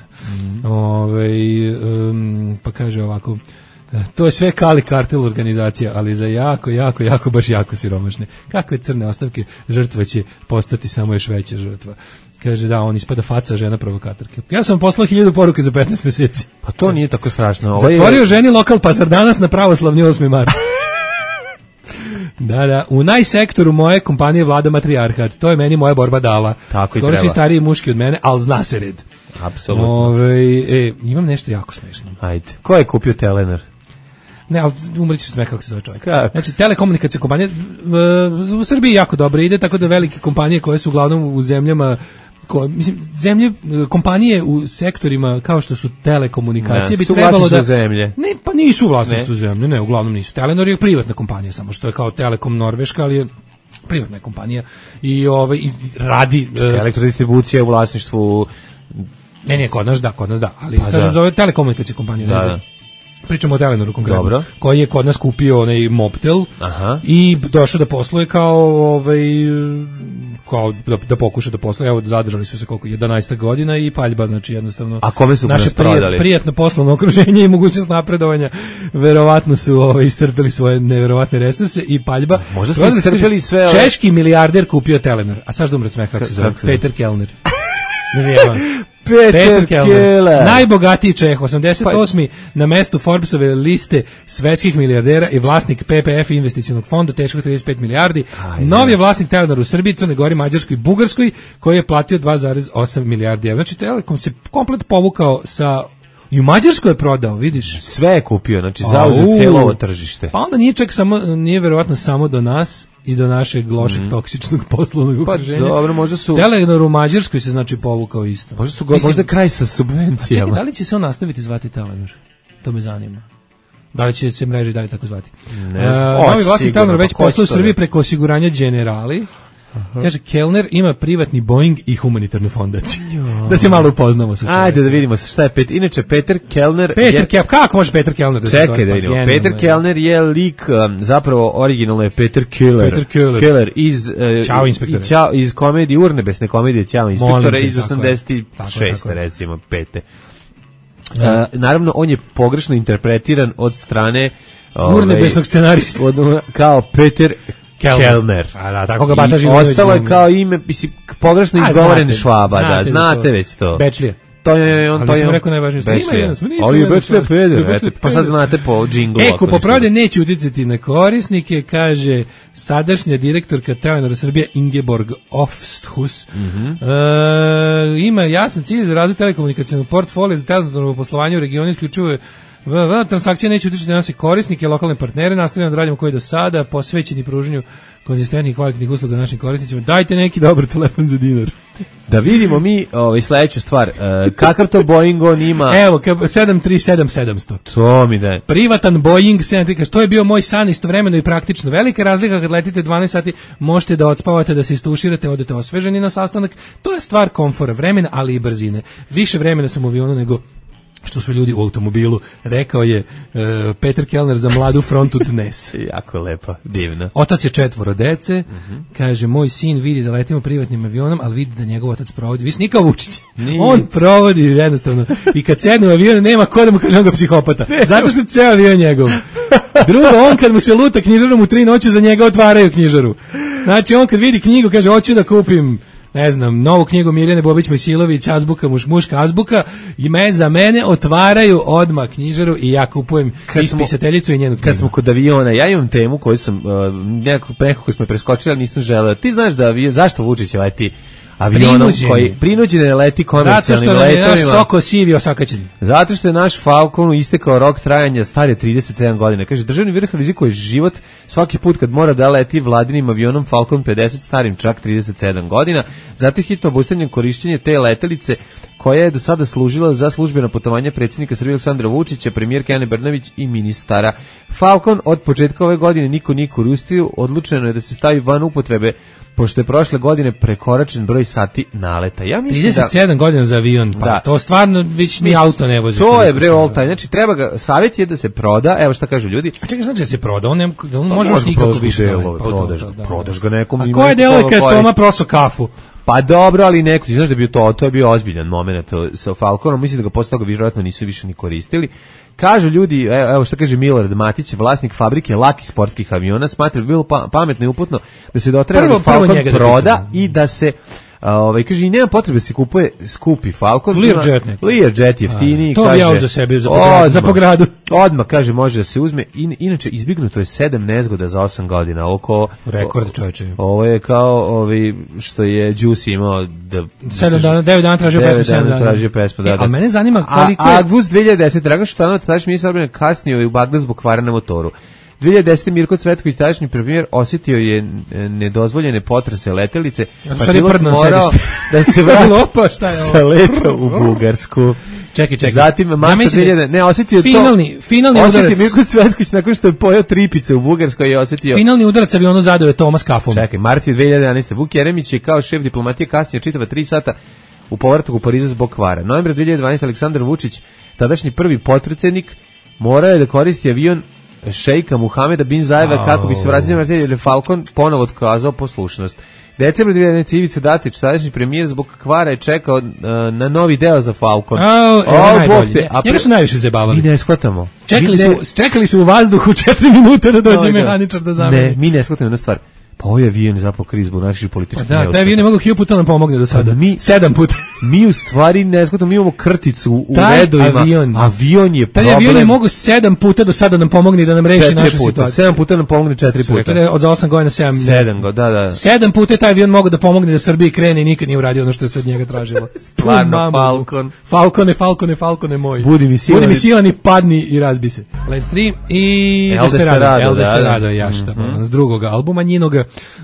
Pa kaže ovako... To je sve Kali kartel organizacija, ali za jako, baš jako siromašne. Kakve crne ostavke, žrtva će postati samo još veća žrtva. Kaže, da, on ispada faca žena provokatorke. Ja sam poslao 1000 poruke za 15 mjeseci. Pa to nije tako strašno. Zatvorio ženi lokal Pazar danas na pravoslavni 8. mart. Da, u najsektoru moje kompanije vlada matrijarhat. To je meni moja borba dala. Tako skoro svi stariji muški od mene, ali zna se red. Apsolutno. Imam nešto jako smešno. Ajde. Ko je kupio Telener? Ne, ali umrećeš sve kako se zove čovjek. Znači, telekomunikacije kompanije u Srbiji jako dobro ide, tako da velike kompanije koje su uglavnom u zemljama, kompanije u sektorima kao što su telekomunikacije bi trebalo da... zemlje. Ne, pa nisu vlasništvo zemlje, ne, uglavnom nisu. Telenor je privatna kompanija, samo što je kao Telekom Norveška, ali je privatna kompanija i radi... Elektrodistribucija u vlasništvu... Ne, kod nas da, ali kažem za ove telekomunikacije kompanije, ne znam. Pričamo o Telenoru konkretno, koji je kod nas kupio onaj Mobtel i došao da posluje kao da pokuša da posluje. Evo, zadržali su se koliko 11 godina i paljba, znači jednostavno. A kome su naše prijatno poslovno okruženje i mogućnost napredovanja verovatno su iscrpeli svoje neverovatne resurse i paljba. Možda su iscrpeli sve. Češki milijarder kupio Telenor, a sad da umre smeh kako se zove, Peter Kellner. Ne znam. Peter Kellner, najbogatiji Čeh, 88. na mestu Forbesove liste svetskih milijardera i vlasnik PPF investicionog fonda teškog 35 milijardi. Novi je vlasnik Telenor u Srbiji, Crnoj Gori, Mađarskoj i Bugarskoj, koji je platio 2,8 milijardi evra. Znači, Telekom se komplet povukao sa... I u Mađarskoj je prodao, vidiš? Sve je kupio, znači zauzeo cijelo ovo tržište. Pa onda nije verovatno samo do nas i do našeg lošeg toksičnog poslovnog okruženja. Pa dobro, možda su... Telenor u Mađarskoj se znači povukao isto. Možda kraj sa subvencijama. Čekaj, da li će se on nastaviti zvati Telenor? To me zanima. Da li će se mreži dalje tako zvati? Ne znam. Novi vlasnik Telenor već poslao u Srbiji preko osiguranja Generali. Kaže, Kellner ima privatni Boeing i humanitarnu fondaciju. Da se malo upoznamo. Ajde da vidimo šta je Inače, Peter Kellner... Kako može Peter Kellner da se zove? Čekaj da vidimo. Peter Kellner je lik, zapravo originalno je Peter Keller iz komedije, urnebesne komedije Ćao inspektora iz 86. recimo, 5. Naravno, on je pogrešno interpretiran od strane urnebesnog scenarista. Kao Peter Kellner. Da, tako ga Bata Živinović. Ostalo je kao ime, pogrešno izgovoren Švaba, da, znate već to. Bečlija. Ali sam rekao najvažnije. Ali je Bečlija peder, pa sad znate po džinglu. Kupoprodaja neće uticati na korisnike, kaže sadašnja direktorka Telenora Srbije Ingeborg Ofsthus. Ima jasan cilj za razvoj telekomunikacijnog portfolija za Telenorovo poslovanje u regionu, isključuje transakcije neće utičiti na naše korisnike, lokalne partnere, nastavljamo da radimo koji do sada, posvećeni pružanju konzistentnih i kvalitetnih usluga našim korisnicima. Dajte neki dobar telefon za dinar. Da vidimo mi sljedeću stvar. Kakav to Boeing on ima? Evo, 737-700. To mi da. Privatan Boeing 737, to je bio moj san istovremeno i praktično. Velika razlika kad letite 12 sati, možete da odspavate, da se istuširate, odete osveženi na sastanak. To je stvar komfora, vremena, ali i brzine. Više vremena sam u avionu nego što su ljudi u automobilu, rekao je Peter Kellner za mladu frontu dnes. Jako lepo, divno. Otac je 4 dece, kaže, moj sin vidi da letimo privatnim avionom, ali vidi da njegov otac provodi. Vi nikao Vučić. On provodi jednostavno. I kad sedne u avion, nema ko da mu kaže on ga psihopata. Zato što ceo avion njegov. Drugo, on kad mu se luta knjižarom u 3 noći, za njega otvaraju knjižaru. Znači, on kad vidi knjigu, kaže, hoću da kupim ne znam, novu knjigu Mirjane Bobić Mesilović, azbuka, muška azbuka, i za mene otvaraju odmah knjižaru i ja kupujem ispisateljicu i njenu knjigu. Kad smo kod aviona, ja imam temu koju sam, nekako smo preskočili, ali nisam želeo. Ti znaš da zašto Vučić leti avionom koji prinuđene leti komercijalnim letovima? Zato što je naš Soko sivi osakaćen. Zato što je naš Falcon istekao rok trajanja, star je 37 godina. Kaže, državni vrh rizikuje život svaki put kad mora da leti vladinim avionom Falcon 50 starim čak 37 godina. Zato je hitno obustavljeno korišćenje te letelice koja je do sada služila za službeno putovanje predsjednika Srbije Aleksandra Vučića, premijerke Ane Brnabić i ministara. Falcon od početka ove godine niko nije koristio, odlučeno je da se stavi van upotrebe pošto je prošle godine prekoračen broj sati naleta. Ja mislim 37 godina za avion, pa da. To stvarno već ni auto ne vozi. To je bre all time. Znači treba ga, savjet je da se proda, evo šta kažu ljudi. A čekaj, znači da se proda, on može nikako više. Prodaš ga nekom. A koja je devojka Toma proso kafu? Pa dobro, ali neko, ti znaš da je bio to je bio ozbiljan moment sa Falconom, mislim da ga posle toga vjerojatno nisu više ni koristili. Kažu ljudi, evo što kaže Milorad Matić, vlasnik fabrike lakih sportskih aviona, smatra bi bilo pametno i uputno da se dotreba da Falcon proda i da se kaže i nema potrebe da se kupuje skupi Falcon. Learjet jeftiniji. To bi ja za sebe za pogradu. Odmah kaže može da se uzme. Inače izbignuto je 7 nezgoda za 8 godina. Rekord čovječe. Ovo je kao što je Juicy imao 7 dana, 9 dana tražio pesmu. Da. A mene zanima koliko je Avgust 2010 Dragan Šutanovac, tadašnji ministar odbrane, kasnio u Bagdad zbog kvara na motoru. 2010. Mirko Cvetković, tadašnji premijer, osjetio je nedozvoljene potrese letelice, pa pilot morao da se vrati sa leta u Bugarsku. Čekaj. Zatim, marta 2000, ne, osjetio finalni udarac. Osjetio Mirko Cvetković nakon što je pojao tripice u Bugarskoj je osjetio. Finalni udarac avionu zadao je Toma s kafom. Čekaj, marta 2011. Vuk Jeremić je kao šef diplomatije kasnije čitava 3 sata u povratku u Parizu zbog kvara. Novembra 2012. Aleksandar Vučić, tadašnji prvi potpredsjednik, morao je da koristi avion šejka Muhameda bin Zajeda kako bi se vratio na jer je Falcon ponovo otkazao poslušnost. Decembra 2011. Ivica Dačić, sadašnji premijer, zbog kvara je čekao na novi deo za Falcon. Njega su najviše zabavali. Mi ne shvatamo. Čekali su u vazduhu 4 minute da dođe mehaničar da zameni. Ne, mi ne shvatamo jednu stvar. Pa ovaj avion zapravo kriz zbog naših političkih neuspjeha. Da, taj avion je mogu 1000 puta nam pomogne do sada. 7 puta. Mi u stvari ne shvatamo, mi imamo krticu u redovima. Avion je problem. Taj avion je mogu 7 puta do sada nam pomogne i da nam reši našu situaciju. 7 puta nam pomogne 4 puta. Od za 8 godina 7 godina, da. 7 puta je taj avion mogu da pomogne da Srbiji krene i nikad nije uradio ono što je se od njega tražilo. Stvarno, Falcon. Falcone moj. Budi mi silan i padni i razbi se. Let's 3 i Desperado je jašta. S drugog albuma njinoga.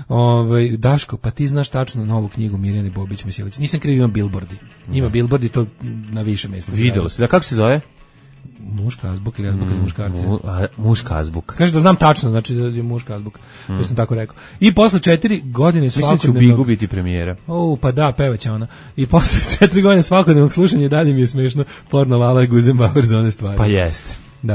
Daško, pa ti znaš tačno novu knjigu Mirjane Bobić Mesilović. Nisam kriv, ima billboardi. Ima billboardi, to na više mjesta. Vidjelo se. Da, kako se zove? Muška azbuka ili azbuka za muškarce? Muška azbuka. Kaže da znam tačno, znači da je muška azbuka. To sam tako rekao. I posle 4 godine svakodnevnog... Mislim će u Bigu biti premijera. Pa da, pevaća ona. I posle 4 godine svakodnevnog slušanja dalje mi je smešno porno Lala Guzenbauer za one stvari. Pa jeste. Da.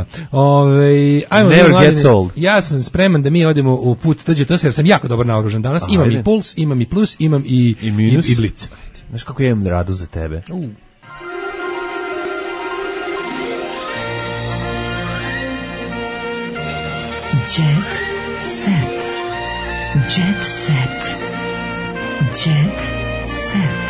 Ajmo ja sam spreman da mi odemo u put TGTS jer sam jako dobro naoružan danas. Imam i puls, imam i plus, imam i minus. I blic. Znaš kako ja imam radu za tebe. Jet set. Jet set. Jet set.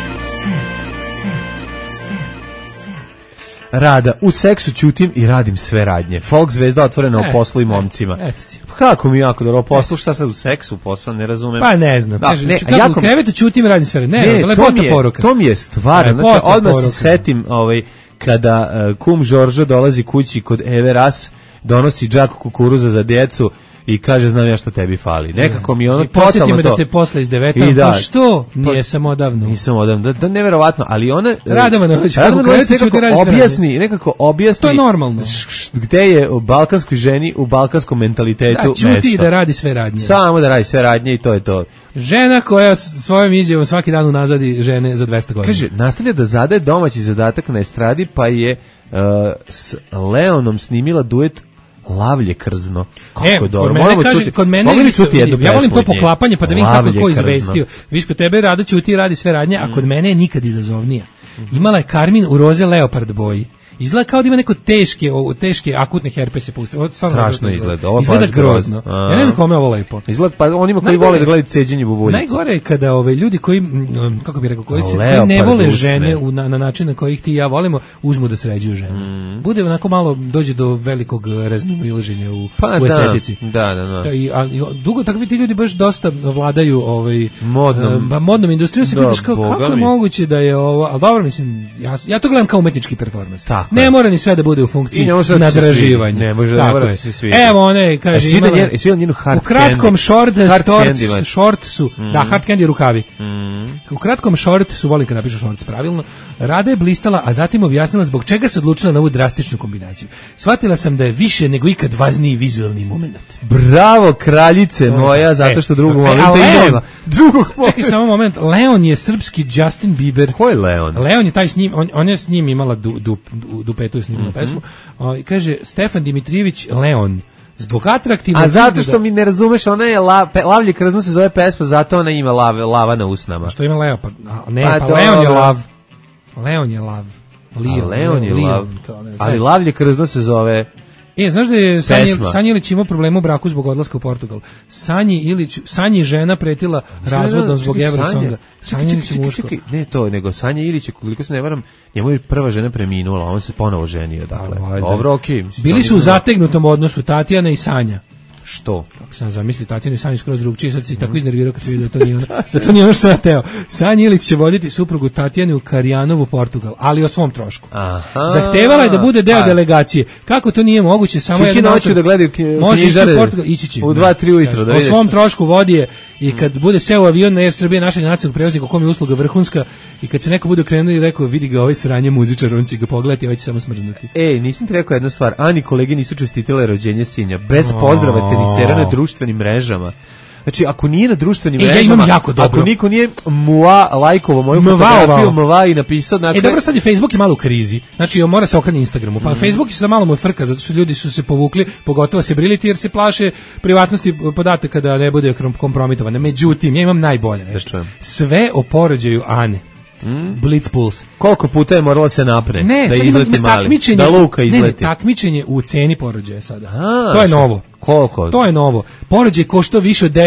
Rada, u seksu ćutim i radim sve radnje. Folk zvezda otvorena u poslu i momcima. Kako mi jako dobro poslu, šta sad u seksu posao, ne razumem. Pa ne znam, kako u krevetu ćutim i radim sve radnje. To mi je stvar, znači odmah se setim kada kum Žoržo dolazi kući kod Eve Ras, donosi džak kukuruza za djecu i kaže znam ja što tebi fali. Nekako mi ono totalno to. Podsjeti me da te posle izdevetam, pa što? Nisam odavno. Da, neverovatno, ali ona... Radovanović, nekako objasni... To je normalno. Gde je u balkanskoj ženi, u balkanskom mentalitetu mesto. Da, čuti da radi sve radnje. Samo da radi sve radnje i to je to. Žena koja svojom izjavom svaki dan unazadi žene za 200 godina. Kaže, nastavlja da zadaje domaći zadatak na estradi, pa je s Leonom snimila duet Lavlje krzno. Kako dobro. Kod mene ja volim to poklapanje pa da vidim kako ko izvestio. Viš kod tebe Rado ćuti radi sve radnje, a kod mene je nikad izazovnija. Imala je Karmin u roze leopard boji Izgleda kao da ima neko teške akutne herpese puste. Strašno izgleda. Izgleda grozno. Ja ne znam kome je ovo lepo. Izgleda pa onima koji vole da gledaju ceđenje bubuljica. Najgore je kada ljudi koji, kako bih rekao, koji ne vole žene na način na koji ih ti i ja volimo, uzmu da sređuju žene. Bude onako malo, dođe do velikog razmimoilaženja u estetici. Da. Dugo takvi ti ljudi baš dosta vladaju modnom industrijom, se vidiš kako je moguće da je ovo, ali dobro, mislim, ja to gledam kao umetnički performans. Ne mora ni sve da bude u funkciji nadraživanja. Ne može da mora se svi. Evo one, kaže, u kratkom shortsu, da, hard candy rukavi. U kratkom shortsu, volim kad napišu shorts pravilno, Rada je blistala, a zatim objasnila zbog čega se odlučila na ovu drastičnu kombinaciju. Shvatila sam da je više nego ikad važniji vizuelni moment. Bravo, kraljice moja, zato što drugog momenta nema. Čekaj samo moment, Leon je srpski Justin Bieber. Ko je Leon? Leon je taj s njim, on je s njim imala dupetu s njim na pesmu. Kaže, Stefan Dimitrijević, Leon. Zbog atraktivnog... A zato što mi ne razumeš, ona je Lavlje krzno se zove pesma, zato ona ima lava na usnama. Što ima Leopard? Leon je lav. Leon je lav. Leon je lav. Ali Lavlje krzno se zove... Znaš da je Sanji Ilić imao problema u braku zbog odlaska u Portugal. Sanji žena pretila razvodom zbog Eurosonga. Sanji Ilić je muško. Ne to, nego Sanja Ilić, koliko se ne varam, njemu je prva žena preminula, on se ponovo ženio. Dakle. Dobro, okej. Bili su u zategnutom odnosu Tatjana i Sanja. Što? Kako sam zamislio, Tatjana i Sanja skroz drugčije, sad si tako iznervirao kad se vidio da to nije ono. Da to nije ono što sam teo. Sanja Ilić će voditi suprugu Tatjane u Karijanovu, Portugal, ali o svom trošku. Zahtevala je da bude deo delegacije. Kako to nije moguće? Samo jedna noću da gledaju knjižare u 2-3 ujutro. O svom trošku vodi je i kad bude seo u avion na Air Srbije našeg nacionalnog prevoznika u kom je usluga vrhunska i kad se neko bude okrenuo i rekao vidi ga ovaj sranje muzičar, on će ga pogledati i hoće samo smrznuti. Nisam ti rekao jednu stvar, Ani kolege nisu čestitile rođenje sinja, bez pozdrava tenisera na društvenim mrežama. Znači, ako nije na društvenim mrežama, ako niko nije lajkovo moju fotografiju i napisao... Dobro, sad je Facebook je malo u krizi. Znači, mora se okrenuti Instagramu. Pa Facebook je sad malo mu frka, zato što ljudi su se povukli, pogotovo se briliti, jer se plaše privatnosti podataka da ne bude kompromitovane. Međutim, ja imam najbolje nešto. Sve o porođaju Ane. Blitzpuls. Koliko puta je morala se napre da izleti mali, da Luka izleti. Takmičenje u ceni porođaja sada. To je novo. Koliko? To je novo. Porođaj koštao više od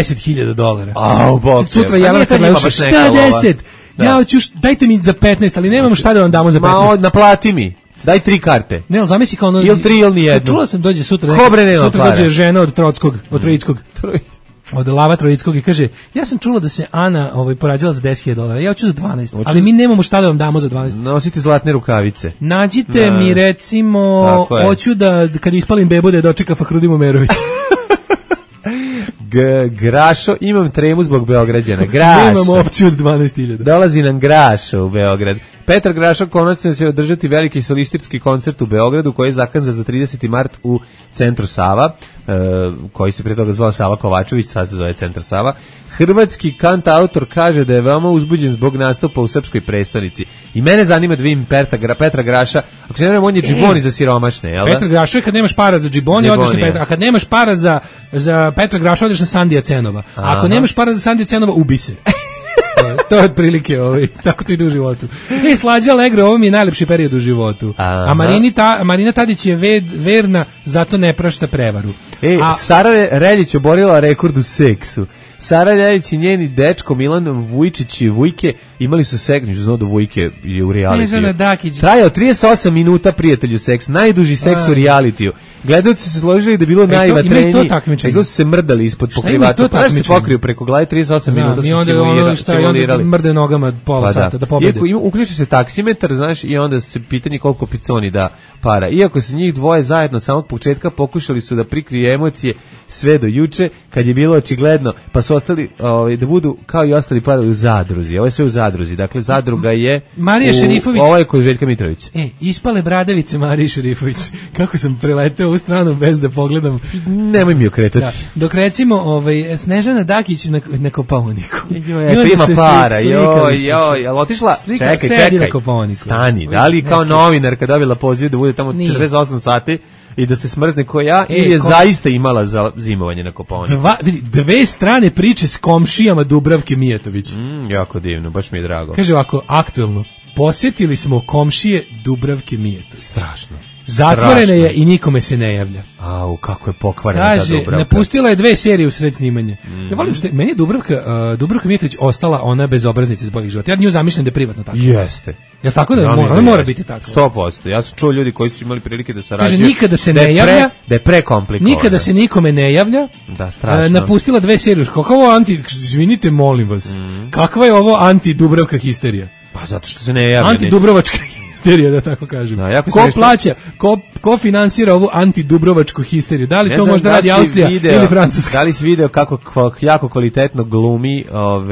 $10,000. Sutra Jelena Karleuša, šta 10? Ja hoću, dajte mi za 15, ali nemamo šta da vam damo za 15. Naplati mi. Daj 3 karte. Ne, ali zamisli kao ono... Ili 3 ili nijedno. Čula sam dođe sutra dođe žena od Trojickog. Od Lava Trojickog i kaže, ja sam čula da se Ana porađala za $10,000, ja hoću za 12, ali mi nemamo šta da vam damo za 12. Nosite zlatne rukavice. Nađite mi recimo, hoću da kad ispalim bebu da je dočeka Fahrudin Umerović. Grašo, imam tremu zbog Beograđana. Imam opciju od 12.000. Dolazi nam Grašo u Beograd. Petar Grašo konačno će održati veliki solistički koncert u Beogradu koji je zakazan za 30. mart u Centru Sava, koji se prije toga zvao Sava Kovačević, sad se zove Centar Sava. Hrvatski kantautor kaže da je veoma uzbuđen zbog nastupa u srpskoj prestonici. I mene zanima da vidim Petra Graša. Ako se ne vrem, on je džiboni za siromašne, jel da? Petar Graša je kad nemaš para za džiboni, odeš na Petra. A kad nemaš para za Petra Graša, odeš na Sandija Cenova. A ako nemaš para za Sandija Cenova, ubi se. To je otprilike tako to ide u životu. Slađa Allegro, ovo mi je najlepši period u životu. A Marina Tadić je verna, zato ne prašta prevaru. Sara Reljić oborila rekord u seksu. Sara Reljić i njeni dečko Milan Vujčić i Vujke imali su seks, znao da Vujke je u realitiju. Trajao 38 minuta, prijatelju, seks, najduži seks u realitiju. Gledaoci su se složili da je bilo najvatreniji. Izgleda su se mrdali ispod pokrivača. Pa se pokriju preko glave, 38 minuta su simulirali. I onda mrde nogama pola sata da pobede. Uključi se taksimetar, znaš, i onda se pitanje koliko Piconi da para. Iako se njih dvoje zajedno samog početka pokušali su da prikriju emocije sve do juče, kad je bilo očigledno, pa su ostali da budu kao i ostali parovi u zadruzi. Ovo je sve u zadruzi. Dakle, zadruga je Marija Šerifović. Ovo je kod Željka Mitrović. Ispale bradavice Marije Šerifović. Kako sam preleteo u stranu bez da pogledam. Nemoj mi okretati. Dok recimo Snežana Dakić na Kopaoniku. Ima para. Joj, ali otišla. Čekaj. Stani. Da li kao novinarka dobila poziv da bude tamo 48 sati i da se smrzne ko ja, ili je zaista imala za zimovanje na Kopaoniku? Dve strane priče s komšijama Dubravke Mijatović. Jako divno, baš mi je drago. Kaže ovako, aktuelno. Posjetili smo komšije Dubravke Mijetović. Strašno. Zatvorena je i nikome se ne javlja. Au, kako je pokvarena ta Dubravka. Napustila je 2 serije u sred snimanja. Ja volim što meni je Dubravka Mijetović ostala ona bezobraznica iz boljih života. Ja nju zamišljam da je privatno tako. Jeste. Ja tako da ona mora biti tako. 100%. Ja sam čuo ljudi koji su imali prilike da sarađuju. Kaže nikada se ne javlja. Da je prekomplikovano. Nikada se nikome ne javlja. Da, strašno. Napustila 2 serije. Kakva ovo izvinite, molim vas. Kakva je ovo anti-Dubravka histerija? Pa zato što se ne javlja. Anti-Dubrovačka histerija, da tako kažem. Da, ko plaća, ko finansira ovu anti-Dubrovačku histeriju? Da li to možda radi Austrija ili Francuska? Da li si video kako jako kvalitetno glumi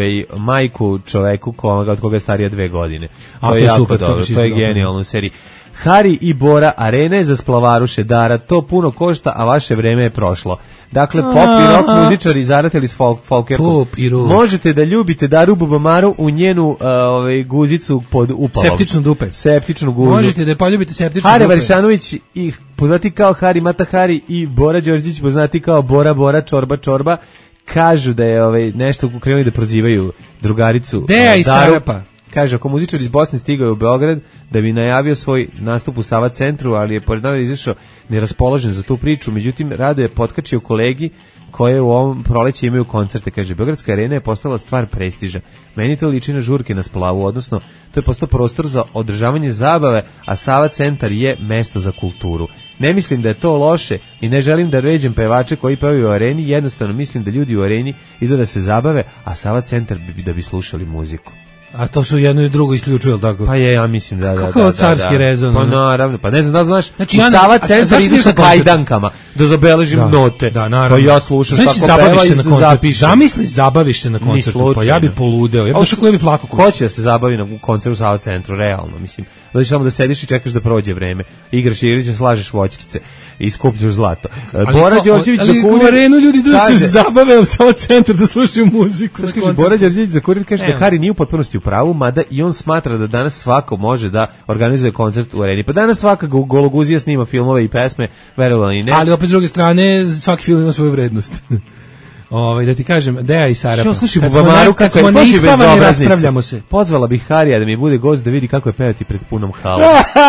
majku čoveku od koga je starija 2 godine? To je jako super, dobro, to je genijalno u seriji. Hari i Bora, arene za splavaruše Dara, to puno košta, a vaše vreme je prošlo. Dakle, pop i rock muzičari zarateli s folkerkom. Možete da ljubite Daru Bubamaru u njenu guzicu pod upalom. Septičnu guzu. Možete da poljubite septičnu Hare Varišanović, poznati kao Hari Mata Hari, i Bora Đorđić, poznati kao Bora Čorba, kažu da je nešto krenuli da prozivaju drugaricu Deja i Sarapa. Kaže, ako muzičar iz Bosne stigao u Beograd da bi najavio svoj nastup u Sava centru, ali je pored nove izašao neraspoložen za tu priču, međutim, rado je potkačio kolegi koje u ovom proleće imaju koncerte. Kaže, Beogradska arena je postala stvar prestiža. Meni to liči na žurke na splavu, odnosno to je postao prostor za održavanje zabave, a Sava centar je mesto za kulturu. Ne mislim da je to loše i ne želim da vređam pevače koji pevaju u areni, jednostavno mislim da ljudi u areni idu da se zabave, a Sava centar da bi slušali muziku. A to su jedno i drugo isključuju, ili tako? Pa ja mislim da. Kako je carski rezon? Pa naravno, pa ne znam da znaš, znači, u Sava centar idu sa kajdankama da zabeležim note. Da, naravno. Pa ja slušam kako peva i zapišem. Zamisli, zabaviš se na koncertu, pa ja bi poludeo. Ja bi došao koji bi plako. Ko će da se zabavi na koncertu u Sava centru, realno, mislim. Da ćeš samo da sediš i čekaš da prođe vreme. Igraš igriće, slažeš voćkice i skupljaš zlato. Bora Đorđević za kurir. U arenu ljudi da se zabave u Sava centar da slušaju muziku. Bora Đorđević za kurir kaže da Hari nije u potpunosti u pravu, mada i on smatra da danas svako može da organizuje koncert u areni. Pa danas svaka gologuzija snima filmove i pesme, verovali i ne. Ali opet s druge strane, svaki film ima svoju vrednost. Da ti kažem, Deja i Sarapa. Kad smo neispavani, raspravljamo se. Pozvala bih Harija da mi bude gost da vidi kako je pevati pred punom halom.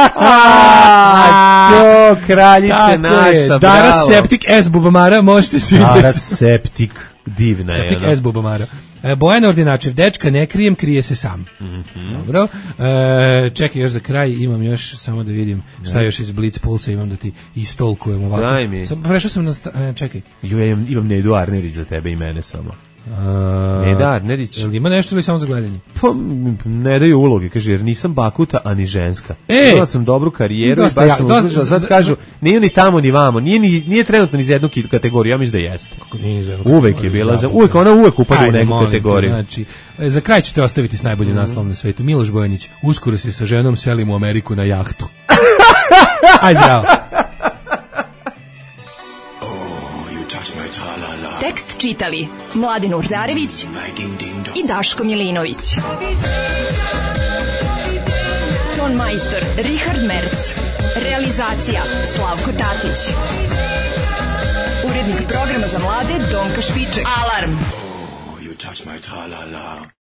To, kraljice naša, bravo. Dara Septik S. Bubamara, možete svi vidjeti. Dara Septik, divna je. Septik S. Bubamara. Bojan Ordinačev, dečka ne krijem se sam. Dobro. Čekaj, još za kraj imam još, samo da vidim šta još iz Blitz Pulsa imam da ti istolkujem ovako. Daj mi. Prešao sam na... čekaj. Imam Nedu Arnerić za tebe i mene samo. Neda Arnerić. Ima nešto ili samo za gledanje? Pa ne daju uloge, kaže, jer nisam bakuta, ani ženska. Imala sam dobru karijeru i baš sam uzdržala. Sad kažu, nije ni tamo ni vamo, nije trenutno ni za jednu kategoriju, ja mislim da jeste. Uvek je bila, ona uvek upada u neku kategoriju. Znači, za kraj ćete ostaviti s najboljim naslovom na svetu. Miloš Bojanić, uskoro se sa ženom selim u Ameriku na jahtu. Aj zdravo. Tekst čitali Mladen Urdarević i Daško Milinović. Ton majstor Richard Merc. Realizacija Slavko Tatić. Urednik programa za mlade Donka Špiček. Alarm!